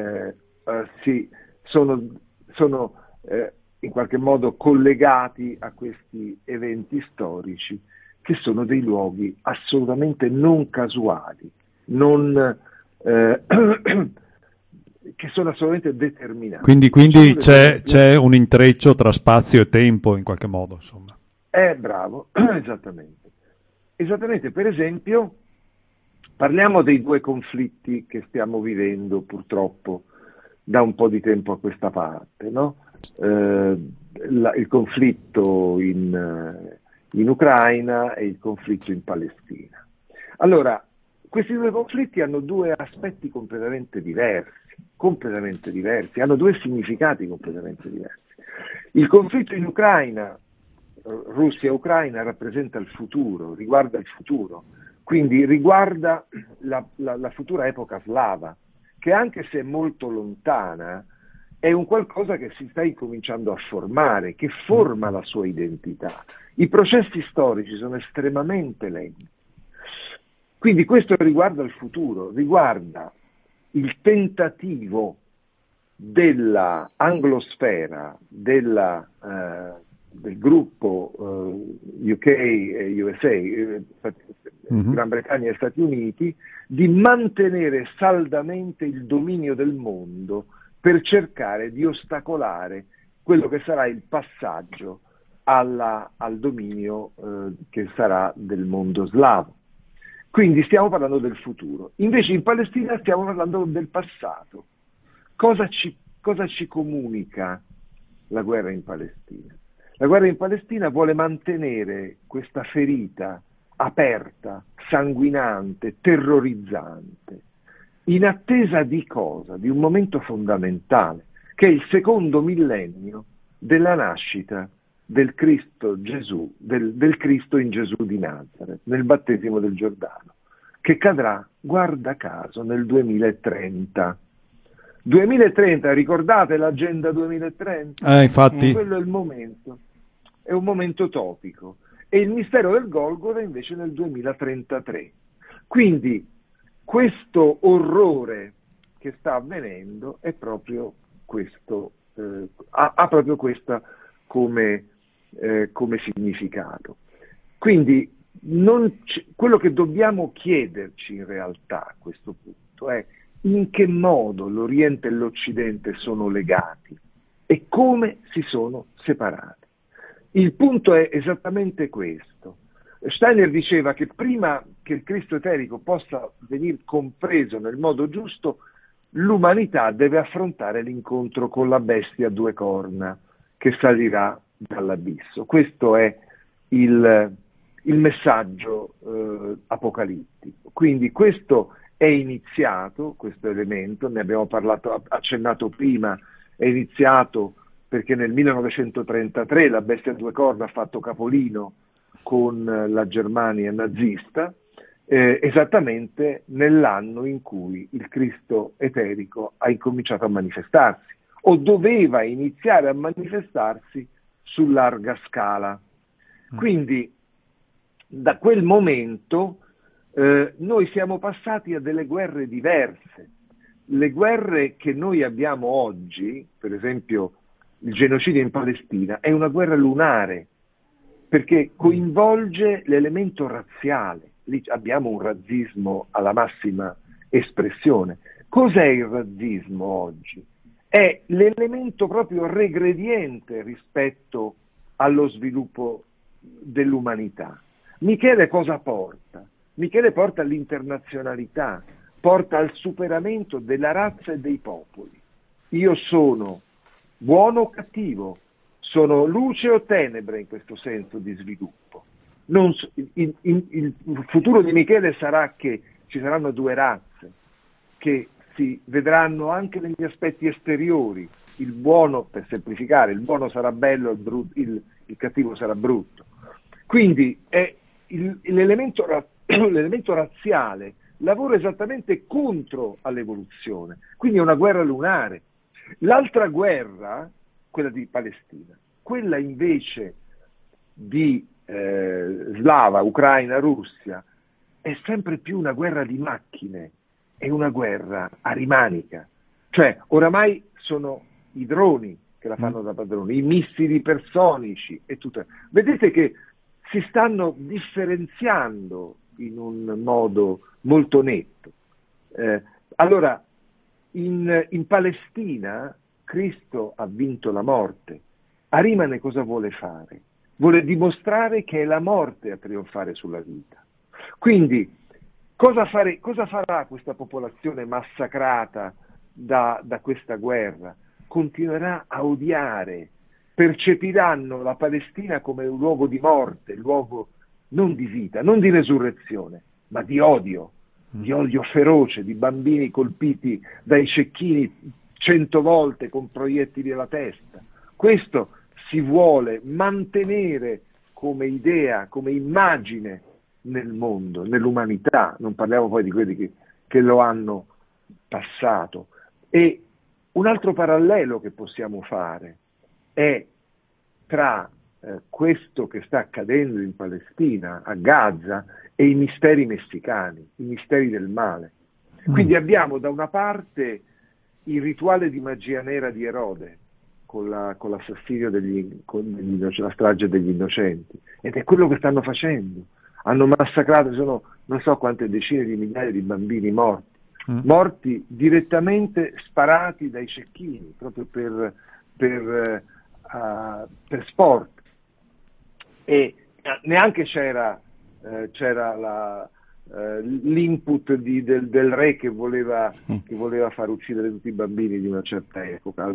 sono in qualche modo collegati a questi eventi storici, che sono dei luoghi assolutamente non casuali, che sono assolutamente determinati. Quindi c'è un intreccio tra spazio e tempo, in qualche modo, insomma. Bravo, esattamente. Per esempio, parliamo dei due conflitti che stiamo vivendo purtroppo da un po' di tempo a questa parte, no? Il conflitto in Ucraina e il conflitto in Palestina. Allora, questi due conflitti hanno due aspetti completamente diversi, hanno due significati completamente diversi. Il conflitto in Ucraina, Russia-Ucraina, rappresenta il futuro, riguarda il futuro, quindi riguarda la futura epoca slava, che anche se è molto lontana, è un qualcosa che si sta incominciando a formare, che forma la sua identità. I processi storici sono estremamente lenti. Quindi questo riguarda il futuro, riguarda il tentativo della anglosfera, del gruppo UK e USA, Gran Bretagna e Stati Uniti, di mantenere saldamente il dominio del mondo per cercare di ostacolare quello che sarà il passaggio al dominio che sarà del mondo slavo. Quindi stiamo parlando del futuro. Invece in Palestina stiamo parlando del passato. Cosa ci comunica la guerra in Palestina? La guerra in Palestina vuole mantenere questa ferita aperta, sanguinante, terrorizzante, in attesa di cosa? Di un momento fondamentale, che è il secondo millennio della nascita del Cristo Gesù, del Cristo in Gesù di Nazareth, nel battesimo del Giordano, che cadrà, guarda caso, nel 2030. 2030, ricordate l'agenda 2030? Infatti. Quello è il momento, è un momento topico. E il mistero del Golgota invece nel 2033. Quindi questo orrore che sta avvenendo è proprio questo, ha proprio questa come significato. Quindi quello che dobbiamo chiederci in realtà a questo punto è in che modo l'Oriente e l'Occidente sono legati e come si sono separati. Il punto è esattamente questo. Steiner diceva che prima che il Cristo eterico possa venir compreso nel modo giusto, l'umanità deve affrontare l'incontro con la bestia a due corna che salirà dall'abisso. Questo è il messaggio apocalittico. Quindi questo è iniziato, questo elemento, ne abbiamo accennato prima, è iniziato perché nel 1933 la Bestia a due corna ha fatto capolino con la Germania nazista, esattamente nell'anno in cui il Cristo eterico ha incominciato a manifestarsi, o doveva iniziare a manifestarsi su larga scala. Quindi da quel momento noi siamo passati a delle guerre diverse. Le guerre che noi abbiamo oggi, per esempio il genocidio in Palestina, è una guerra lunare, perché coinvolge l'elemento razziale. Lì abbiamo un razzismo alla massima espressione. Cos'è il razzismo oggi? È l'elemento proprio regrediente rispetto allo sviluppo dell'umanità. Michele cosa porta? Michele porta all'internazionalità, porta al superamento della razza e dei popoli. Io sono buono o cattivo, sono luce o tenebre in questo senso di sviluppo. Il futuro di Michele sarà che ci saranno due razze che si vedranno anche negli aspetti esteriori. Il buono, per semplificare, il buono sarà bello, il cattivo sarà brutto. Quindi è l'elemento razziale lavora esattamente contro all'evoluzione, quindi è una guerra lunare. L'altra guerra, quella di Palestina, quella invece di Slava, Ucraina, Russia, è sempre più una guerra di macchine, è una guerra arimanica, cioè oramai sono i droni che la fanno da padroni, i missili ipersonici e tutto. Vedete che si stanno differenziando in un modo molto netto. Allora, in Palestina Cristo ha vinto la morte. Arimane cosa vuole fare? Vuole dimostrare che è la morte a trionfare sulla vita. Quindi, cosa farà questa popolazione massacrata da questa guerra? Continuerà a odiare, percepiranno la Palestina come un luogo di morte, luogo non di vita, non di resurrezione, ma di odio feroce, di bambini colpiti dai cecchini 100 volte con proiettili alla testa. Questo si vuole mantenere come idea, come immagine nel mondo, nell'umanità, non parliamo poi di quelli che lo hanno passato. E un altro parallelo che possiamo fare è tra questo che sta accadendo in Palestina, a Gaza, e i misteri messicani, i misteri del male. Quindi abbiamo da una parte il rituale di magia nera di Erode, con l'assassinio la strage degli innocenti, ed è quello che stanno facendo. Hanno massacrato, sono non so quante decine di migliaia di bambini morti direttamente sparati dai cecchini, proprio per sport. E neanche c'era l'input del re che voleva far uccidere tutti i bambini di una certa epoca,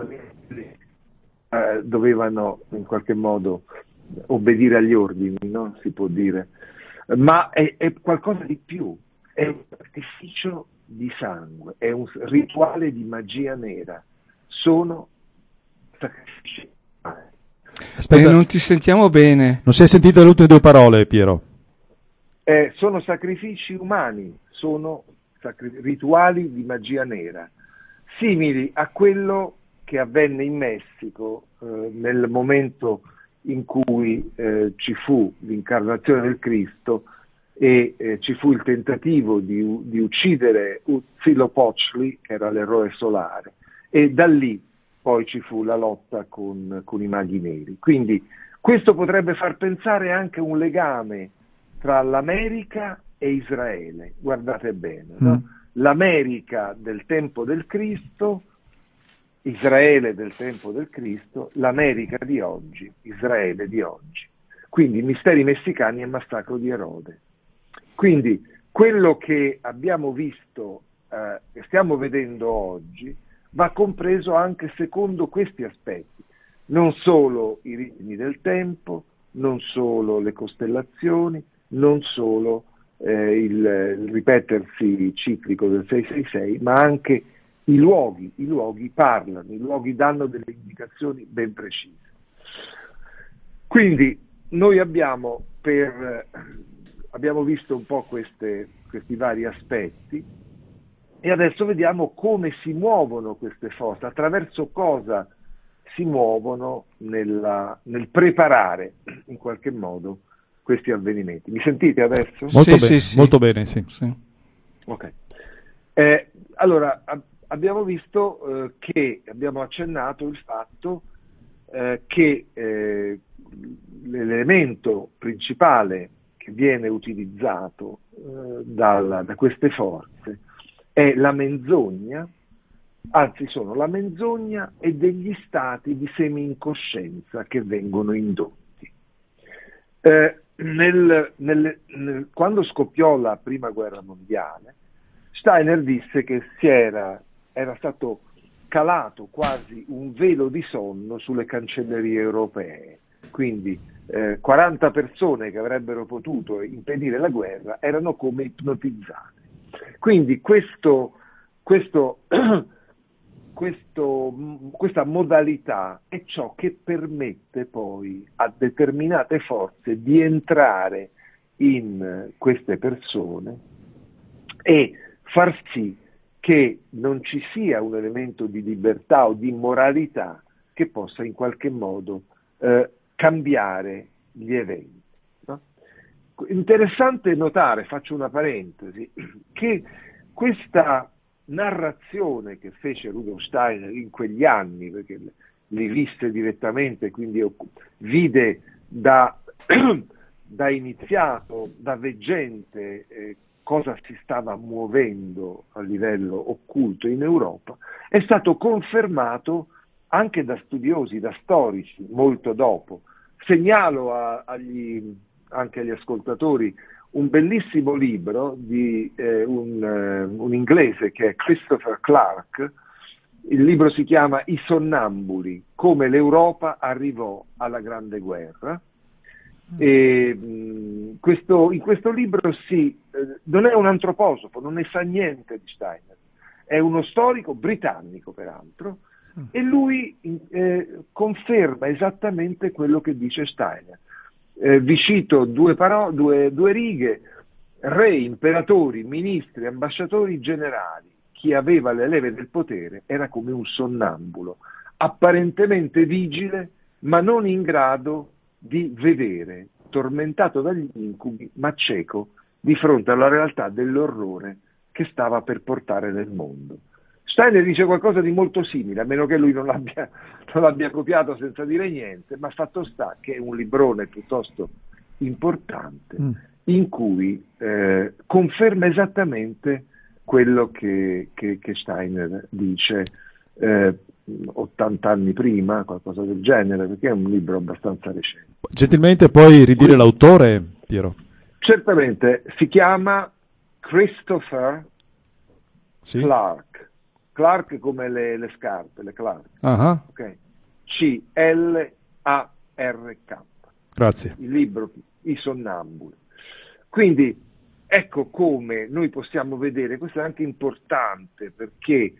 dovevano in qualche modo obbedire agli ordini, no? Si può dire, ma è qualcosa di più, è un sacrificio di sangue, è un rituale di magia nera, sono sacrifici. Aspetta, non ti sentiamo bene. Non si è sentito le ultime due parole, Piero. Sono sacrifici umani, sono rituali di magia nera, simili a quello che avvenne in Messico nel momento in cui ci fu l'incarnazione del Cristo e ci fu il tentativo di uccidere Huitzilopochtli, che era l'eroe solare, e da lì poi ci fu la lotta con i maghi neri. Quindi questo potrebbe far pensare anche a un legame tra l'America e Israele. Guardate bene, no? L'America del tempo del Cristo, Israele del tempo del Cristo, l'America di oggi, Israele di oggi. Quindi misteri messicani e massacro di Erode. Quindi quello che abbiamo visto, che stiamo vedendo oggi, va compreso anche secondo questi aspetti, non solo i ritmi del tempo, non solo le costellazioni, non solo il ripetersi ciclico del 666, ma anche i luoghi. I luoghi parlano, i luoghi danno delle indicazioni ben precise. Quindi noi abbiamo visto un po' questi vari aspetti e adesso vediamo come si muovono queste forze, attraverso cosa si muovono nel preparare in qualche modo questi avvenimenti. Mi sentite adesso? Molto bene, sì. Molto bene, sì. Ok. Allora, abbiamo visto che abbiamo accennato il fatto che l'elemento principale che viene utilizzato da queste forze è la menzogna, anzi sono la menzogna e degli stati di semi-incoscienza che vengono indotti. Quando scoppiò la prima guerra mondiale, Steiner disse che era stato calato quasi un velo di sonno sulle cancellerie europee, quindi 40 persone che avrebbero potuto impedire la guerra erano come ipnotizzate. Quindi questa modalità è ciò che permette poi a determinate forze di entrare in queste persone e far sì che non ci sia un elemento di libertà o di moralità che possa in qualche modo cambiare gli eventi. No? Interessante notare, faccio una parentesi, che questa narrazione che fece Rudolf Steiner in quegli anni, perché li visse direttamente, quindi vide da iniziato, da veggente, cosa si stava muovendo a livello occulto in Europa, è stato confermato anche da studiosi, da storici, molto dopo. Segnalo anche agli ascoltatori un bellissimo libro di un inglese che è Christopher Clark. Il libro si chiama I sonnambuli, come l'Europa arrivò alla Grande Guerra. E, in questo libro non è un antroposofo, non ne sa niente di Steiner, è uno storico britannico peraltro, e lui conferma esattamente quello che dice Steiner. Vi cito due righe: re, imperatori, ministri, ambasciatori generali, chi aveva le leve del potere era come un sonnambulo, apparentemente vigile ma non in grado di vedere, tormentato dagli incubi ma cieco di fronte alla realtà dell'orrore che stava per portare nel mondo. Steiner dice qualcosa di molto simile, a meno che lui non l'abbia copiato senza dire niente, ma fatto sta che è un librone piuttosto importante in cui conferma esattamente quello che Steiner dice 80 anni prima, qualcosa del genere, perché è un libro abbastanza recente. Gentilmente puoi ridire l'autore, Piero? Certamente, si chiama Christopher Clark. Clark come le scarpe, le Clark. Okay. C-L-A-R-K. Grazie. Il libro I sonnambuli. Quindi ecco come noi possiamo vedere, questo è anche importante perché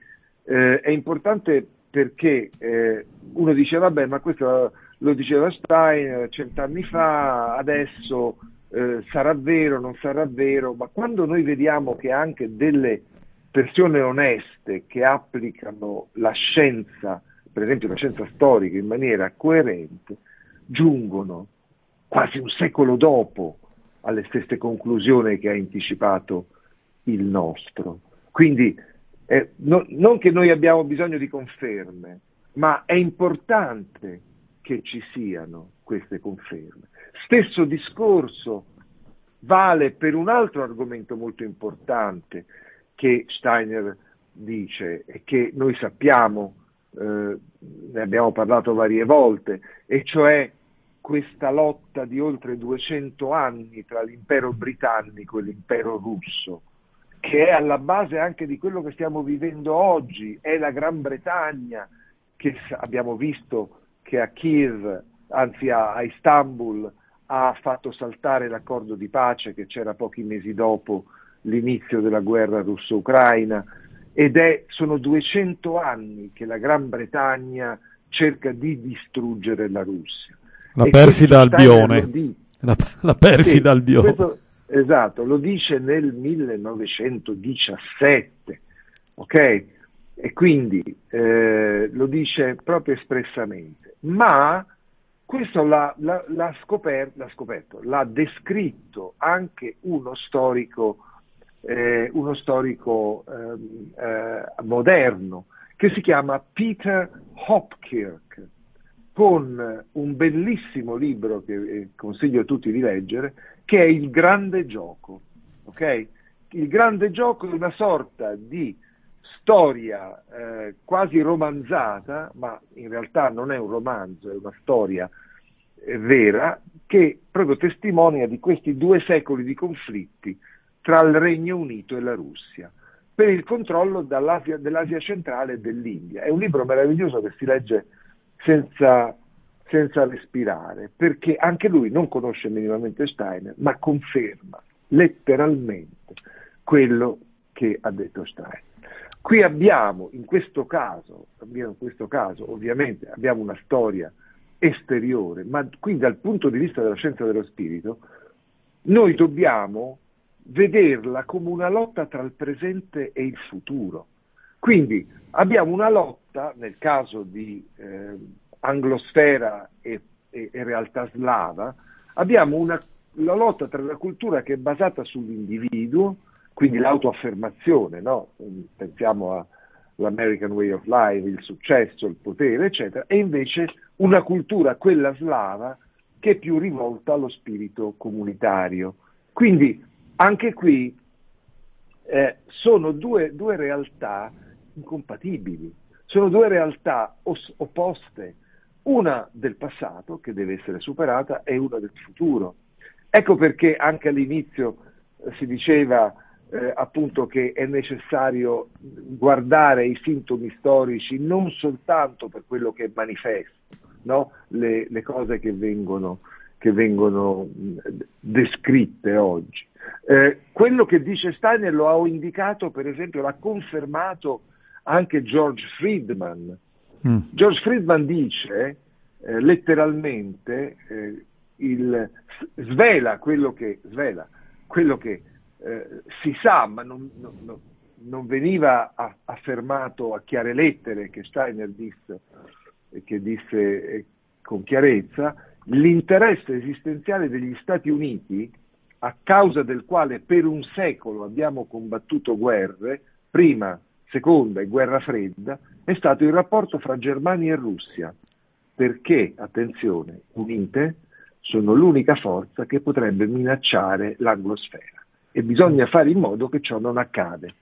uno dice vabbè, ma questo lo diceva Steiner 100 anni fa, adesso sarà vero, non sarà vero, ma quando noi vediamo che anche delle persone oneste che applicano la scienza, per esempio la scienza storica, in maniera coerente, giungono quasi un secolo dopo alle stesse conclusioni che ha anticipato il nostro. Quindi non che noi abbiamo bisogno di conferme, ma è importante che ci siano queste conferme. Stesso discorso vale per un altro argomento molto importante che Steiner dice e che noi sappiamo, ne abbiamo parlato varie volte, e cioè questa lotta di oltre 200 anni tra l'impero britannico e l'impero russo, che è alla base anche di quello che stiamo vivendo oggi. È la Gran Bretagna che abbiamo visto che a Kiev, anzi a Istanbul, ha fatto saltare l'accordo di pace che c'era pochi mesi dopo l'inizio della guerra russo-ucraina, sono 200 anni che la Gran Bretagna cerca di distruggere la Russia. La perfida Albione. La perfida sì, Albione. Esatto, lo dice nel 1917, ok? E quindi lo dice proprio espressamente. Ma questo l'ha scoperto, l'ha descritto anche uno storico moderno che si chiama Peter Hopkirk, con un bellissimo libro che consiglio a tutti di leggere, che è Il Grande Gioco. Ok? Il Grande Gioco è una sorta di storia quasi romanzata, ma in realtà non è un romanzo, è una storia vera, che proprio testimonia di questi 2 secoli di conflitti tra il Regno Unito e la Russia per il controllo dell'Asia centrale e dell'India. È un libro meraviglioso che si legge senza respirare, perché anche lui non conosce minimamente Steiner, ma conferma letteralmente quello che ha detto Steiner. Qui abbiamo, in questo caso, ovviamente abbiamo una storia esteriore, ma qui dal punto di vista della scienza dello spirito, noi dobbiamo vederla come una lotta tra il presente e il futuro. Quindi abbiamo una lotta, nel caso di anglosfera e realtà slava, abbiamo la lotta tra la cultura che è basata sull'individuo, quindi l'autoaffermazione, no? Pensiamo all'American Way of Life, il successo, il potere, eccetera, e invece una cultura, quella slava, che è più rivolta allo spirito comunitario. Quindi anche qui sono due realtà incompatibili, sono 2 realtà opposte, una del passato che deve essere superata e una del futuro. Ecco perché anche all'inizio si diceva appunto che è necessario guardare i sintomi storici non soltanto per quello che è manifesto, no? Le cose che vengono descritte oggi. Quello che dice Steiner lo ha indicato, per esempio, l'ha confermato anche George Friedman. George Friedman dice letteralmente svela quello che si sa, ma non veniva affermato a chiare lettere, che Steiner disse con chiarezza, l'interesse esistenziale degli Stati Uniti, a causa del quale per un secolo abbiamo combattuto guerre, prima, seconda e guerra fredda, è stato il rapporto fra Germania e Russia, perché, attenzione, unite, sono l'unica forza che potrebbe minacciare l'anglosfera e bisogna fare in modo che ciò non accade.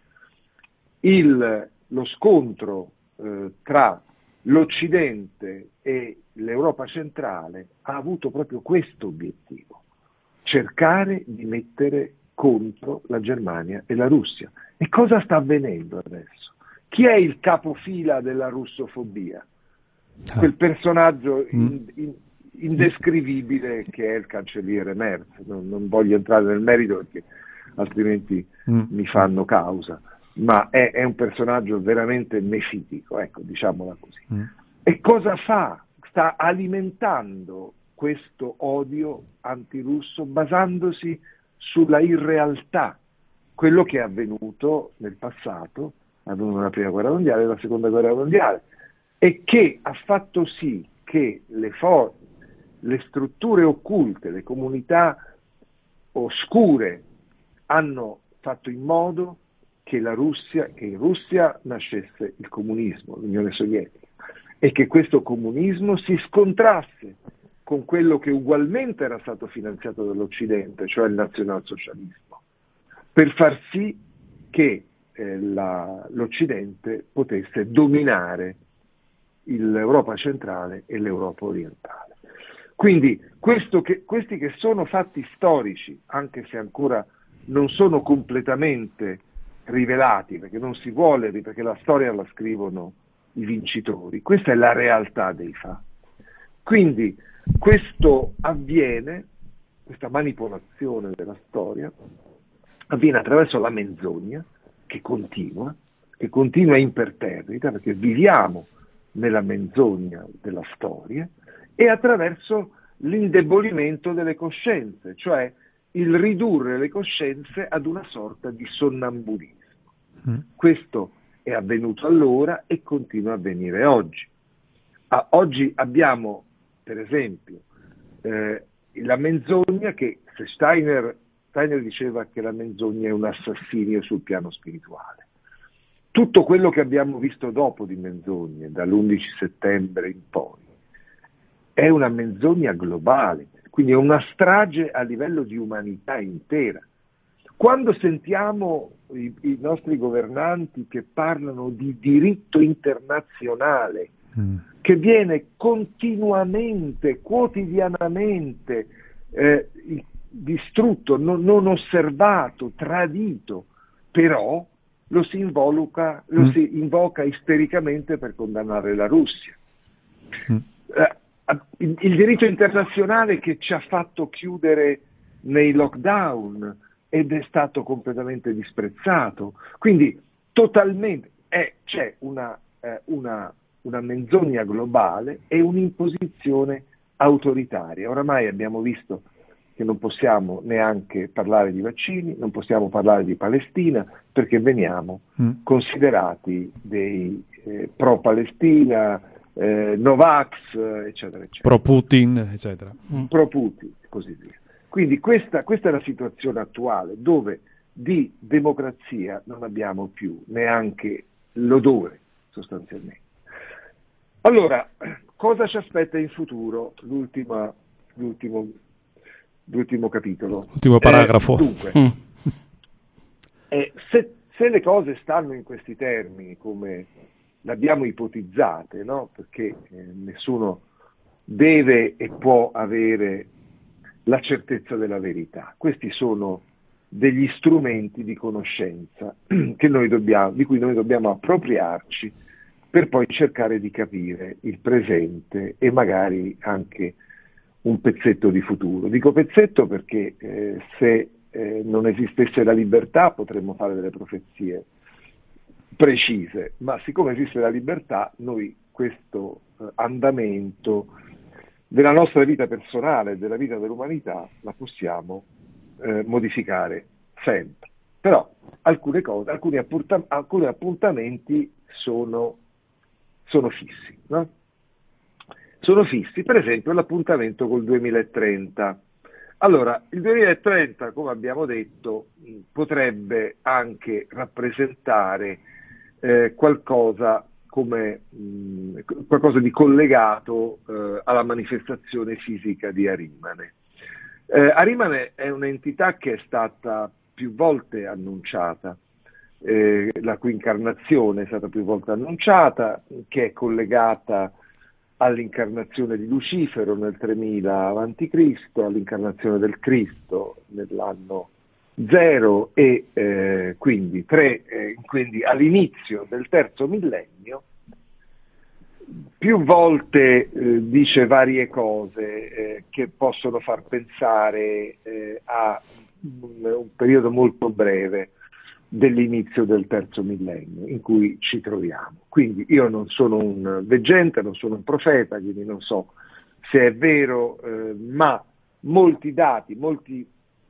Lo scontro tra l'Occidente e l'Europa centrale ha avuto proprio questo obiettivo: cercare di mettere contro la Germania e la Russia. E cosa sta avvenendo adesso? Chi è il capofila della russofobia? Quel personaggio indescrivibile che è il cancelliere Merz. Non voglio entrare nel merito perché altrimenti mi fanno causa, ma è un personaggio veramente mefitico, ecco, diciamola così. E cosa fa? Sta alimentando questo odio antirusso basandosi sulla irrealtà, quello che è avvenuto nel passato, la prima guerra mondiale e la seconda guerra mondiale, e che ha fatto sì che le strutture occulte, le comunità oscure hanno fatto in modo che in Russia nascesse il comunismo, l'Unione Sovietica, e che questo comunismo si scontrasse con quello che ugualmente era stato finanziato dall'Occidente, cioè il nazionalsocialismo, per far sì che l'Occidente potesse dominare l'Europa centrale e l'Europa orientale. Quindi questi che sono fatti storici, anche se ancora non sono completamente rivelati, perché non si vuole, perché la storia la scrivono i vincitori, questa è la realtà dei fatti. Quindi questo avviene questa manipolazione della storia, avviene attraverso la menzogna che continua imperterrita, perché viviamo nella menzogna della storia, e attraverso l'indebolimento delle coscienze, cioè il ridurre le coscienze ad una sorta di sonnambulismo. Questo è avvenuto allora e continua a avvenire oggi. Oggi abbiamo, per esempio, la menzogna che, se Steiner diceva che la menzogna è un assassinio sul piano spirituale. Tutto quello che abbiamo visto dopo di menzogne, dall'11 settembre in poi, è una menzogna globale, quindi è una strage a livello di umanità intera. Quando sentiamo i nostri governanti che parlano di diritto internazionale, che viene continuamente, quotidianamente distrutto, non osservato, tradito, però lo si invoca istericamente per condannare la Russia. Il diritto internazionale che ci ha fatto chiudere nei lockdown ed è stato completamente disprezzato. Quindi totalmente c'è una menzogna globale e un'imposizione autoritaria. Oramai abbiamo visto che non possiamo neanche parlare di vaccini, non possiamo parlare di Palestina, perché veniamo considerati dei pro-Palestina, Novax, eccetera, eccetera. Pro-Putin, eccetera. Pro-Putin, così via. Quindi questa è la situazione attuale, dove di democrazia non abbiamo più neanche l'odore, sostanzialmente. Allora, cosa ci aspetta in futuro? L'ultimo capitolo. L'ultimo paragrafo. Dunque, se le cose stanno in questi termini, come l'abbiamo ipotizzate, no? Perché nessuno deve e può avere la certezza della verità. Questi sono degli strumenti di conoscenza di cui noi dobbiamo appropriarci per poi cercare di capire il presente e magari anche un pezzetto di futuro. Dico pezzetto perché se non esistesse la libertà potremmo fare delle profezie precise, ma siccome esiste la libertà, noi questo andamento della nostra vita personale, della vita dell'umanità, la possiamo modificare sempre. Però alcune cose, alcuni appuntamenti sono fissi, no? Sono fissi, per esempio l'appuntamento col 2030. Allora, il 2030, come abbiamo detto, potrebbe anche rappresentare qualcosa di collegato alla manifestazione fisica di Arimane. Arimane è un'entità che è stata più volte annunciata, la cui incarnazione è stata più volte annunciata, che è collegata all'incarnazione di Lucifero nel 3000 a.C., all'incarnazione del Cristo nell'anno 0 e quindi all'inizio del terzo millennio. Più volte dice varie cose che possono far pensare a un periodo molto breve dell'inizio del terzo millennio in cui ci troviamo. Quindi io non sono un veggente, non sono un profeta, quindi non so se è vero, ma molti dati, molti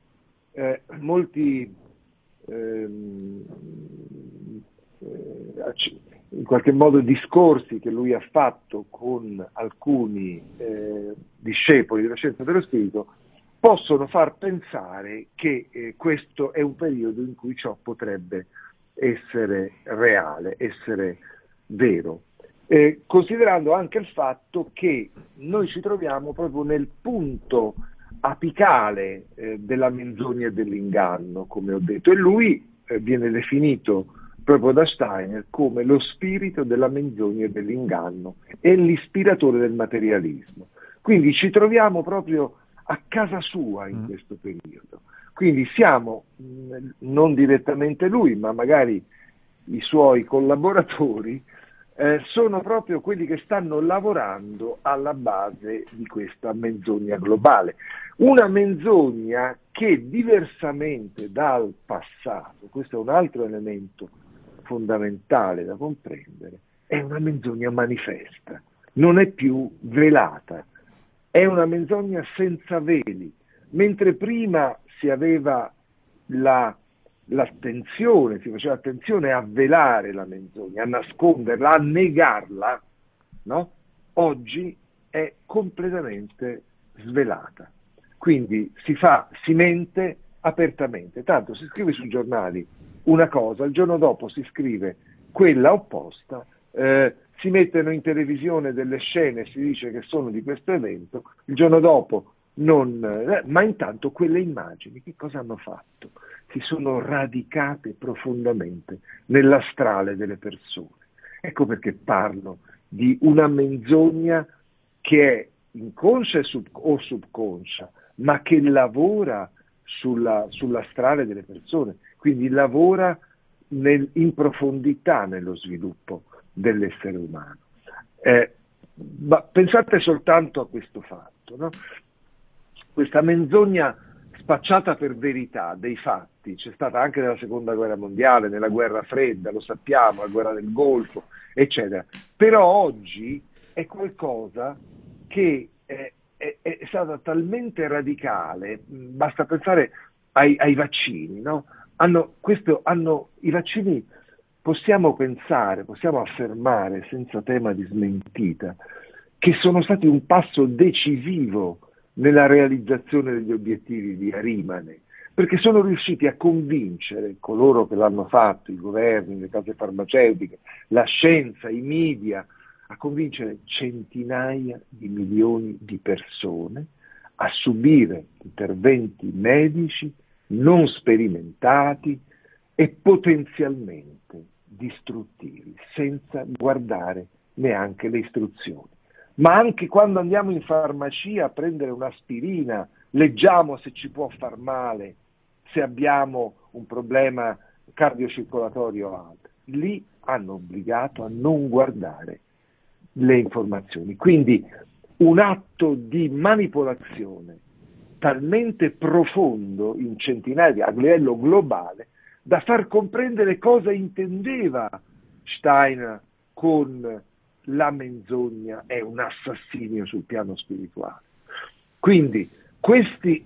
in qualche modo discorsi che lui ha fatto con alcuni discepoli della scienza dello spirito possono far pensare che questo è un periodo in cui ciò potrebbe essere reale, essere vero, considerando anche il fatto che noi ci troviamo proprio nel punto apicale della menzogna e dell'inganno, come ho detto, e lui viene definito proprio da Steiner come lo spirito della menzogna e dell'inganno e l'ispiratore del materialismo. Quindi ci troviamo proprio a casa sua in questo periodo. Quindi siamo, non direttamente lui, ma magari i suoi collaboratori, sono proprio quelli che stanno lavorando alla base di questa menzogna globale. Una menzogna che, diversamente dal passato, questo è un altro elemento fondamentale da comprendere, è una menzogna manifesta, non è più velata, è una menzogna senza veli. Mentre prima si aveva l'attenzione, si faceva attenzione a velare la menzogna, a nasconderla, a negarla, no? Oggi è completamente svelata. Quindi si mente apertamente, tanto si scrive sui giornali una cosa, il giorno dopo si scrive quella opposta, si mettono in televisione delle scene, si dice che sono di questo evento, il giorno dopo ma intanto quelle immagini che cosa hanno fatto? Si sono radicate profondamente nell'astrale delle persone. Ecco perché parlo di una menzogna che è inconscia o subconscia, ma che lavora sull'astrale delle persone, quindi lavora in profondità nello sviluppo dell'essere umano. Ma pensate soltanto a questo fatto, no? Questa menzogna spacciata per verità dei fatti c'è stata anche nella seconda guerra mondiale, nella guerra fredda, lo sappiamo, la guerra del Golfo, eccetera. Però oggi è qualcosa che è stata talmente radicale, basta pensare ai vaccini, no? I vaccini possiamo affermare senza tema di smentita che sono stati un passo decisivo nella realizzazione degli obiettivi di Arimane, perché sono riusciti a convincere coloro che l'hanno fatto, i governi, le case farmaceutiche, la scienza, i media, a convincere centinaia di milioni di persone a subire interventi medici non sperimentati e potenzialmente distruttivi, senza guardare neanche le istruzioni. Ma anche quando andiamo in farmacia a prendere un'aspirina, leggiamo se ci può far male, se abbiamo un problema cardiocircolatorio o altro. Lì hanno obbligato a non guardare le informazioni. Quindi un atto di manipolazione talmente profondo in centinaia a livello globale da far comprendere cosa intendeva Steiner con la menzogna è un assassinio sul piano spirituale. Quindi questi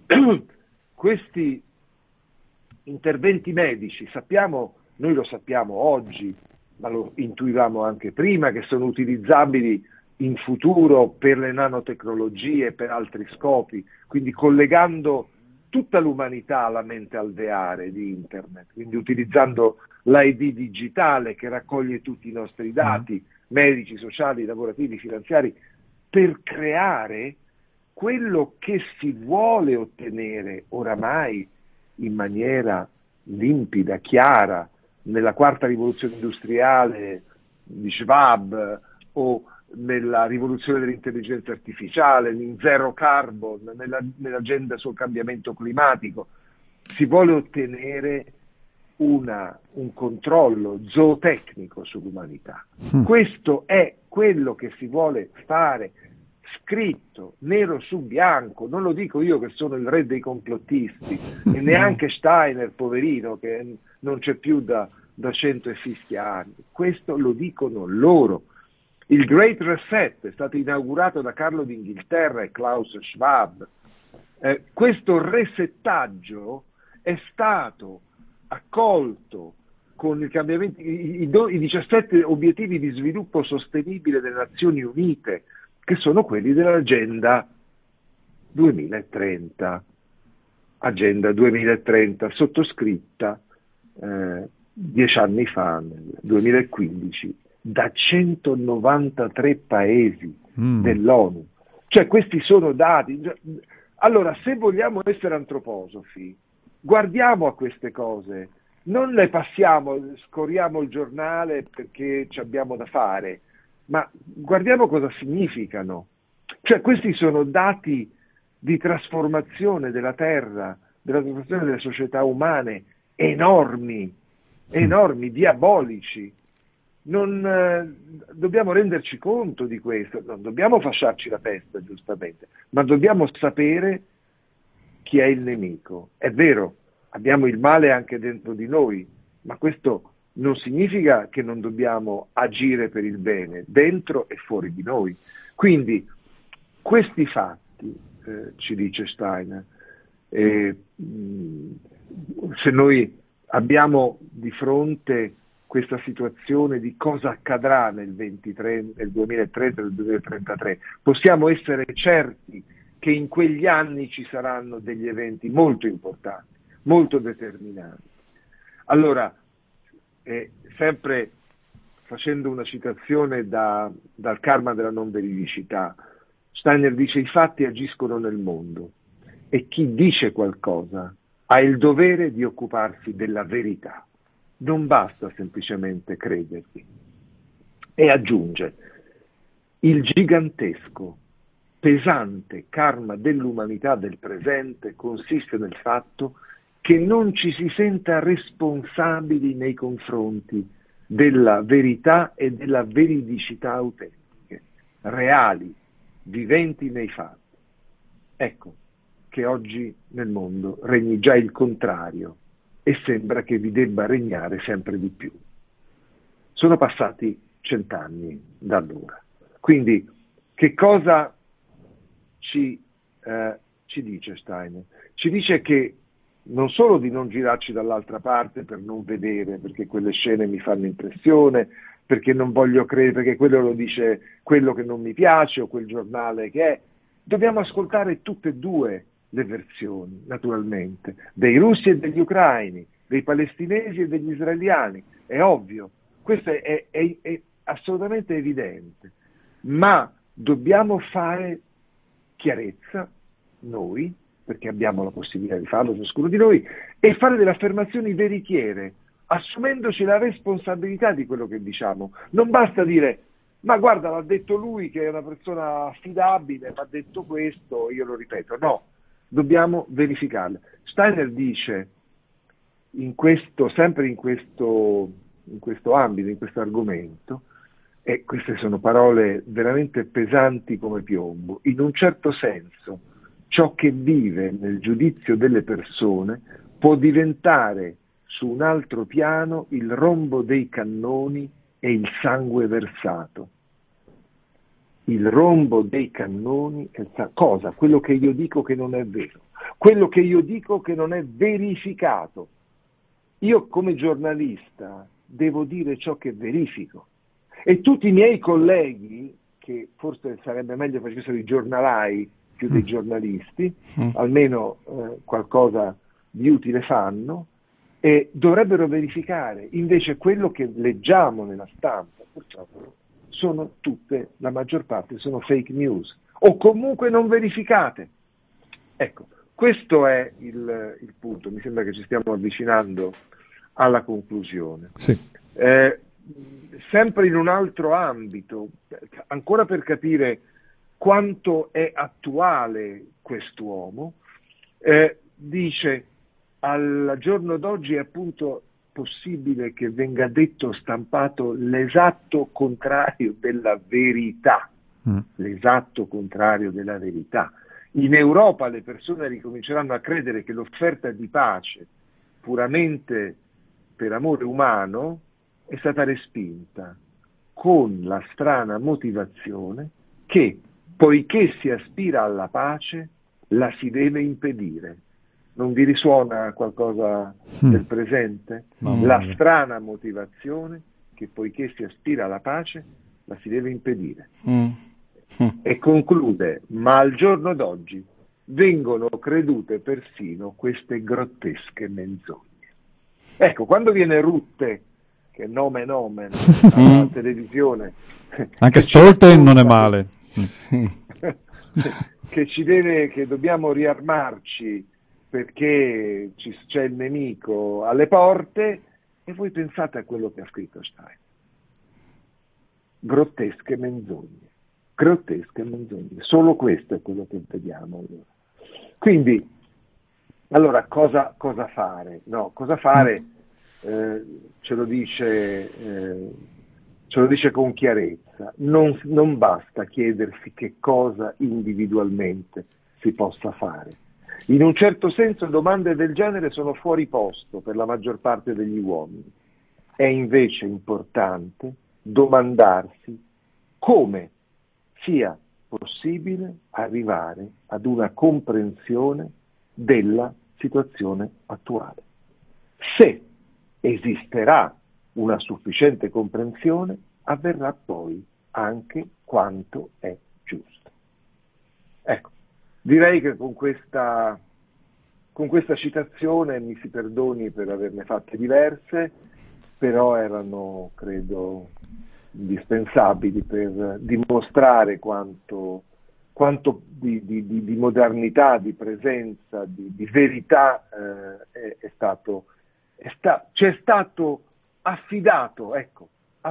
interventi medici, noi lo sappiamo oggi, ma lo intuivamo anche prima, che sono utilizzabili in futuro per le nanotecnologie e per altri scopi, quindi collegando tutta l'umanità alla mente alveare di Internet, quindi utilizzando l'ID digitale che raccoglie tutti i nostri dati, medici, sociali, lavorativi, finanziari, per creare quello che si vuole ottenere oramai in maniera limpida, chiara, nella quarta rivoluzione industriale di Schwab o nella rivoluzione dell'intelligenza artificiale, in zero carbon, nell'agenda sul cambiamento climatico. Si vuole ottenere un controllo zootecnico sull'umanità. Questo è quello che si vuole fare, scritto nero su bianco. Non lo dico io che sono il re dei complottisti e neanche Steiner, poverino, che non c'è più da 100 e fischia anni. Questo lo dicono loro. Il Great Reset è stato inaugurato da Carlo d'Inghilterra e Klaus Schwab. Questo resettaggio è stato accolto con il cambiamento, i 17 obiettivi di sviluppo sostenibile delle Nazioni Unite, che sono quelli dell'Agenda 2030. Agenda 2030 sottoscritta 10 anni fa, nel 2015, da 193 paesi dell'ONU. Cioè questi sono dati. Allora, se vogliamo essere antroposofi, guardiamo a queste cose, non le passiamo, scorriamo il giornale perché ci abbiamo da fare, ma guardiamo cosa significano. Cioè questi sono dati di trasformazione della terra, della trasformazione delle società umane enormi, diabolici. dobbiamo renderci conto di questo, non dobbiamo fasciarci la testa, giustamente, ma dobbiamo sapere chi è il nemico. È vero, abbiamo il male anche dentro di noi, ma questo non significa che non dobbiamo agire per il bene, dentro e fuori di noi. Quindi questi fatti, ci dice Steiner, se noi abbiamo di fronte questa situazione di cosa accadrà nel 2030, nel 2033, possiamo essere certi che in quegli anni ci saranno degli eventi molto importanti, molto determinanti. Allora, sempre facendo una citazione dal karma della non veridicità, Steiner dice: i fatti agiscono nel mondo e chi dice qualcosa ha il dovere di occuparsi della verità. Non basta semplicemente credervi. E aggiunge: il gigantesco, pesante karma dell'umanità del presente consiste nel fatto che non ci si senta responsabili nei confronti della verità e della veridicità autentiche, reali, viventi nei fatti. Ecco che oggi nel mondo regni già il contrario e sembra che vi debba regnare sempre di più. Sono passati 100 anni da allora. Quindi che cosa ci dice Steiner? Ci dice che non solo di non girarci dall'altra parte per non vedere, perché quelle scene mi fanno impressione, perché non voglio credere, perché quello lo dice quello che non mi piace o quel giornale che è. Dobbiamo ascoltare tutte e due le versioni, naturalmente, dei russi e degli ucraini, dei palestinesi e degli israeliani. È ovvio, questo è assolutamente evidente, ma dobbiamo fare chiarezza noi, perché abbiamo la possibilità di farlo, ciascuno di noi, e fare delle affermazioni veritiere, assumendoci la responsabilità di quello che diciamo. Non basta dire: ma guarda, l'ha detto lui che è una persona affidabile, mi ha detto questo, io lo ripeto. No, dobbiamo verificarle. Steiner dice, sempre in questo ambito, in questo argomento, e queste sono parole veramente pesanti come piombo, in un certo senso ciò che vive nel giudizio delle persone può diventare su un altro piano il rombo dei cannoni e il sangue versato. Il rombo dei cannoni e cosa? Quello che io dico che non è vero, quello che io dico che non è verificato. Io come giornalista devo dire ciò che verifico, e tutti i miei colleghi, che forse sarebbe meglio facessero i giornalai più dei giornalisti, almeno qualcosa di utile fanno, e dovrebbero verificare. Invece quello che leggiamo nella stampa, purtroppo, sono tutte, la maggior parte, sono fake news, o comunque non verificate. Ecco, questo è il punto. Mi sembra che ci stiamo avvicinando alla conclusione. Sì. Sempre in un altro ambito, ancora per capire quanto è attuale quest'uomo, dice: al giorno d'oggi è appunto possibile che venga detto, stampato, l'esatto contrario della verità. L'esatto contrario della verità. In Europa le persone ricominceranno a credere che l'offerta di pace, puramente per amore umano, è stata respinta con la strana motivazione che, poiché si aspira alla pace, la si deve impedire. Non vi risuona qualcosa del presente? La strana motivazione che, poiché si aspira alla pace, la si deve impedire. E conclude: ma al giorno d'oggi vengono credute persino queste grottesche menzogne. Ecco, quando viene Rutte, che nome alla televisione, anche Stolten non è male, che dobbiamo riarmarci perché c'è il nemico alle porte, e voi pensate a quello che ha scritto Steiner. Grottesche menzogne, solo questo è quello che vediamo. Allora. Quindi, allora cosa fare? No, cosa fare? Ce lo dice ce lo dice con chiarezza, non basta chiedersi che cosa individualmente si possa fare. In un certo senso domande del genere sono fuori posto per la maggior parte degli uomini. È invece importante domandarsi come sia possibile arrivare ad una comprensione della situazione attuale. Se esisterà una sufficiente comprensione, avverrà poi anche quanto è giusto. Ecco, direi che con questa citazione mi si perdoni per averne fatte diverse, però erano, credo, indispensabili per dimostrare quanto di modernità, di presenza, di verità ci è stato affidato, ecco,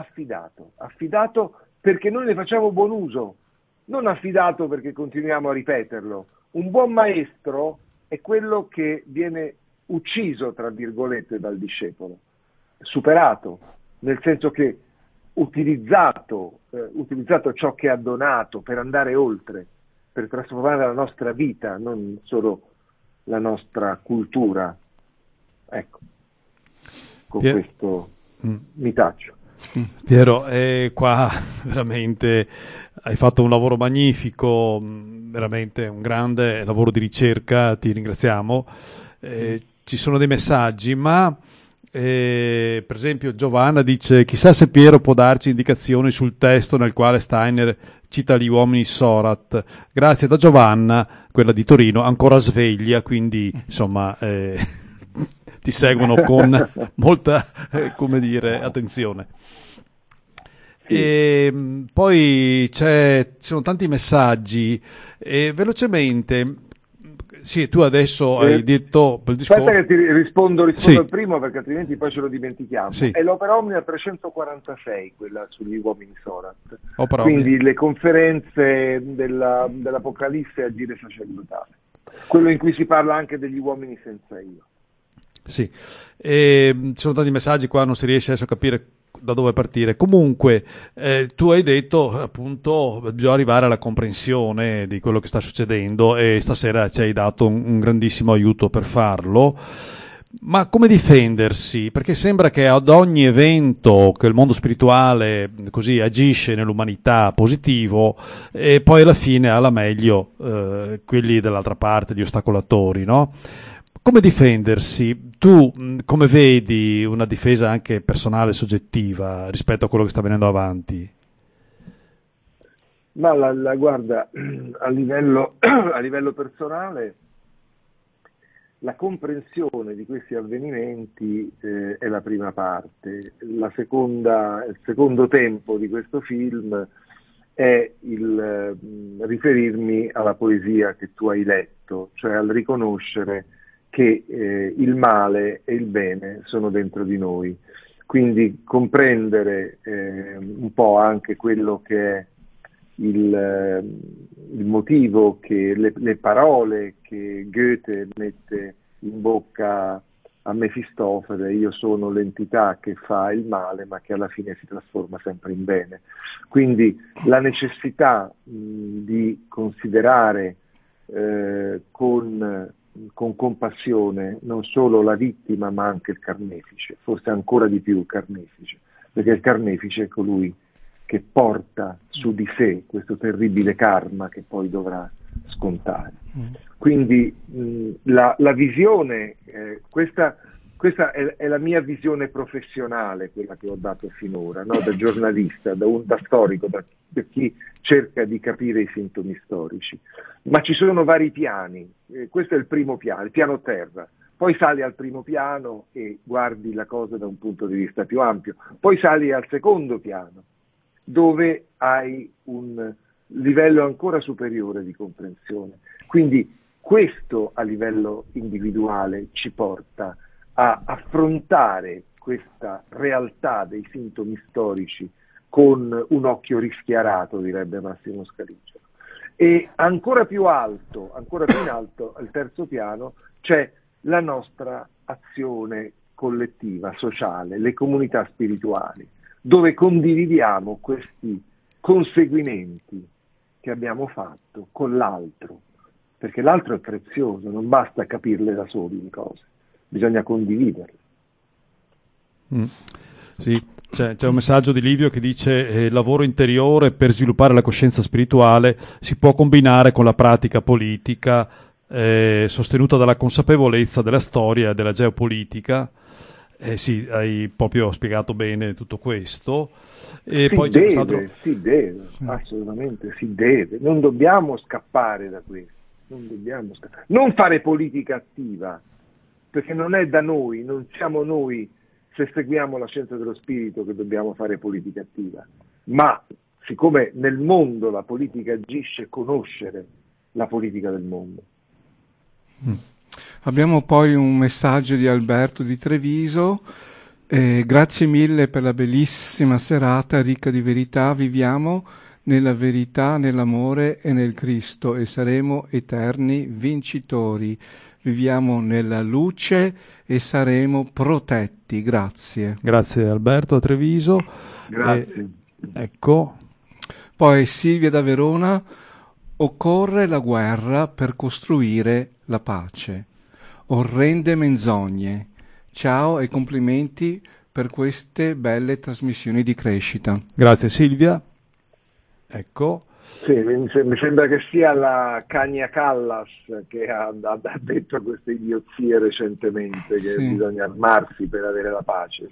affidato perché noi ne facciamo buon uso, non affidato perché continuiamo a ripeterlo. Un buon maestro è quello che viene ucciso, tra virgolette, dal discepolo, superato, nel senso che utilizzato ciò che ha donato per andare oltre, per trasformare la nostra vita, non solo la nostra cultura. Ecco, con questo mi taccio. Piero, qua veramente hai fatto un lavoro magnifico, veramente un grande lavoro di ricerca, ti ringraziamo. Ci sono dei messaggi, ma per esempio Giovanna dice: chissà se Piero può darci indicazioni sul testo nel quale Steiner cita gli uomini Sorat. Grazie da Giovanna, quella di Torino, ancora sveglia, quindi insomma ti seguono con molta attenzione. Sì. E poi ci sono tanti messaggi velocemente. Sì, tu adesso hai detto per il discorso. Aspetta che ti rispondo Sì. al primo, perché altrimenti poi ce lo dimentichiamo. Sì. È l'Opera Omnia 346, quella sugli uomini Sorat. Opera Quindi Omnia. le conferenze dell'Apocalisse agire sacerdotale. Quello in cui si parla anche degli uomini senza io. Sì, ci sono tanti messaggi qua, non si riesce adesso a capire da dove partire. Comunque tu hai detto appunto bisogna arrivare alla comprensione di quello che sta succedendo e stasera ci hai dato un grandissimo aiuto per farlo. Ma come difendersi? Perché sembra che ad ogni evento che il mondo spirituale così agisce nell'umanità positivo e poi alla fine alla meglio quelli dall'altra parte, gli ostacolatori, no? Come difendersi? Tu come vedi una difesa anche personale, soggettiva, rispetto a quello che sta venendo avanti? Ma guarda, a livello personale, la comprensione di questi avvenimenti è la prima parte. Il secondo tempo di questo film è il riferirmi alla poesia che tu hai letto, cioè al riconoscere che il male e il bene sono dentro di noi. Quindi comprendere un po' anche quello che è il motivo, che le parole che Goethe mette in bocca a Mefistofele: io sono l'entità che fa il male ma che alla fine si trasforma sempre in bene. Quindi la necessità di considerare con compassione non solo la vittima ma anche il carnefice, forse ancora di più il carnefice, perché il carnefice è colui che porta su di sé questo terribile karma che poi dovrà scontare. Quindi la visione, questa è la mia visione professionale, quella che ho dato finora, no? Da giornalista, da storico, da chi cerca di capire i sintomi storici. Ma ci sono vari piani, questo è il primo piano, il piano terra. Poi sali al primo piano e guardi la cosa da un punto di vista più ampio. Poi sali al secondo piano, dove hai un livello ancora superiore di comprensione. Quindi questo a livello individuale ci porta a affrontare questa realtà dei sintomi storici con un occhio rischiarato, direbbe Massimo Scaligero. E ancora più in alto, al terzo piano, c'è la nostra azione collettiva, sociale, le comunità spirituali, dove condividiamo questi conseguimenti che abbiamo fatto con l'altro, perché l'altro è prezioso, non basta capirle da soli le cose, bisogna condividerle. Sì, c'è un messaggio di Livio che dice lavoro interiore per sviluppare la coscienza spirituale si può combinare con la pratica politica sostenuta dalla consapevolezza della storia e della geopolitica. Sì, hai proprio spiegato bene tutto questo. E si poi deve, assolutamente si deve. Non dobbiamo scappare da questo. Non fare politica attiva, perché non è da noi, non siamo noi, se seguiamo la scienza dello spirito, che dobbiamo fare politica attiva. Ma siccome nel mondo la politica agisce, conoscere la politica del mondo. Abbiamo poi un messaggio di Alberto di Treviso. Grazie mille per la bellissima serata ricca di verità. Viviamo nella verità, nell'amore e nel Cristo e saremo eterni vincitori. Viviamo nella luce e saremo protetti. Grazie. Grazie Alberto a Treviso. Grazie. Ecco. Poi Silvia da Verona. Occorre la guerra per costruire la pace. Orrende menzogne. Ciao e complimenti per queste belle trasmissioni di crescita. Grazie Silvia. Ecco. Sì, mi sembra che sia la Kania Kallas che ha detto queste idiozie recentemente, che bisogna armarsi per avere la pace.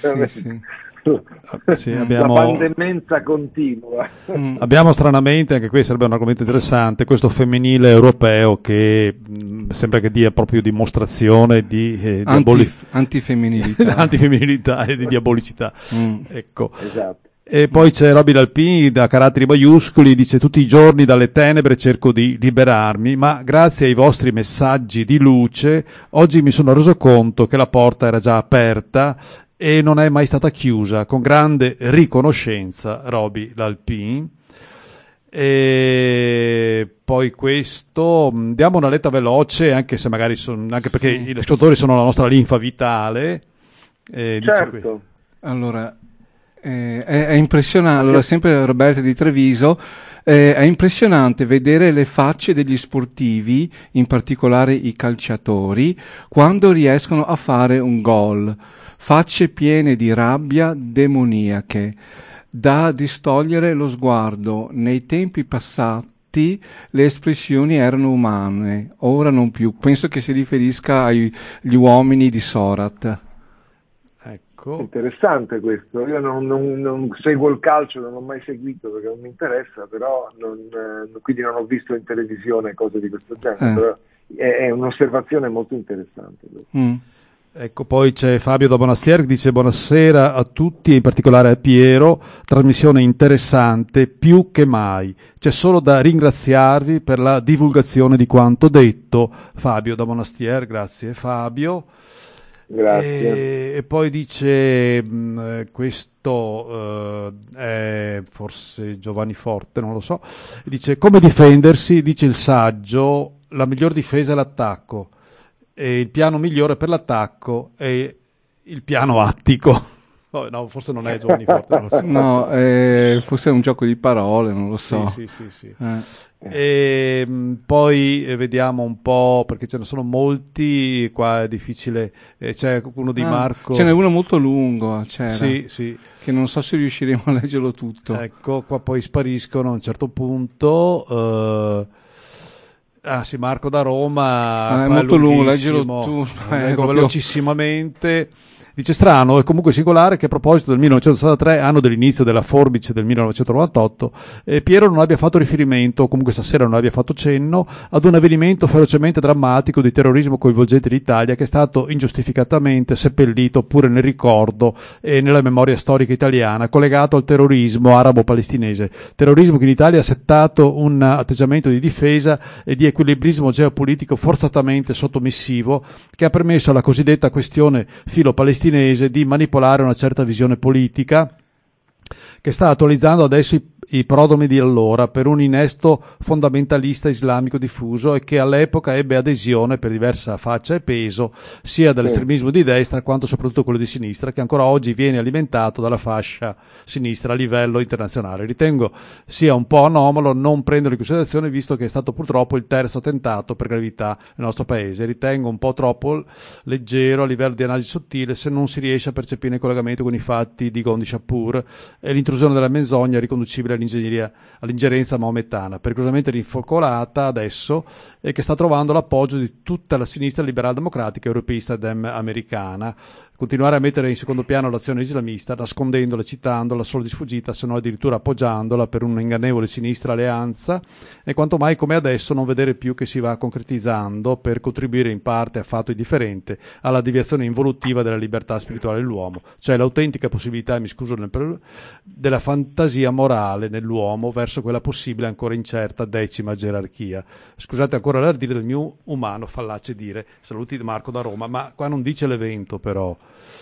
Sì, abbiamo... La pandemenza continua. Abbiamo stranamente, anche qui sarebbe un argomento interessante, questo femminile europeo che sembra che dia proprio dimostrazione di antifemminilità. Antifemminilità e di diabolicità. Ecco. Esatto. E poi c'è Roby Alpini da caratteri maiuscoli, dice tutti i giorni dalle tenebre cerco di liberarmi, ma grazie ai vostri messaggi di luce oggi mi sono reso conto che la porta era già aperta e non è mai stata chiusa. Con grande riconoscenza, Roby Alpini. E poi questo, diamo una letta veloce, anche se magari anche perché gli ascoltatori sono la nostra linfa vitale. Certo. Allora, è impressionante, allora sempre Roberto di Treviso, è impressionante vedere le facce degli sportivi, in particolare i calciatori, quando riescono a fare un gol, facce piene di rabbia demoniache, da distogliere lo sguardo. Nei tempi passati le espressioni erano umane, ora non più. Penso che si riferisca agli uomini di Sorat. Interessante questo, io non seguo il calcio, non l'ho mai seguito perché non mi interessa, però quindi non ho visto in televisione cose di questo genere, però è un'osservazione molto interessante. Ecco, poi c'è Fabio da Bonastier che dice buonasera a tutti e in particolare a Piero, trasmissione interessante più che mai, c'è solo da ringraziarvi per la divulgazione di quanto detto. Fabio da Bonastier, grazie Fabio. Grazie. E poi dice questo è forse Giovanni Forte, non lo so, dice come difendersi, dice il saggio, la miglior difesa è l'attacco e il piano migliore per l'attacco è il piano attico. No, forse non è Giovanni Forte, non lo so. No, forse è un gioco di parole, non lo so. Sì. E poi vediamo un po', perché ce ne sono molti, qua è difficile, c'è uno di Marco. Ce n'è uno molto lungo, c'era, sì, che non so se riusciremo a leggerlo tutto. Ecco, qua poi spariscono a un certo punto. Sì, Marco da Roma. È molto lungo, leggilo tu. Leggo velocissimamente. Dice strano e comunque singolare che a proposito del 1963, anno dell'inizio della forbice del 1998, Piero non abbia fatto riferimento, o comunque stasera non abbia fatto cenno, ad un avvenimento ferocemente drammatico di terrorismo coinvolgente l'Italia che è stato ingiustificatamente seppellito pure nel ricordo e nella memoria storica italiana, collegato al terrorismo arabo-palestinese. Terrorismo che in Italia ha settato un atteggiamento di difesa e di equilibrismo geopolitico forzatamente sottomissivo che ha permesso alla cosiddetta questione filo-palestinese di manipolare una certa visione politica che sta attualizzando adesso i prodromi di allora per un innesto fondamentalista islamico diffuso e che all'epoca ebbe adesione per diversa faccia e peso sia dall'estremismo di destra quanto soprattutto quello di sinistra, che ancora oggi viene alimentato dalla fascia sinistra a livello internazionale. Ritengo sia un po' anomalo non prenderlo in considerazione, visto che è stato purtroppo il terzo attentato per gravità nel nostro paese. Ritengo un po' troppo leggero a livello di analisi sottile se non si riesce a percepire il collegamento con i fatti di Gondi Shappur e l'intrusione della menzogna riconducibile all'ingerenza maomettana, pericolosamente rinfocolata adesso e che sta trovando l'appoggio di tutta la sinistra liberal democratica europeista ed americana. Continuare a mettere in secondo piano l'azione islamista, nascondendola, citandola solo di sfuggita, se non addirittura appoggiandola per un'ingannevole sinistra alleanza, e quanto mai come adesso non vedere più che si va concretizzando per contribuire in parte affatto indifferente alla deviazione involutiva della libertà spirituale dell'uomo, cioè l'autentica possibilità, mi scuso, della fantasia morale nell'uomo verso quella possibile ancora incerta decima gerarchia. Scusate ancora l'ardire del mio umano fallace dire. Saluti Marco da Roma, ma qua non dice l'evento però.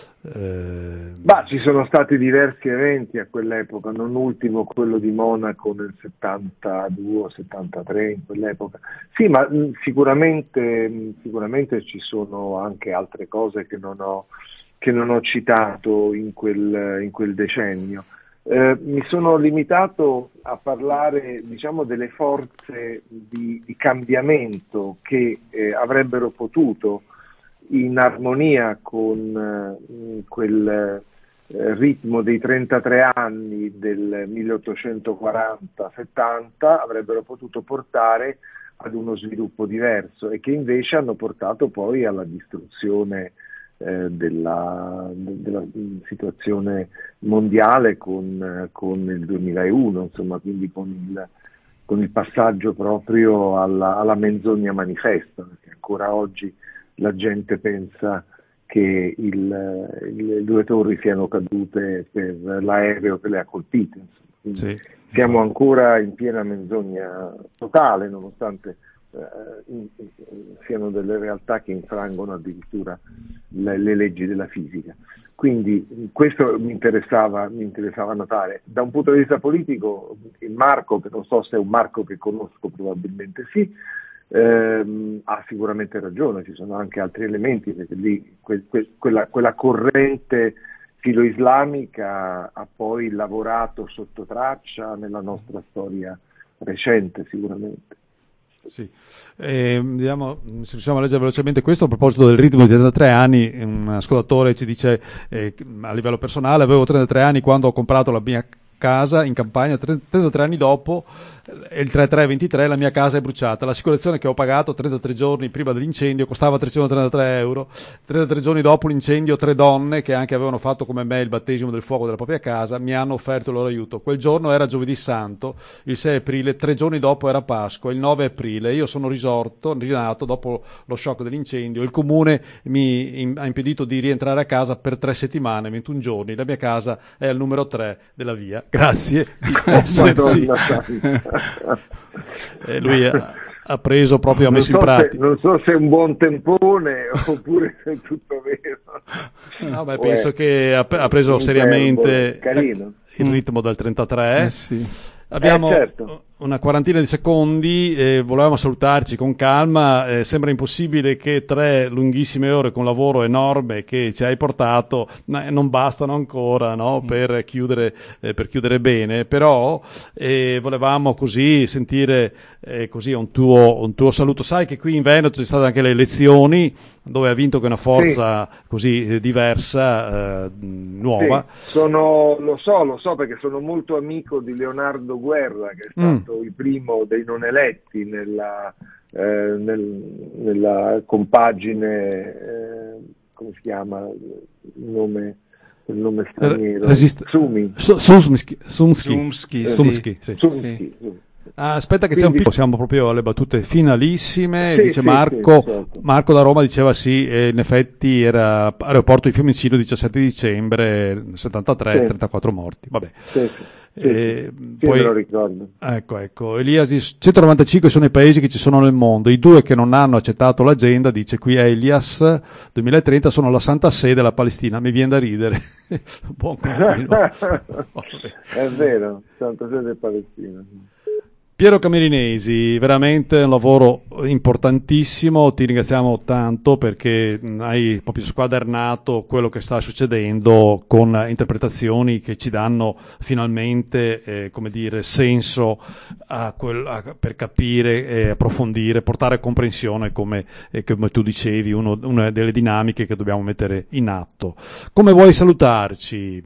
Ci sono stati diversi eventi a quell'epoca, non ultimo quello di Monaco nel 72 73, in quell'epoca. Sì, ma sicuramente ci sono anche altre cose che non ho citato in quel decennio. Mi sono limitato a parlare, diciamo, delle forze di cambiamento che avrebbero potuto, in armonia con quel ritmo dei 33 anni del 1840-70, avrebbero potuto portare ad uno sviluppo diverso e che invece hanno portato poi alla distruzione della situazione mondiale con il 2001, insomma, quindi con il passaggio proprio alla menzogna manifesta, perché ancora oggi la gente pensa che le due torri siano cadute per l'aereo che le ha colpite. Sì. Siamo ancora in piena menzogna totale, nonostante siano delle realtà che infrangono addirittura le leggi della fisica. Quindi questo mi interessava notare. Da un punto di vista politico, il Marco, che non so se è un Marco che conosco, probabilmente sì, ha sicuramente ragione, ci sono anche altri elementi, perché lì quella corrente filo-islamica ha poi lavorato sotto traccia nella nostra storia recente, sicuramente. Sì, vediamo se riusciamo a leggere velocemente questo. A proposito del ritmo di 33 anni, un ascoltatore ci dice a livello personale: avevo 33 anni quando ho comprato la mia casa in campagna, 33 anni dopo, il 33-23, la mia casa è bruciata. L'assicurazione che ho pagato 33 giorni prima dell'incendio costava 333 euro. 33 giorni dopo l'incendio, 3 donne che anche avevano fatto come me il battesimo del fuoco della propria casa mi hanno offerto il loro aiuto. Quel giorno era giovedì santo, il 6 aprile, 3 giorni dopo era Pasqua, il 9 aprile. Io sono rinato dopo lo shock dell'incendio. Il comune mi ha impedito di rientrare a casa per 3 settimane, 21 giorni. La mia casa è al numero 3 della via. Grazie di esserci. Lui ha preso proprio, ha messo in pratica. Non so se è un buon tempone oppure se è tutto vero. No, beh, penso che ha preso seriamente il ritmo del 33. Sì. Abbiamo certo. una quarantina di secondi, volevamo salutarci con calma. Sembra impossibile che 3 lunghissime ore con lavoro enorme che ci hai portato non bastano ancora, no? per chiudere bene, però volevamo così sentire così un tuo saluto. Sai che qui in Veneto ci sono state anche le elezioni dove ha vinto con una forza così diversa, nuova. Sì, lo so perché sono molto amico di Leonardo Guerra, che è stato il primo dei non eletti nella compagine, come si chiama il nome straniero? Sumsky. Aspetta che c'è un piccolo, siamo proprio alle battute finalissime. Sì, Dice sì, Marco, sì, certo. Marco da Roma diceva sì, in effetti era aeroporto di Fiumicino 17 dicembre 73, Sì. 34 morti. Vabbè. Sì, sì. Sì, Poi, me lo ricordo. Ecco, Elias dice 195 sono i paesi che ci sono nel mondo, i 2 che non hanno accettato l'agenda, dice qui Elias, 2030 sono la Santa Sede e la Palestina, mi viene da ridere. Buon continuo. È vero, Santa Sede e Palestina. Piero Camerinesi, veramente un lavoro importantissimo, ti ringraziamo tanto perché hai proprio squadernato quello che sta succedendo con interpretazioni che ci danno finalmente, come dire, senso per capire, approfondire, portare comprensione, come tu dicevi, una delle dinamiche che dobbiamo mettere in atto. Come vuoi salutarci?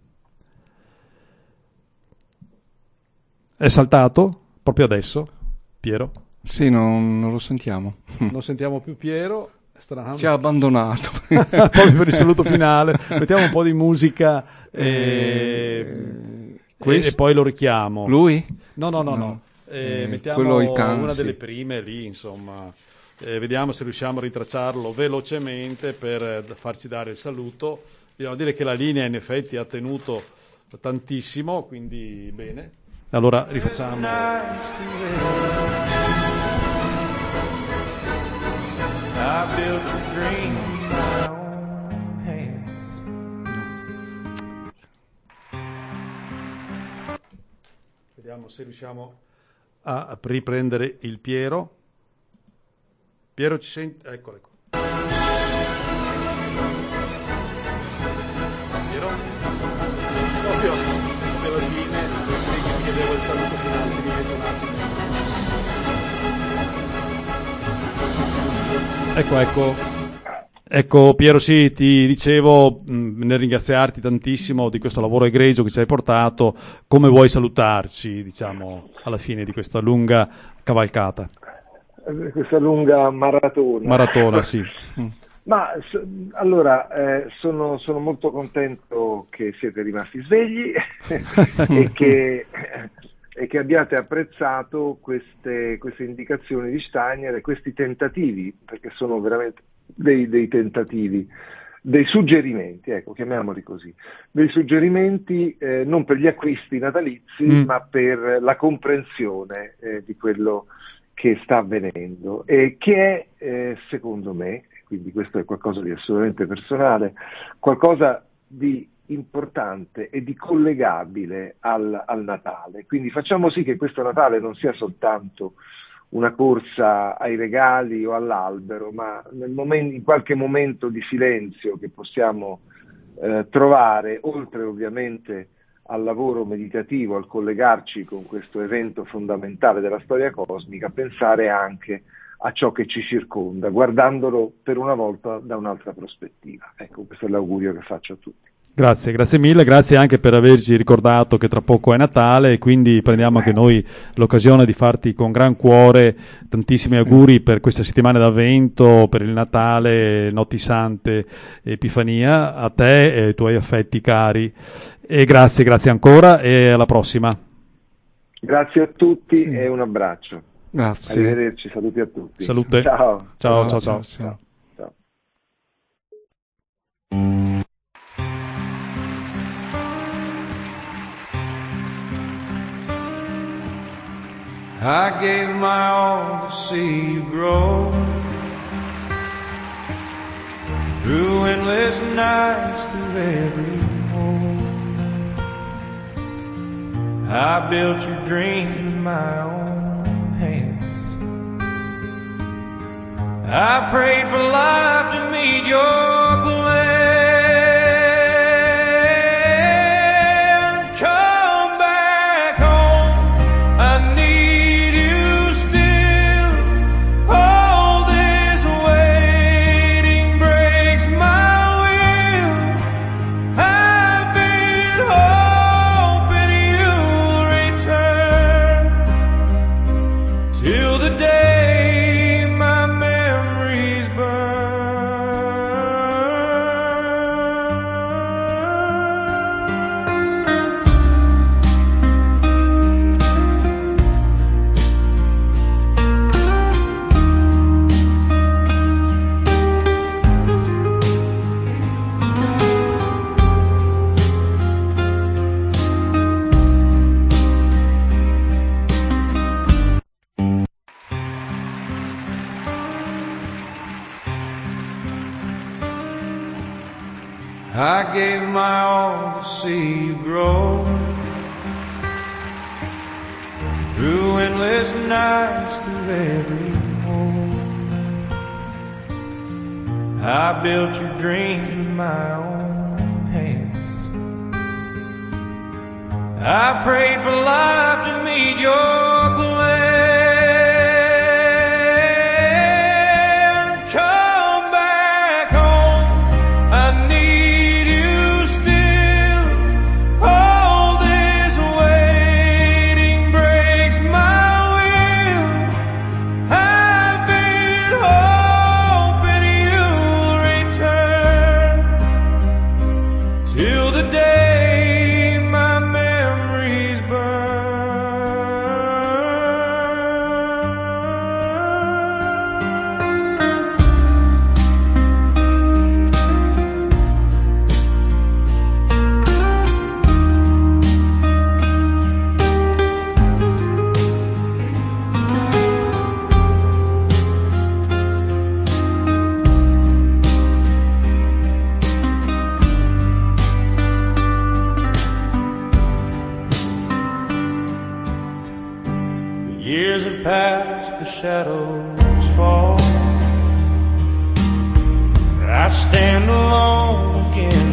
È saltato? Proprio adesso, Piero? Sì, non lo sentiamo. Non sentiamo più Piero, è strano. Ci ha abbandonato. Proprio per il saluto finale. Mettiamo un po' di musica e poi lo richiamo. Lui? No. Mettiamo una delle prime lì, insomma. Vediamo se riusciamo a ritracciarlo velocemente per farci dare il saluto. Dobbiamo dire che la linea in effetti ha tenuto tantissimo, quindi bene. Allora rifacciamo. Vediamo se riusciamo a riprendere il Piero. Piero, ci senti? Eccolo. Piero? Proprio alla fine. Chiedevo il saluto finale, mi metto un attimo. Ecco Piero, sì, ti dicevo nel ringraziarti tantissimo di questo lavoro egregio che ci hai portato. Come vuoi salutarci, diciamo, alla fine di questa lunga cavalcata? Questa lunga maratona. Maratona, sì. Ma allora sono molto contento che siete rimasti svegli e che abbiate apprezzato queste indicazioni di Steiner e questi tentativi, perché sono veramente dei tentativi, dei suggerimenti, ecco, chiamiamoli così, dei suggerimenti non per gli acquisti natalizi, ma per la comprensione di quello che sta avvenendo e che è, secondo me, quindi questo è qualcosa di assolutamente personale, qualcosa di importante e di collegabile al Natale. Quindi facciamo sì che questo Natale non sia soltanto una corsa ai regali o all'albero, ma in qualche momento di silenzio che possiamo trovare, oltre ovviamente al lavoro meditativo, al collegarci con questo evento fondamentale della storia cosmica, pensare anche a ciò che ci circonda, guardandolo per una volta da un'altra prospettiva. Ecco, questo è l'augurio che faccio a tutti. Grazie mille, grazie anche per averci ricordato che tra poco è Natale e quindi prendiamo anche noi l'occasione di farti con gran cuore tantissimi auguri per questa settimana d'avvento, per il Natale, Notti Sante, Epifania, a te e ai tuoi affetti cari. E grazie ancora e alla prossima. Grazie a tutti e un abbraccio. Grazie. Arrivederci, saluti a tutti. Salute. Ciao. Ciao. I gave my all to see you grow through endless nights, through every home. I built your dreams with my own hands. I prayed for life to meet your plans. Come back home, I need you still. All this waiting breaks my will. I've been hoping you'll return till the day my memories burn. I gave my all to see you grow. Through endless nights, through every home, I built your dreams with my own hands. I prayed for life to meet your plan. Come back home, I need you still. All this waiting breaks my will. I've been hoping you'll return till the day my memories burn. The years have passed, the shadows fall. I stand alone again